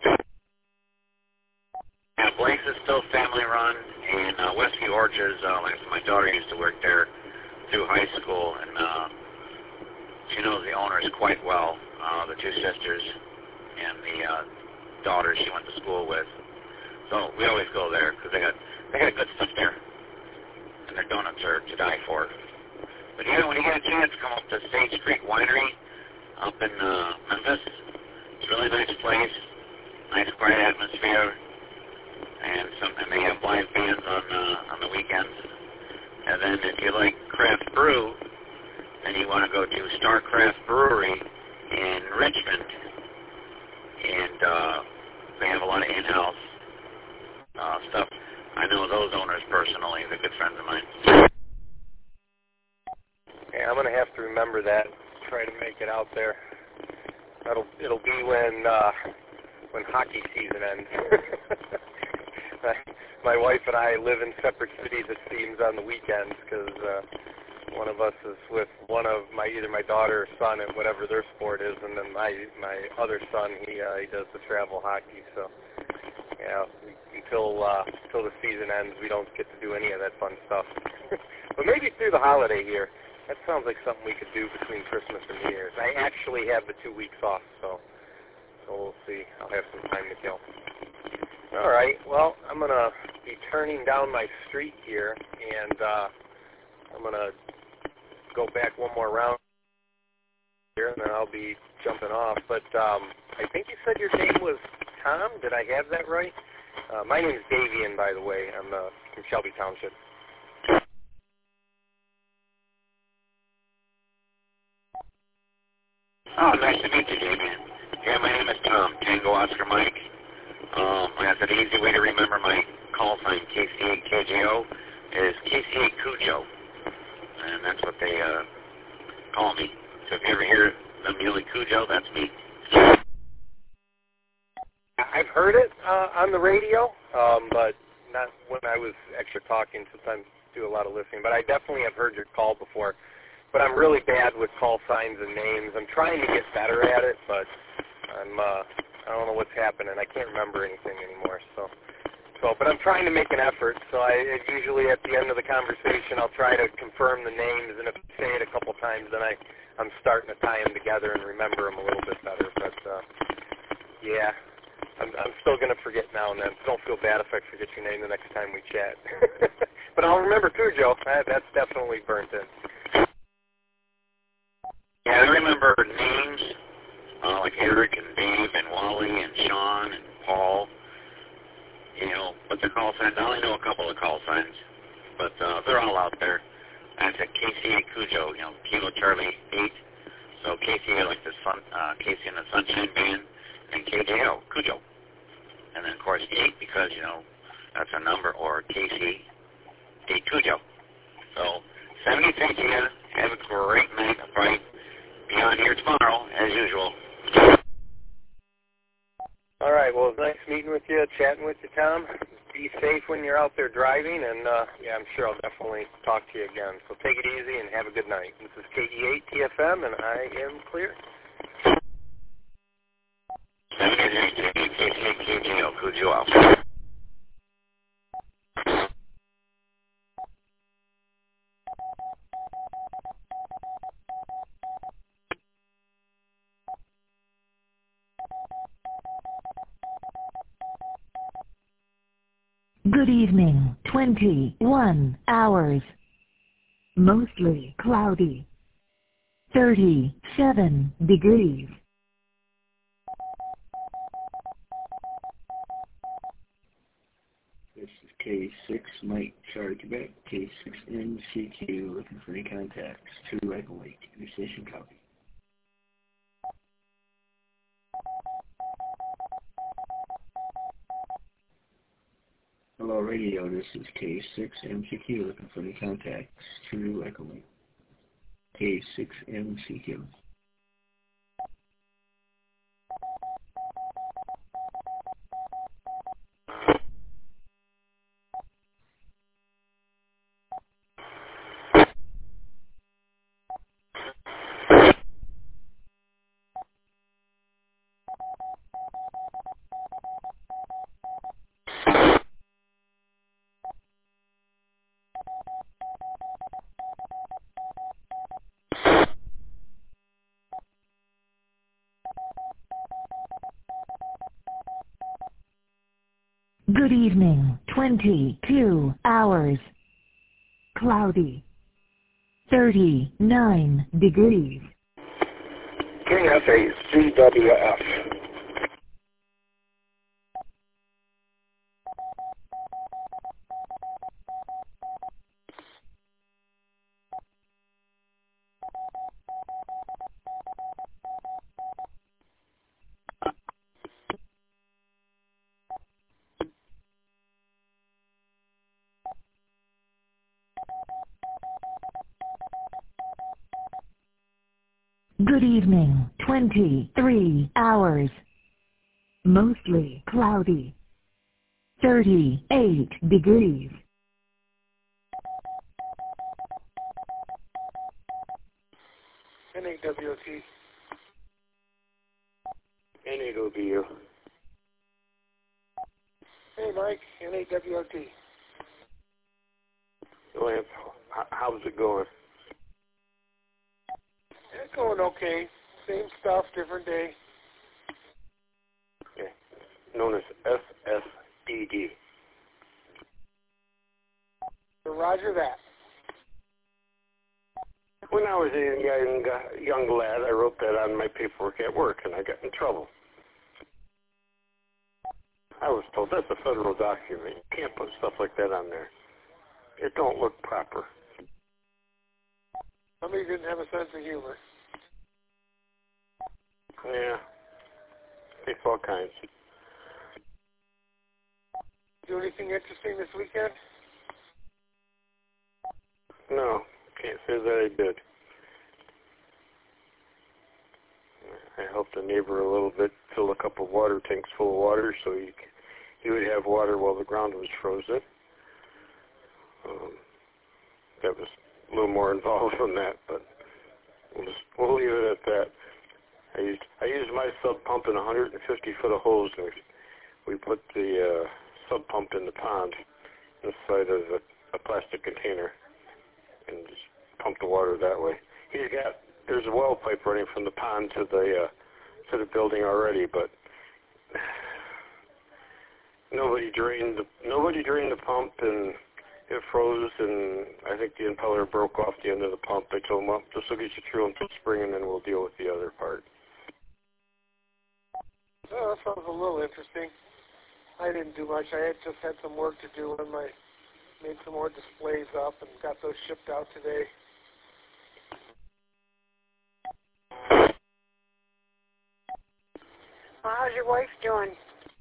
Yeah, Blake's is still family run, and Westview Orchards, my daughter used to work there through high school, and she knows the owners quite well, the two sisters and the daughter she went to school with. So we always go there because they got good stuff there, and their donuts are to die for. But yeah, when you get a chance, come up to Sage Creek Winery up in Memphis. It's a really nice place, nice quiet atmosphere, and they have live bands on the weekends. And then if you like craft brew, then you want to go to Star Craft Brewery in Richmond, and they have a lot of in-house stuff. I know those owners personally; they're good friends of mine. Yeah, I'm gonna have to remember that. Try to make it out there. It'll be when hockey season ends. My wife and I live in separate cities, it seems, on the weekends because one of us is with one of either my daughter or son at whatever their sport is, and then my other son he does the travel hockey. So yeah, until the season ends, we don't get to do any of that fun stuff. But maybe through the holiday here. That sounds like something we could do between Christmas and New Year's. I actually have the 2 weeks off, so we'll see. I'll have some time to kill. All right. Well, I'm going to be turning down my street here, and I'm going to go back one more round here, and then I'll be jumping off. But I think you said your name was Tom. Did I have that right? My name is Davian, by the way. I'm from Shelby Township. Oh, nice to meet you, Damien. Yeah, my name is Tom, Tango Oscar Mike. That's an easy way to remember my call sign, KC8KJO, is KC8 Cujo. And that's what they call me. So if you ever hear them yelling Cujo, that's me. I've heard it on the radio, but not when I was extra talking. Sometimes do a lot of listening. But I definitely have heard your call before. But I'm really bad with call signs and names. I'm trying to get better at it, but I don't know what's happening. I can't remember anything anymore. But I'm trying to make an effort. So usually at the end of the conversation, I'll try to confirm the names, and if I say it a couple times, then I'm starting to tie them together and remember them a little bit better. But yeah, I'm still going to forget now and then. So don't feel bad if I forget your name the next time we chat. But I'll remember Cujo. That's definitely burnt in. Yeah, I remember names like Eric and Dave and Wally and Sean and Paul. You know, but the call signs, I only know a couple of call signs, but they're all out there. And I said KC8 Cujo, you know, Kilo Charlie 8. So KC like the Casey and the Sunshine Band, and KJO, Cujo. And then, of course, 8 because, you know, that's a number, or KC8 Cujo. So, 73 to you. Have a great night. I'll probably be on here tomorrow, as usual. All right. Well, it's nice meeting with you, chatting with you, Tom. Be safe when you're out there driving, and, yeah, I'm sure I'll definitely talk to you again. So take it easy and have a good night. This is KE8 TFM, and I am clear. 73 KJO, Cujo out. Good evening, 21 hours. Mostly cloudy. 37 degrees. This is K6 Mike, Charlie, Quebec, K6MCQ, looking for any contacts, 2 Echo Lake, any station copy. Hello, radio, this is K6MCQ, looking for any contacts, 2 Echo Lake, K6MCQ. Good evening, 22 hours. Cloudy. 39 degrees. KFACWF. Good evening, 23 hours. Mostly cloudy. 38 degrees. NAWT. NAWBU. Hey, Mike, NAWT. Lance, how's it going? It's going okay. Same stuff, different day. Okay. Known as SSDD. Roger that. When I was a young lad, I wrote that on my paperwork at work, and I got in trouble. I was told that's a federal document. You can't put stuff like that on there. It don't look proper. Somebody didn't have a sense of humor. Yeah. Takes all kinds. Do anything interesting this weekend? No, can't say that I did. I helped a neighbor a little bit fill a couple of water tanks full of water so he would have water while the ground was frozen. That was a little more involved than that, but we'll leave it at that. I used my sub pump in 150 foot of hose, and we put the sub pump in the pond inside of a plastic container and just pump the water that way. There's a well pipe running from the pond to the building already, but nobody drained the pump, and it froze, and I think the impeller broke off the end of the pump. I told him, well, this will get you through until spring, and then we'll deal with the other part. Oh, that sounds a little interesting. I didn't do much. I just had some work to do, and I made some more displays up and got those shipped out today. Well, how's your wife doing?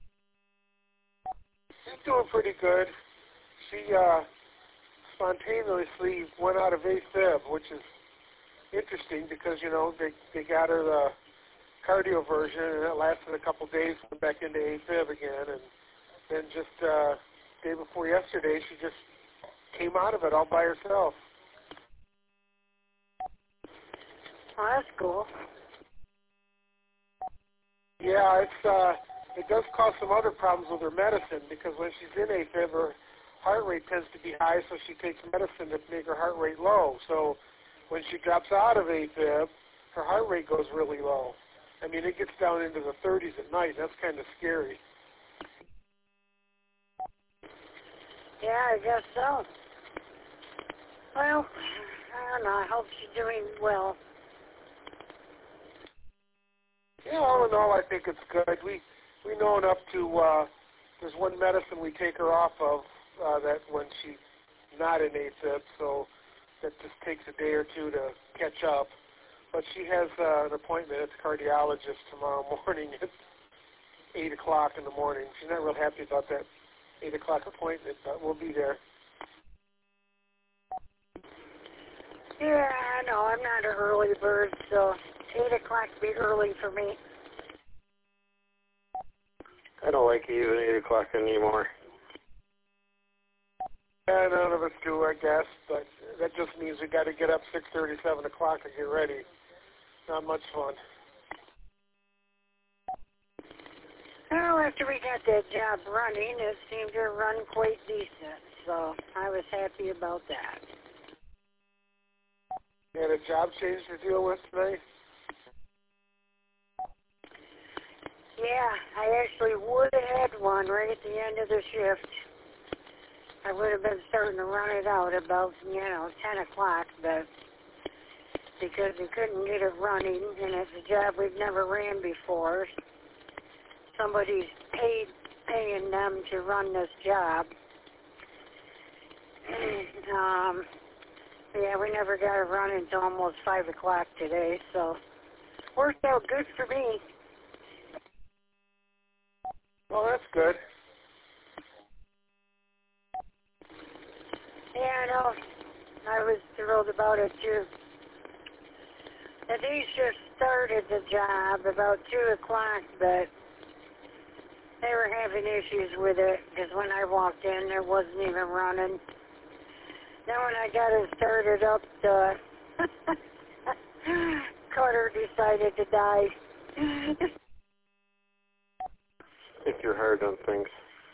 She's doing pretty good. She spontaneously went out of AFib, which is interesting because, you know, they got her the cardio version, and it lasted a couple days, went back into AFib again, and then just day before yesterday, she just came out of it all by herself. Oh, that's cool. Yeah, it does cause some other problems with her medicine because when she's in AFib, her heart rate tends to be high, so she takes medicine to make her heart rate low. So when she drops out of AFib, her heart rate goes really low. I mean, it gets down into the 30s at night. That's kind of scary. Yeah, I guess so. Well, I don't know. I hope she's doing well. Yeah, all in all, I think it's good. We know enough to, there's one medicine we take her off of that when she's not in AFib, so that just takes a day or two to catch up. But she has an appointment at the cardiologist tomorrow morning at 8 o'clock in the morning. She's not real happy about that 8 o'clock appointment, but we'll be there. Yeah, I know. I'm not an early bird, so 8 o'clock would be early for me. I don't like even 8 o'clock anymore. Yeah, none of us do, I guess, but that just means we got to get up 6:30, 7 o'clock and get ready. Not much fun. Well, after we got that job running, it seemed to run quite decent, so I was happy about that. You had a job change to deal with tonight? Yeah, I actually would have had one right at the end of the shift. I would have been starting to run it out about, 10 o'clock, but because we couldn't get it running, and it's a job we've never ran before. Somebody's paying them to run this job. Yeah, we never got it running until almost 5 o'clock today, so worked out good for me. Well, that's good. Yeah, I know. I was thrilled about it, too. The day shift started the job about 2 o'clock, but they were having issues with it because when I walked in, it wasn't even running. Then when I got it started up, the cutter decided to die. I think you're hard on things.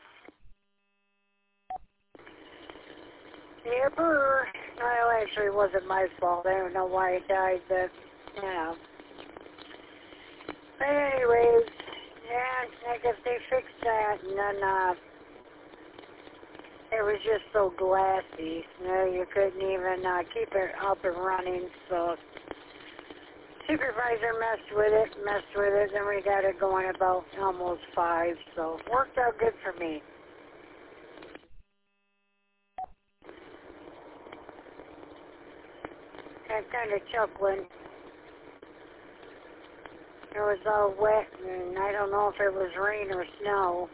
Yeah, well, actually, it wasn't my fault. I don't know why it died, but, But anyways, yeah, I guess they fixed that, and then, it was just so glassy. You couldn't even keep it up and running, so supervisor messed with it, then we got it going about almost 5, so worked out good for me. I'm kind of chuckling. It was all wet, and I don't know if it was rain or snow.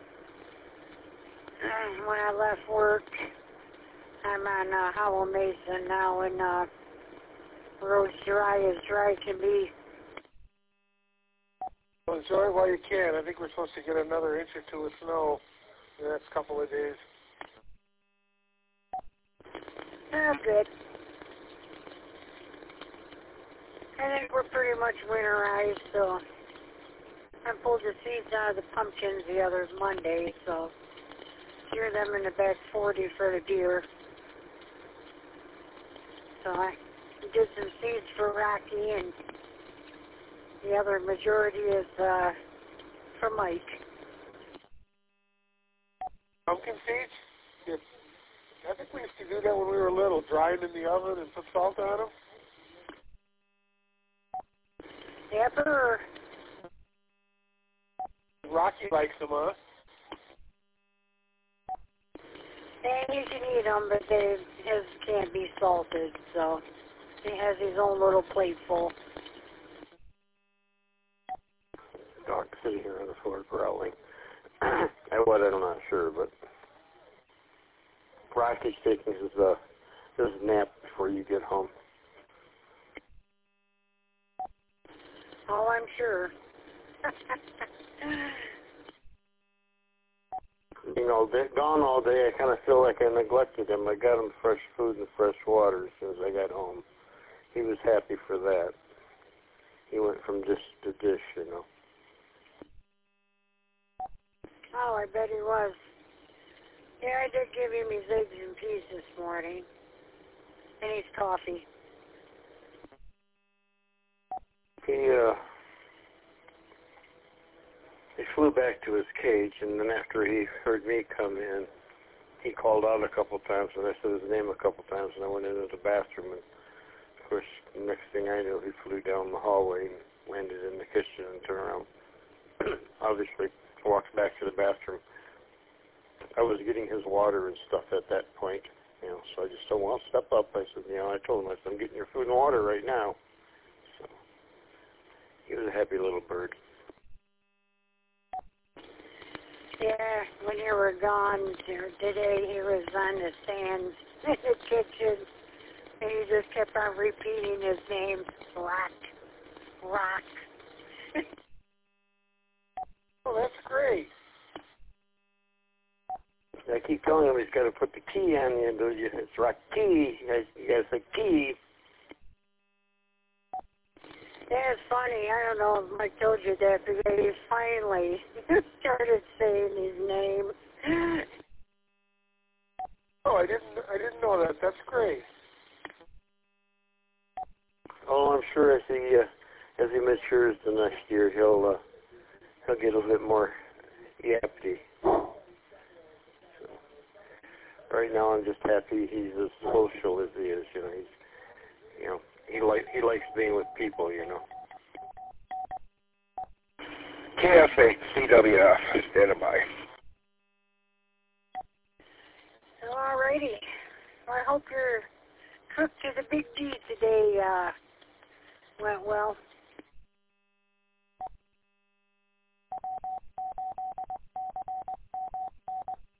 When I left work, I'm on Howell Mason now, and road's dry as dry can be. Well, enjoy it while you can. I think we're supposed to get another inch or 2 of snow in the next couple of days. Good. I think we're pretty much winterized, so I pulled the seeds out of the pumpkins the other Monday, so threw them in the back 40 for the deer. So I did some seeds for Rocky, and the other majority is for Mike. Pumpkin seeds? Yeah. I think we used to do that when we were little, dry them in the oven and put salt on them. Yep, sir. Rocky likes them, huh? And you can eat them, but his can't be salted, so he has his own little plate full. Dog sitting here on the floor growling. At what, I'm not sure, but Rocky's taking his nap before you get home. Oh, I'm sure. Gone all day, I kind of feel like I neglected him. I got him fresh food and fresh water as soon as I got home. He was happy for that. He went from dish to dish, Oh, I bet he was. Yeah, I did give him his eggs and peas this morning. And his coffee. He flew back to his cage, and then after he heard me come in, he called out a couple times, and I said his name a couple times, and I went into the bathroom, and of course, the next thing I knew, he flew down the hallway and landed in the kitchen and turned around. Obviously, walked back to the bathroom. I was getting his water and stuff at that point, so I just told him, well, step up. I said, I told him, I said, I'm getting your food and water right now. So he was a happy little bird. Yeah, when you were gone today, he was on the stands in the kitchen, and he just kept on repeating his name, Rock. Oh, that's great. I keep telling him he's got to put the key on the end of it. It's Rocky. You guys say key. Yeah, it's funny. I don't know if Mike told you that, but he finally started saying his name. Oh, I didn't know that. That's great. Oh, I'm sure as he matures the next year, he'll get a little bit more yappy. So, right now, I'm just happy he's as social as he is. He likes being with people. KFA, CWF, standing by. Alrighty. Well, I hope your trip to the Big D today went well.